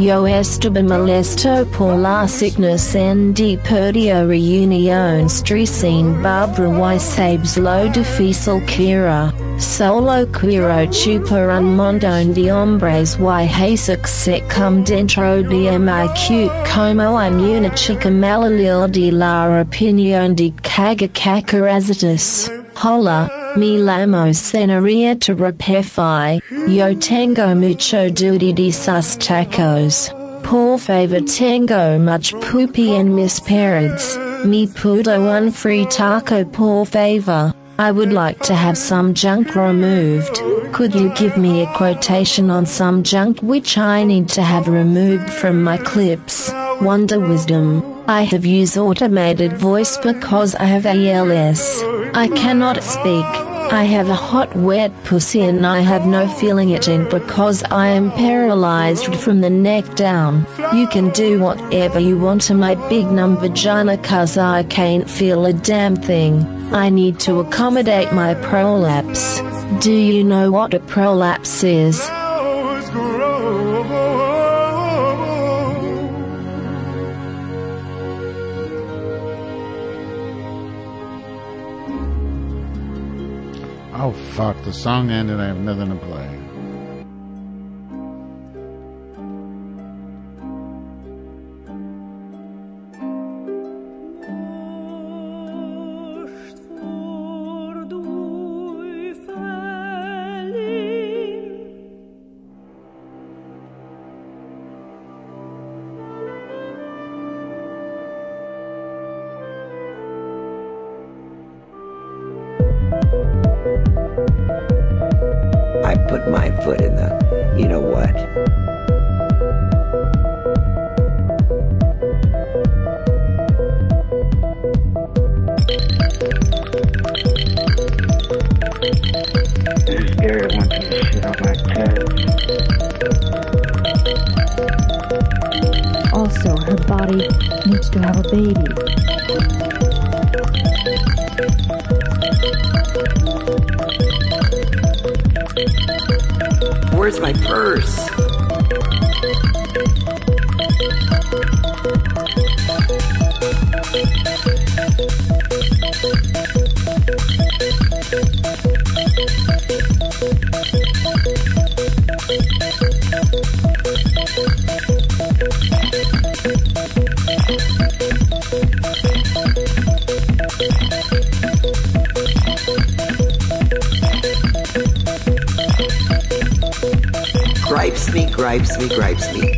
Yo estuve molesto por la sickness en de perdio reunión stressing Barbara y sabes lo difícil que era. Solo quiero chupar un montón de hombres y Jesus se come dentro de mi cute como en una chica malalil de la opinión de cagacacarasitas. Hola, me llamo Senaria Terapefy. Yo tengo mucho duty de sus tacos. Por favor tengo much poopy en mis periods. Me pudo un free taco por favor. I would like to have some junk removed. Could you give me a quotation on some junk which I need to have removed from my clips? Wonder Wisdom. I have used automated voice because I have A L S. I cannot speak. I have a hot wet pussy and I have no feeling it in because I am paralyzed from the neck down. You can do whatever you want to my big numb vagina cause I can't feel a damn thing. I need to accommodate my prolapse. Do you know what a prolapse is? Oh fuck, the song ended, I have nothing to play. I put my foot in the, you know what? This is Gary. I want you to shit on my cat. Also, her body needs to have a baby. Where's my purse? Gripes me, gripes me, gripes me.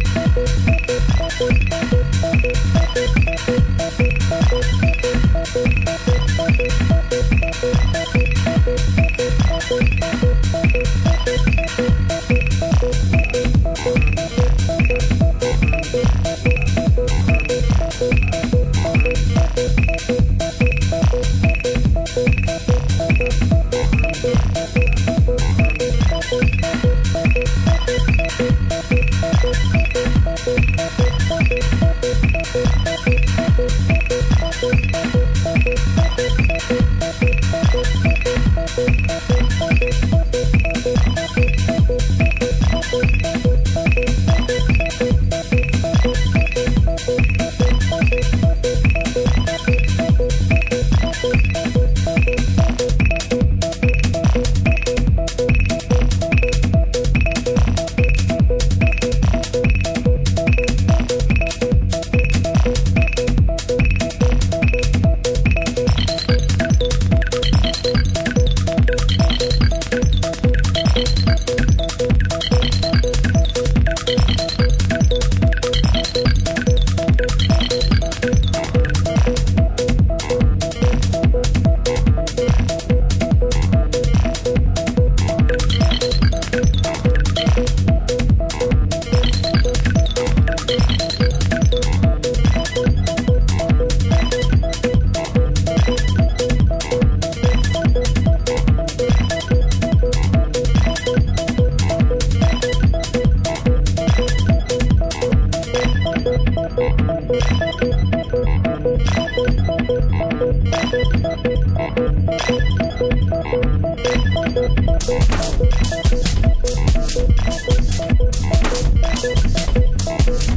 Thank you.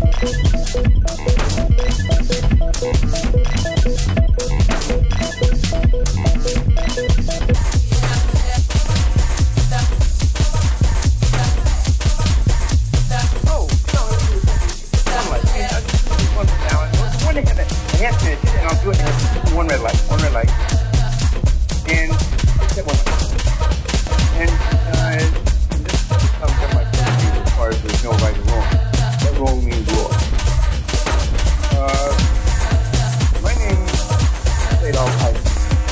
Adolf Eichmann.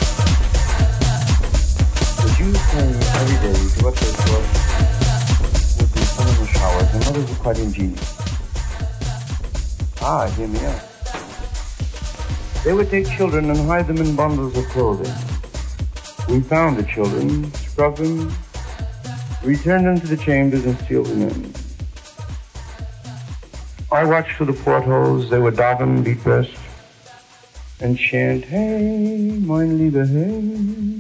The Jews came every day to what they thought would be some in the showers, and others were quite ingenious. Ah, hear me out. They would take children and hide them in bundles of clothing. We found the children, scrubbed them, returned them to the chambers, and sealed them in. I watched through the portholes. They would daven, beat breast, and chant, hey, mein Liebe, hey.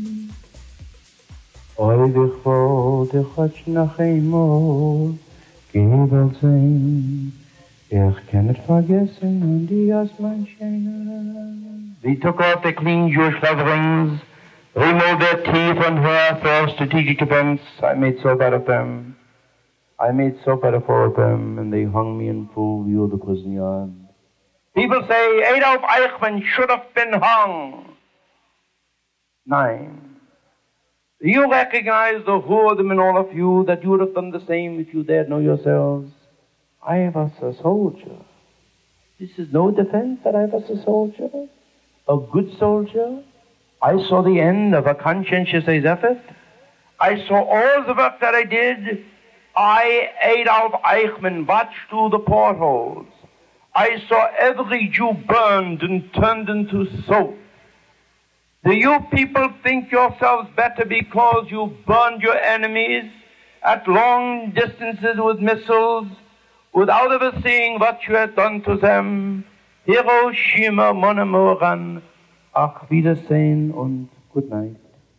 Oi, dich wohl, dich hatsch nach einmal, gehebelt sein. Ich kann nicht vergessen, und die als mein Scheiner. They took off their clean Jewish coverings, removed their teeth and hair for strategic defense. I made soap out of them. I made soap out of all of them, and they hung me in full view of the prison yard. People say Adolf Eichmann should have been hung. Nine. Do you recognize the whoredom in all of you that you would have done the same if you dared know yourselves? I was a soldier. This is no defense that I was a soldier. A good soldier. I saw the end of a conscientious effort. I saw all the work that I did. I, Adolf Eichmann, watched through the portholes. I saw every Jew burned and turned into soap. Do you people think yourselves better because you burned your enemies at long distances with missiles without ever seeing what you had done to them? Hiroshima, mon amour, ach, Wiedersehen und good night.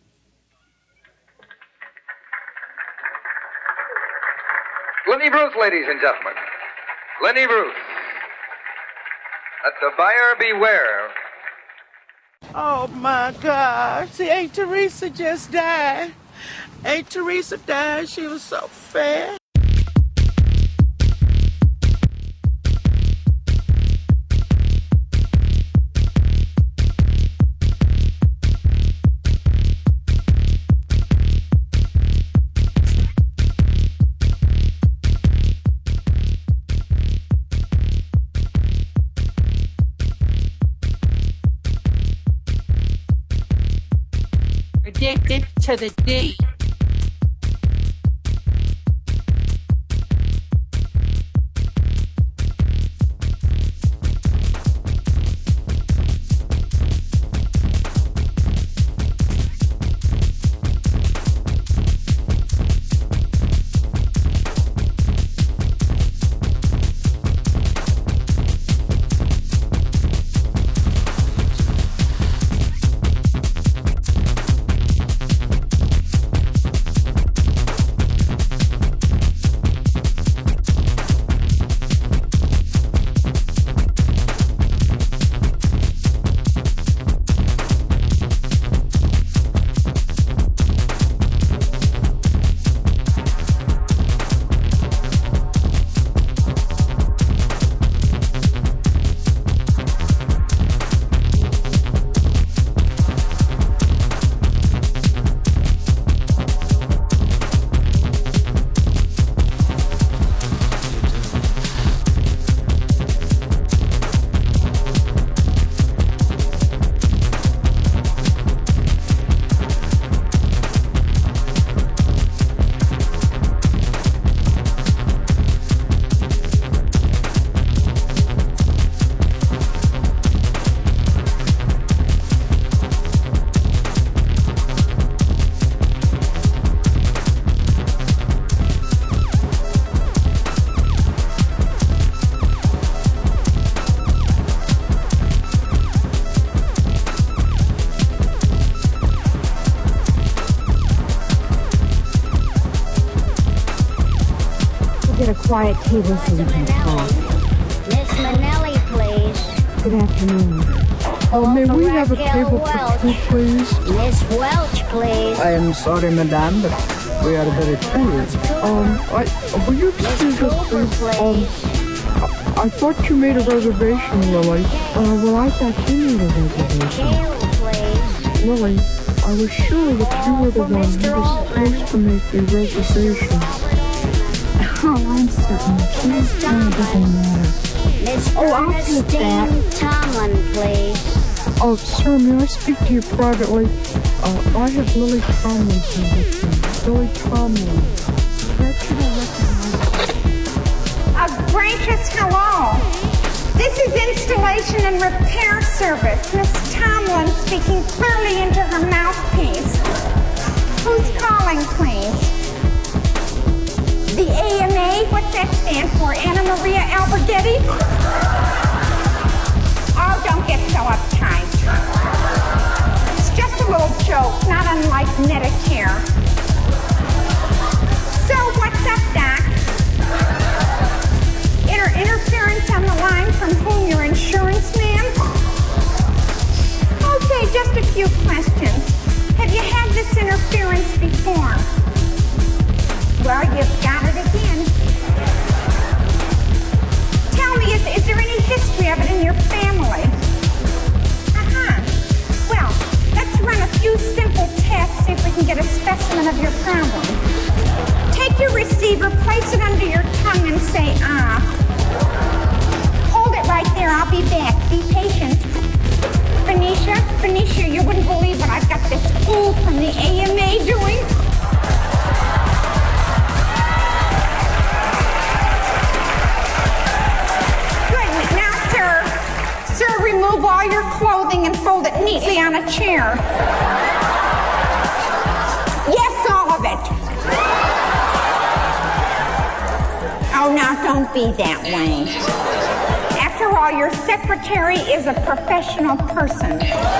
Lenny Bruce, ladies and gentlemen. Lenny Bruce. Let the buyer beware. Oh, my God. See, Aunt Teresa just died. Aunt Teresa died. She was so fair. Addicted to the D. Quiet table so we can talk. Miss Manelli, please. Good afternoon. Oh, may we have a table for two, please? Miss Welch, please. I am sorry, madame, but we are very poor. Um, I, will you excuse us, please? Um, I, I thought you made a reservation, Lily. Uh, well, I thought you made a reservation. Lily, I was sure that you were the one who was supposed to make the reservation. Oh, I'm certain. Miss Tomlin. Miss oh, I'll take that. Tomlin, please. Oh, sir, may I speak to you privately? Uh, I have Lily Tomlinson with me. Lily Tomlin. Perhaps you don't recognize A gracious hello. This is installation and repair service. Miss Tomlin speaking clearly into her mouthpiece. Who's calling, please? The A M A? What's that stand for? Anna Maria Alberghetti? Oh, don't get so uptight. It's just a little joke, not unlike Medicare. So, what's up, Doc? Inter- interference on the line from whom, your insurance man? Okay, just a few questions. Have you had this interference before? Well, you've got it again. Tell me, is, is there any history of it in your family? Uh-huh. Well, let's run a few simple tests, see if we can get a specimen of your problem. Take your receiver, place it under your tongue, and say, ah. Hold it right there. I'll be back. Be patient. Phoenicia, Phoenicia, you wouldn't believe what I've got this fool from the A M A doing. Good. Now, sir, sir, remove all your clothing and fold it neatly on a chair. Yes, all of it. Oh, now, don't be that way. After all, your secretary is a professional person.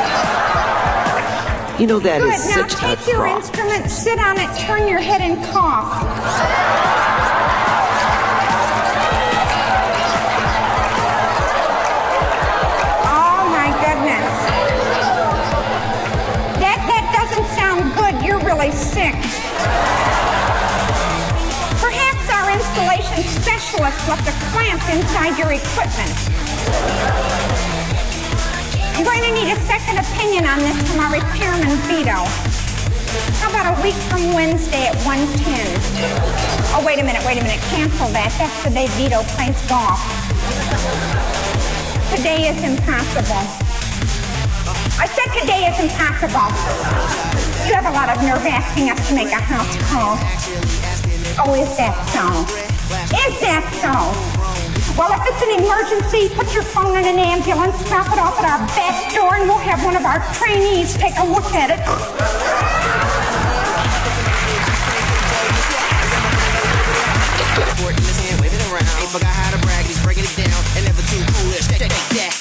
You know, that Good. is Now such take a your fraud. instrument, sit on it, turn your head, and cough. Oh, my goodness. That, that doesn't sound good. You're really sick. Perhaps our installation specialist left a clamp inside your equipment. I'm going to need a second opinion on this from our repairman, Vito. How about a week from Wednesday at one ten? Oh, wait a minute, wait a minute. Cancel that. That's the day Vito plays golf. Today is impossible. I said today is impossible. You have a lot of nerve asking us to make a house call. Oh, is that so? Is that so? Well, if it's an emergency, put your phone in an ambulance, drop it off at our back door, and we'll have one of our trainees take a look at it. Ain't forgot how to brag, he's breaking it down, and never too foolish. Take that.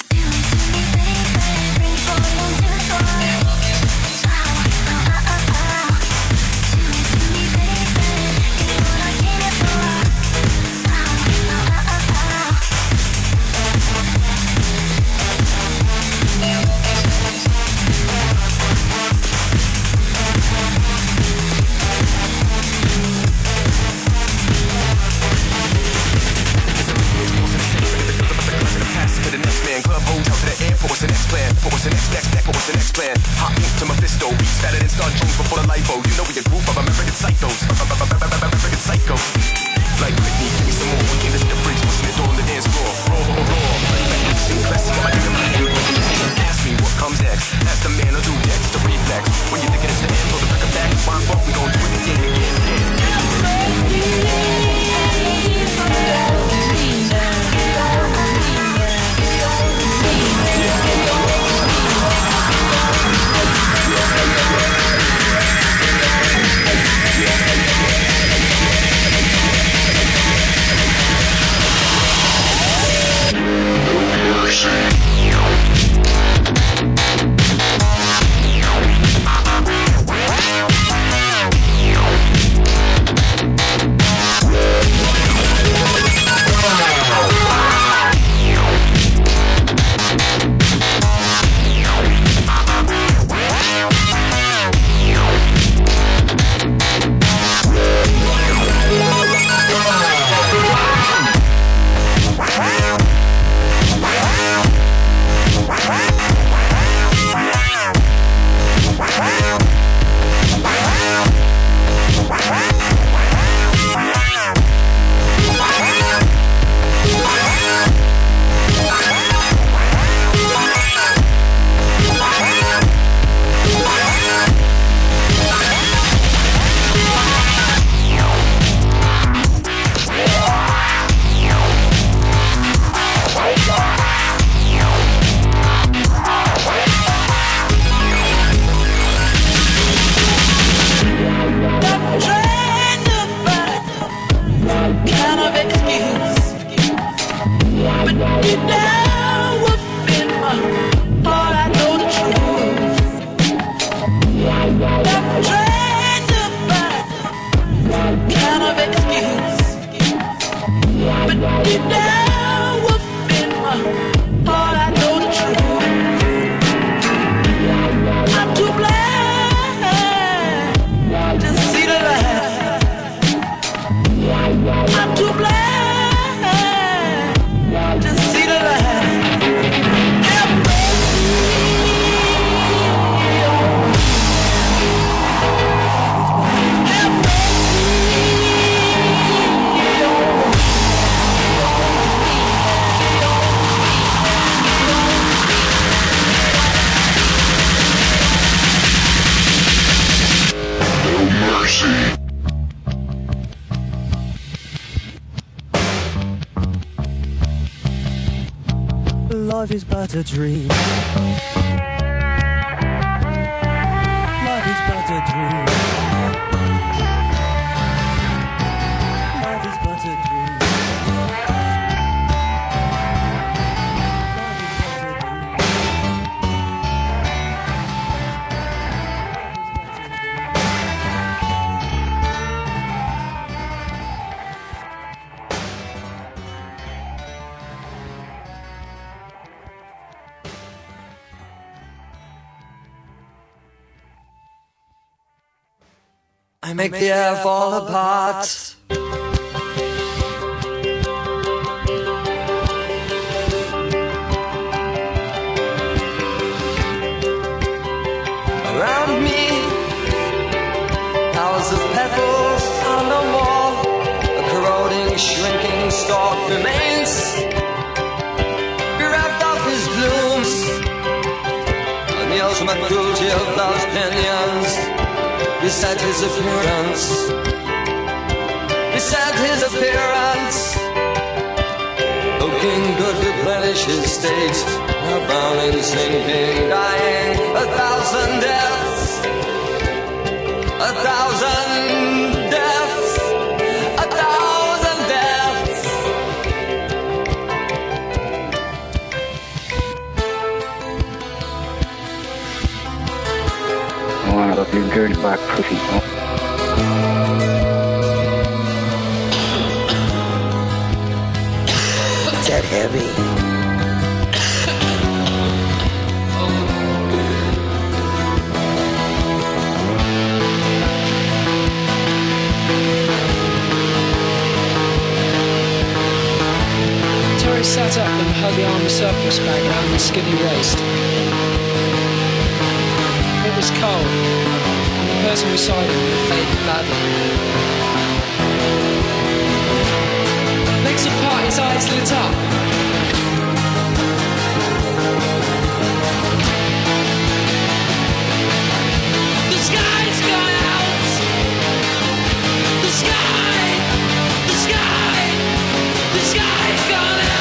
What's the next plan? But what's the next, next, next, but what's the next plan? Hot ink to Mephisto, beats better than Star Jones before the lipo. You know we a group of American psychos, American psycho. Like Britney, give me some more. We can listen to freaks, pushing it on the dance floor. Raw, raw, raw. Classic, I get them. Ask me what comes next. Ask the man or do next. The reflex. When you're thinking it's the end, throw the record back. Why fuck? We gon' do it again, again, again. Life is but a dream. Life is but a dream. Life is but a dream. I make the air fall apart. Around me, towers of petals on the wall. A corroding, shrinking stalk remains, bereft of his blooms. And the ultimate cruelty of love's pinions beset his appearance, beset his appearance. O king, good replenish his state, now browning, sinking, dying, a thousand deaths, a thousand deaths, a thousand deaths. Oh, I love your dirty black pussy. Is that heavy? Terry sat up and held the army surplus bag around his skinny waist. It was cold, and the person beside him faded badly. Legs apart, his eyes lit up. The sky's gone out. The sky, the sky, the sky's gone out.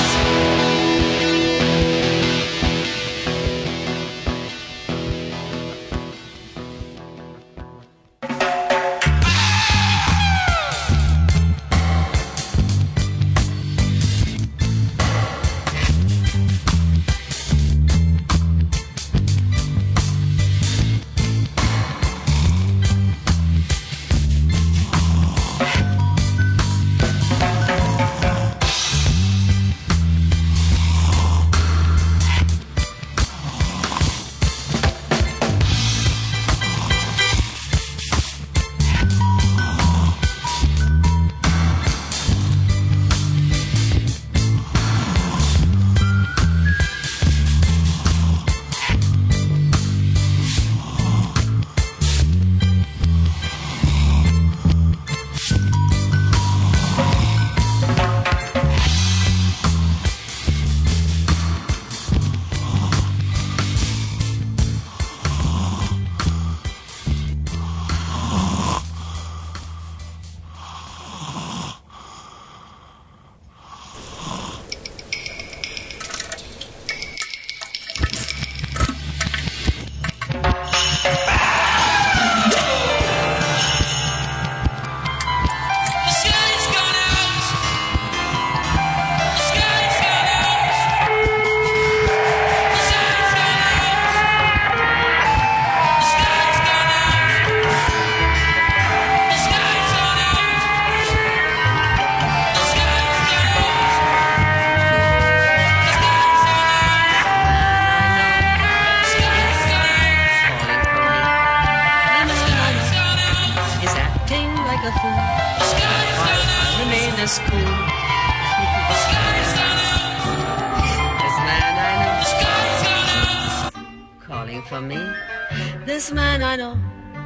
For me, this man I know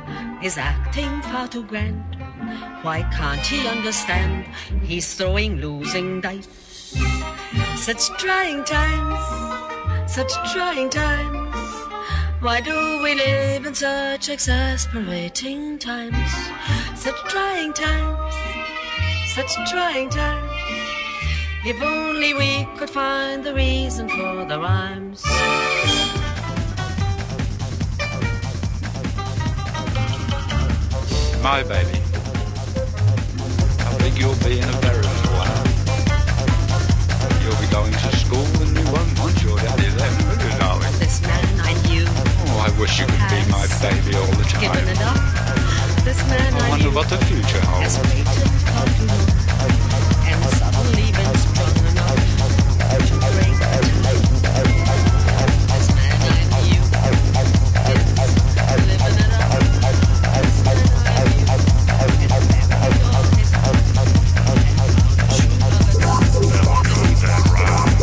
is acting far too grand. Why can't he understand? He's throwing losing dice. Such trying times, such trying times. Why do we live in such exasperating times? Such trying times, such trying times. If only we could find the reason for the rhymes. My baby, I think you'll be in a very little while. You'll be going to school and you won't want your daddy then, will you, darling? This man I knew. Oh, I wish you could be my baby all the time. Given it up. This man I I wonder knew what the future holds. has waited far too long, and suddenly been strong enough to break the time. This man I knew is living it up. This man I knew is very all his heart, and true love it is. Never could that rhyme.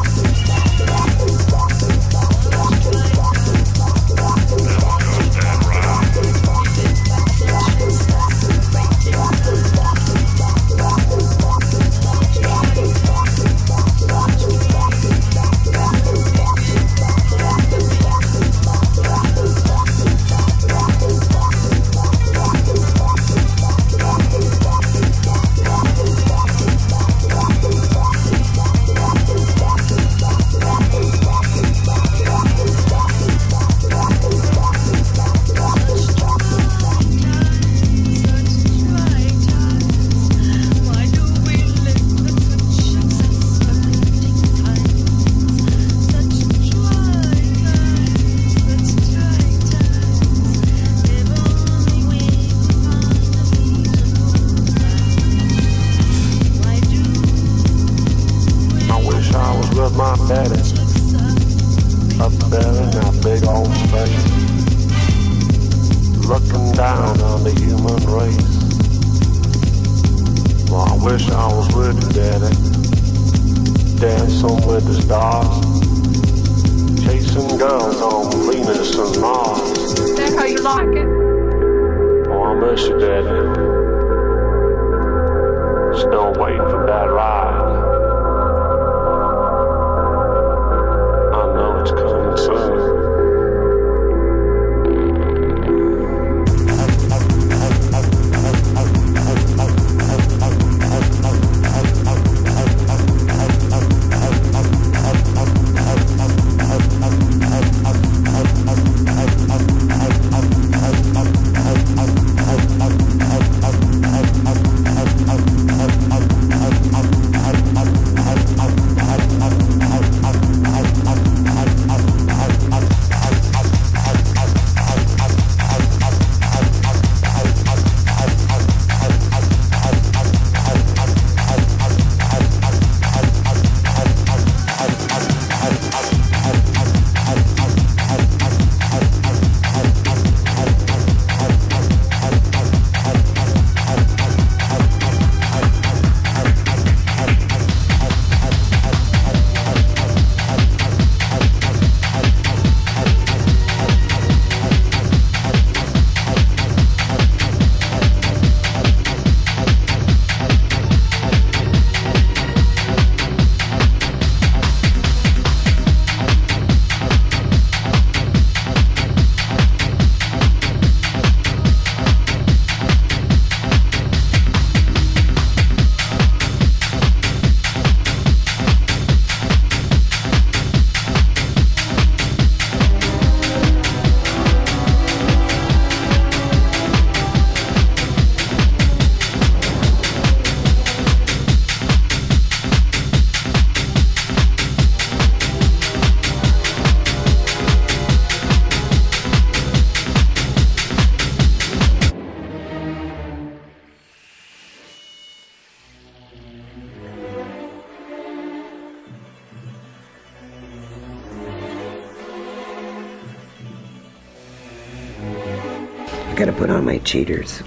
Gotta put on my cheaters.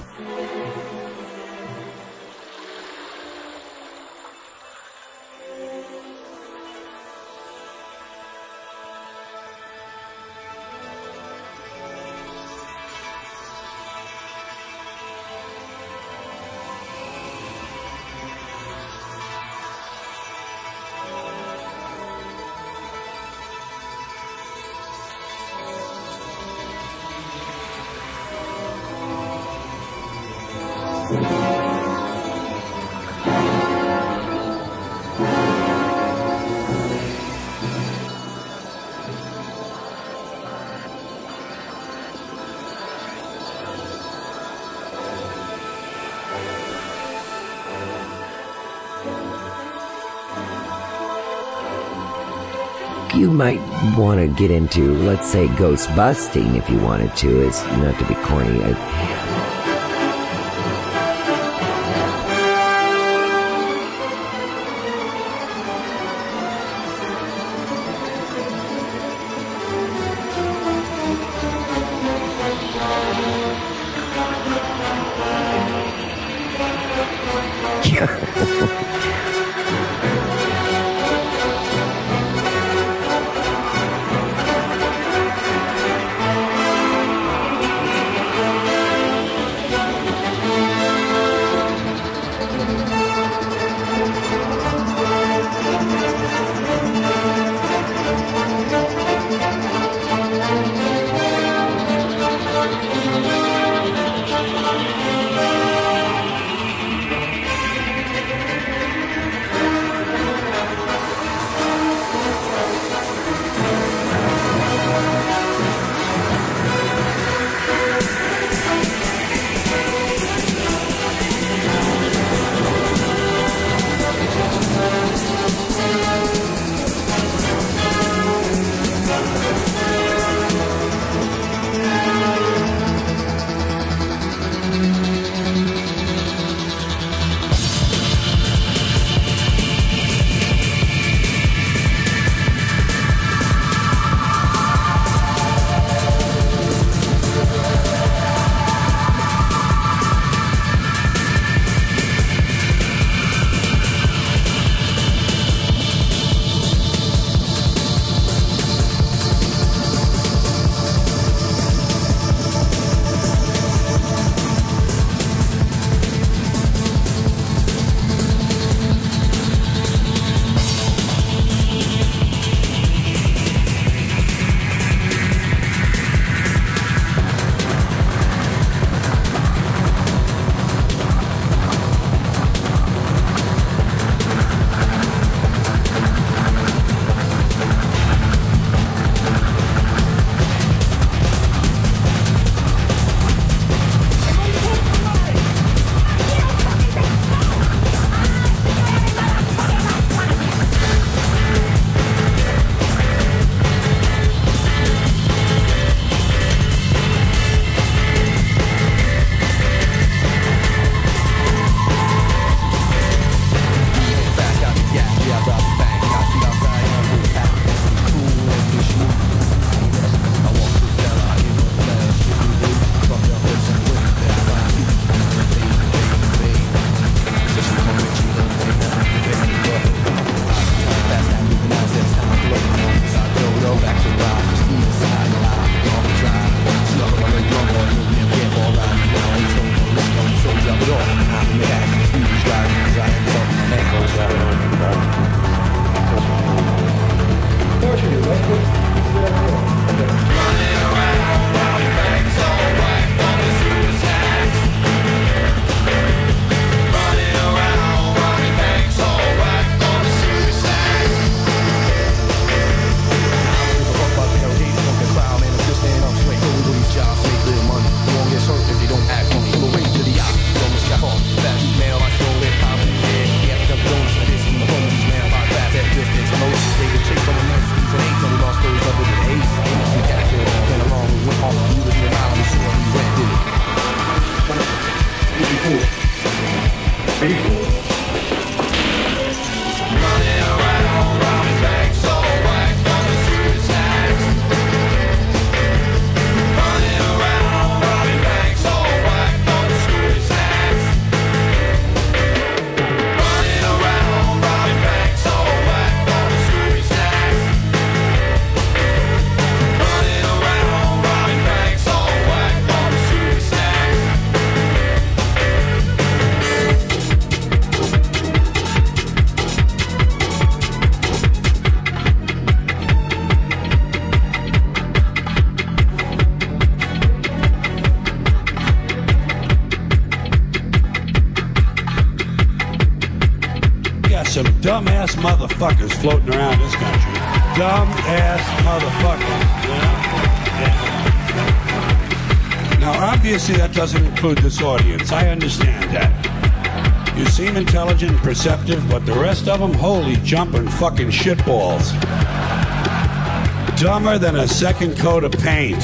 You might want to get into, let's say, ghost busting if you wanted to. It's not to be corny. I, dumbass motherfuckers floating around this country. Dumbass motherfuckers. You know? Now, obviously, that doesn't include this audience. I understand that. You seem intelligent and perceptive, but the rest of them, holy jumping fucking shitballs. Dumber than a second coat of paint.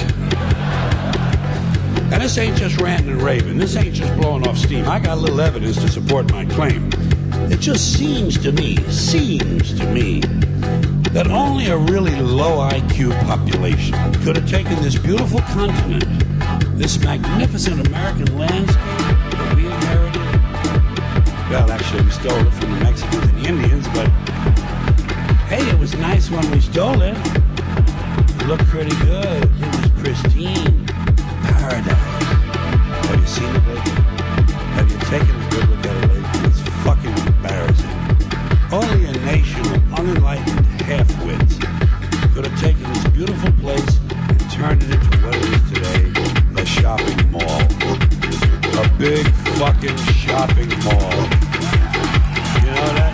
And this ain't just ranting and raving. This ain't just blowing off steam. I got a little evidence to support my claim. It just seems to me, seems to me, that only a really low I Q population could have taken this beautiful continent, this magnificent American landscape that we inherited. Well, actually, we stole it from the Mexicans and the Indians, but hey, it was nice when we stole it. It looked pretty good. It was pristine. Paradise. Have you seen it lately? Have you taken a good look at it lately? It's fucking embarrassing. Only a nation of unenlightened half-wits could have taken this beautiful place and turned it into what it is today, a shopping mall. A big fucking shopping mall. You know that?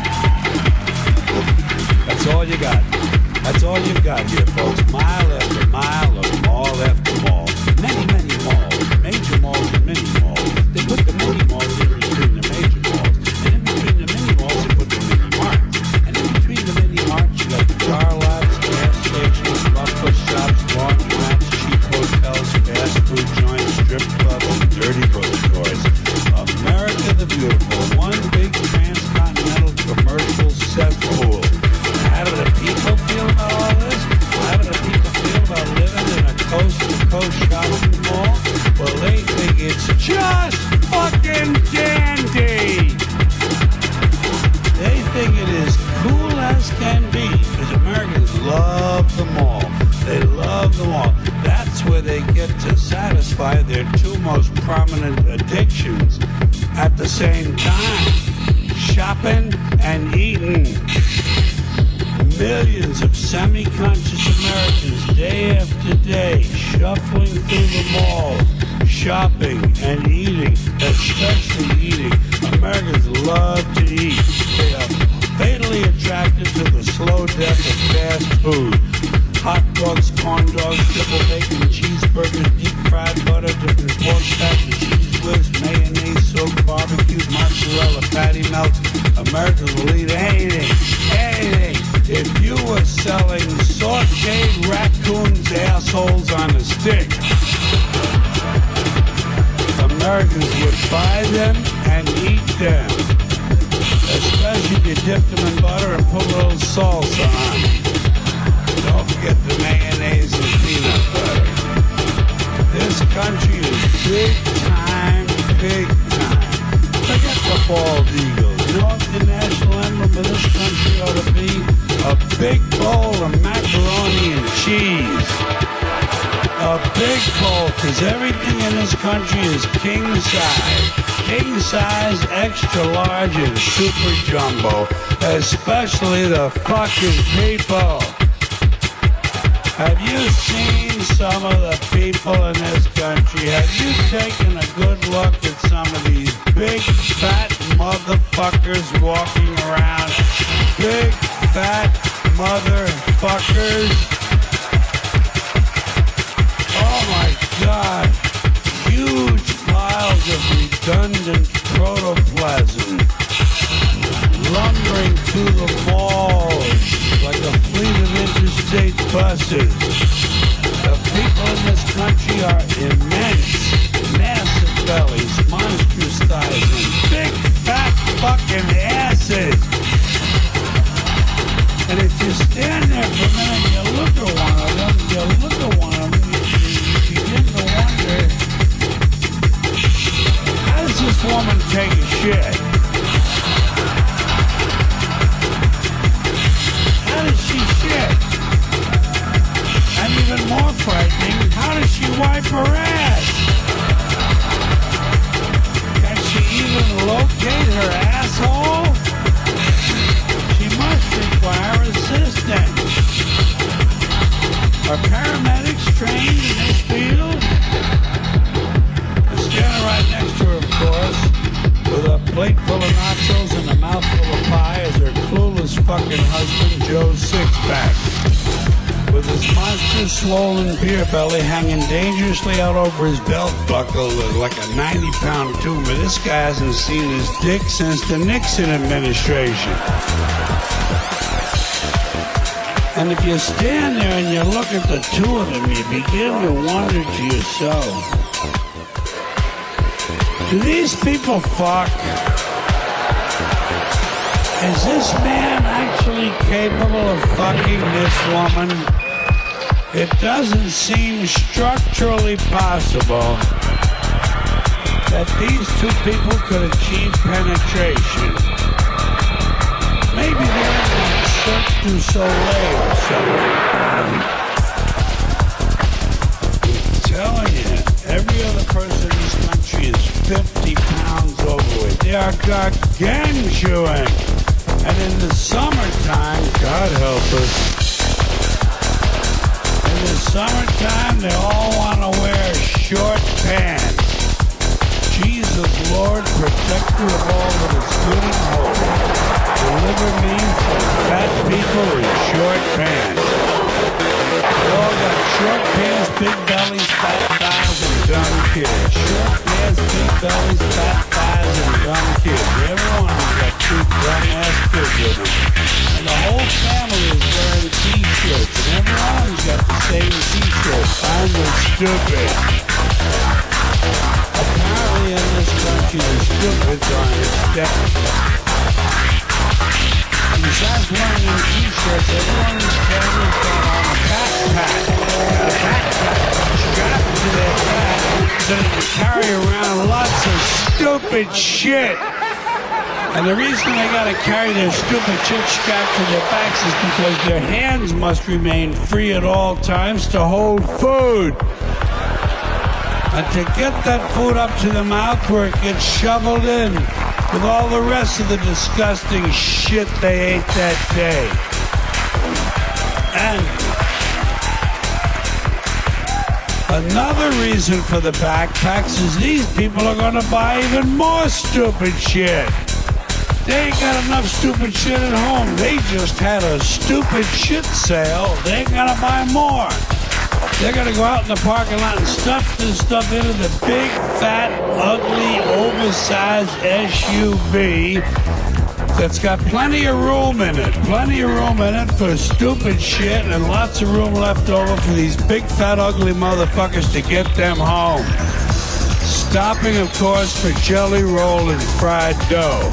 That's all you got. That's all you've got here, folks. Mile after mile of mall after mall. Many, many malls. Major malls and mini malls. They put the mini malls in between the major malls. And in between the mini malls, they put the mini marts. And in between the mini marts, you got the car lots, gas stations, lumber shops, laundromats, cheap hotels, fast food joints, strip clubs, and dirty bookstores. America the Beautiful. One big transcontinental commercial cesspool. How do the people feel about all this? How do the people feel about living in a coast-to-coast shopping mall? Well, they think it's just fucking dandy. They think it is cool as can be because Americans love the mall. They love the mall. That's where they get to satisfy their two most prominent addictions at the same time. Shopping and eating. Millions of semi-conscious Americans, day after day, shuffling through the malls, shopping and eating, especially eating. Americans love to eat. They are fatally attracted to the slow death of fast food. Hot dogs, corn dogs, triple bacon, cheeseburgers, deep fried butter, different pork fats and cheese whiz, mayonnaise, soaked barbecue, mozzarella, patty melts. Americans will eat anything, anything. If you were selling sauteed raccoons' assholes on a stick, Americans would buy them and eat them. Especially if you dipped them in butter and put a little salsa on it. Don't forget the mayonnaise and peanut butter. This country is big time, big time. Forget the bald eagle. You know what the national emblem of this country ought to be? A big bowl of macaroni and cheese. A big bowl, because everything in this country is king size. King size, extra large, and super jumbo. Especially the fucking people. Have you seen some of the people in this country? Have you taken a good look at some of these big fat motherfuckers walking around? Big fat motherfuckers. Oh my God. Huge piles of redundant protoplasm lumbering through the malls like a fleet of interstate buses. The people in this country are immense, massive bellies, monstrous thighs, and big fat fucking asses. And if you stand there for a minute and you look at one of them, you look at one of them, you, you begin to wonder, how does this woman take a shit? How does she shit? And even more frightening, how does she wipe her ass? Can she even locate her asshole? She must require assistance. Are paramedics trained in this field? They're standing right next to her, of course, with a plate full of nachos and a mouthful of pie as her clueless a swollen beer belly hanging dangerously out over his belt buckle like a ninety-pound tumor. This guy hasn't seen his dick since the Nixon administration. And if you stand there and you look at the two of them, you begin to wonder to yourself, do these people fuck? Is this man actually capable of fucking this woman? It doesn't seem structurally possible that these two people could achieve penetration. Maybe they're in a Cirque du Soleil or something. I'm telling you, every other person in this country is fifty pounds overweight. They are gargantuan. And in the summertime, God help us, in the summertime they all want to wear short pants. Jesus, Lord, protector of all that is good and holy, deliver me from fat people in short pants. They all got short pants, big bellies, fat thighs, and dumb kids. Short pants, big bellies, fat thighs, and dumb kids. Everyone has got two dumb-ass kids with them. And the whole family is wearing t-shirts, and everyone's got the same t-shirt. I'm the stupid. Apparently in this country, the stupids are in step. Besides wearing them t-shirts, everyone in this family's got on a backpack. Got a backpack strapped to their back so they can carry around lots of stupid shit. And the reason they gotta carry their stupid shit strapped to their backs is because their hands must remain free at all times to hold food. And to get that food up to the mouth where it gets shoveled in with all the rest of the disgusting shit they ate that day. And another reason for the backpacks is these people are gonna buy even more stupid shit. They ain't got enough stupid shit at home. They just had a stupid shit sale. They ain't gonna buy more. They're gonna go out in the parking lot and stuff this stuff into the big, fat, ugly, oversized S U V that's got plenty of room in it. Plenty of room in it for stupid shit and lots of room left over for these big, fat, ugly motherfuckers to get them home. Stopping, of course, for jelly roll and fried dough.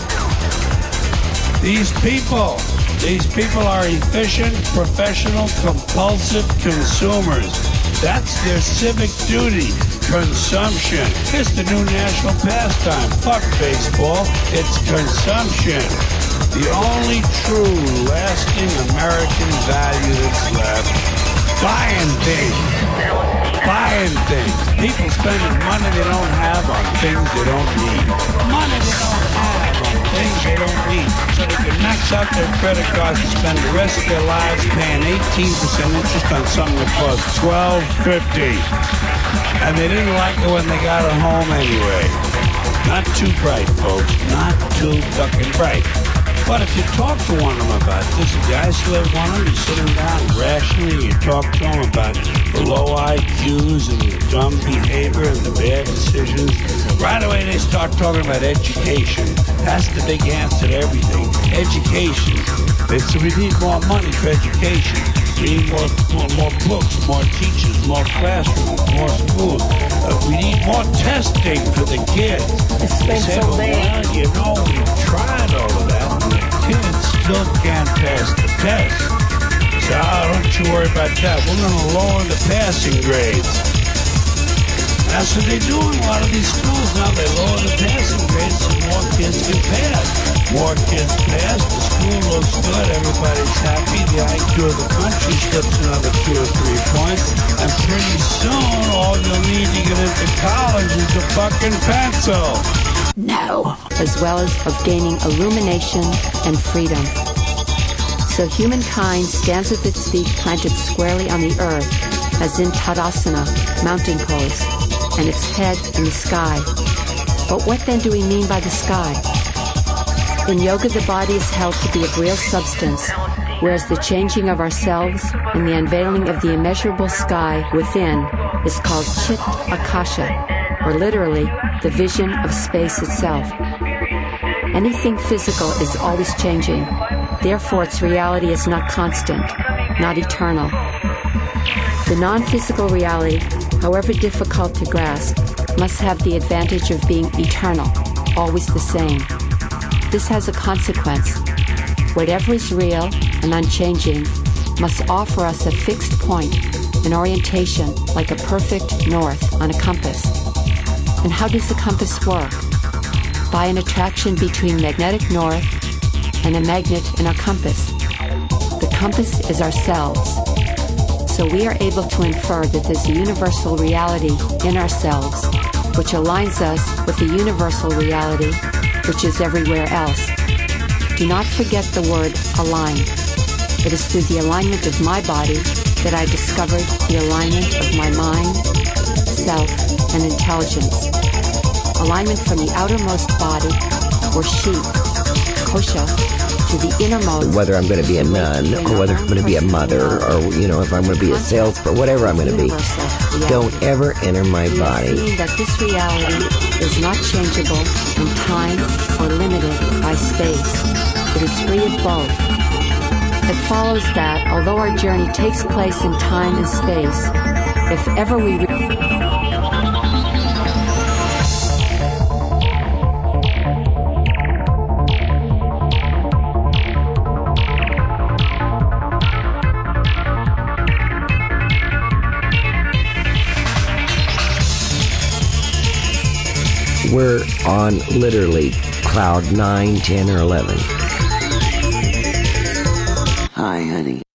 These people, these people are efficient, professional, compulsive consumers. That's their civic duty, consumption. It's the new national pastime. Fuck baseball, it's consumption. The only true, lasting American value that's left. Buying things. Buying things. People spending money they don't have on things they don't need. Money they don't have on things they don't need. So they can max out their credit cards and spend the rest of their lives paying eighteen percent interest on something that costs twelve fifty. And they didn't like it when they got it home anyway. Not too bright, folks. Not too fucking bright. But if you talk to one of them about this, if you isolate one of them, you sit them down rationally, you talk to them about the low I Qs and the dumb behavior and the bad decisions, right away they start talking about education. That's the big answer to everything. Education. They say we need more money for education. We need more, more, more books, more teachers, more classrooms, more schools. Uh, we need more testing for the kids. It's been say, so well, bad. you know, we've tried all of that. Kids still can't pass the test. So oh, don't you worry about that. We're going to lower the passing grades. That's what they do in a lot of these schools now. They lower the passing grades so more kids can pass. More kids pass, the school looks good, everybody's happy, the I Q of the country slips another two or three points, and pretty soon all you'll need to get into college is a fucking pencil. No. As well as of gaining illumination and freedom. So humankind stands with its feet planted squarely on the earth, as in Tadasana, mountain pose, and its head in the sky. But what then do we mean by the sky? In yoga, the body is held to be of real substance, whereas the changing of ourselves and the unveiling of the immeasurable sky within is called Chit Akasha, or literally, the vision of space itself. Anything physical is always changing, therefore its reality is not constant, not eternal. The non-physical reality, however difficult to grasp, must have the advantage of being eternal, always the same. This has a consequence. Whatever is real and unchanging must offer us a fixed point, an orientation like a perfect north on a compass. And how does the compass work? By an attraction between magnetic north and a magnet in our compass. The compass is ourselves. So we are able to infer that there's a universal reality in ourselves, which aligns us with the universal reality, which is everywhere else. Do not forget the word align. It is through the alignment of my body that I discovered the alignment of my mind, self, and intelligence. Alignment from the outermost body, or sheath, kosha, to the innermost. Whether I'm going to be a nun, or whether I'm going to be a mother, or, you know, if I'm going to be a salesperson, whatever I'm going to be, don't ever enter my body. Seeing that this reality is not changeable in time or limited by space. It is free of both. It follows that, although our journey takes place in time and space, if ever we... Re- We're on literally cloud nine, ten, or eleven. Hi, honey.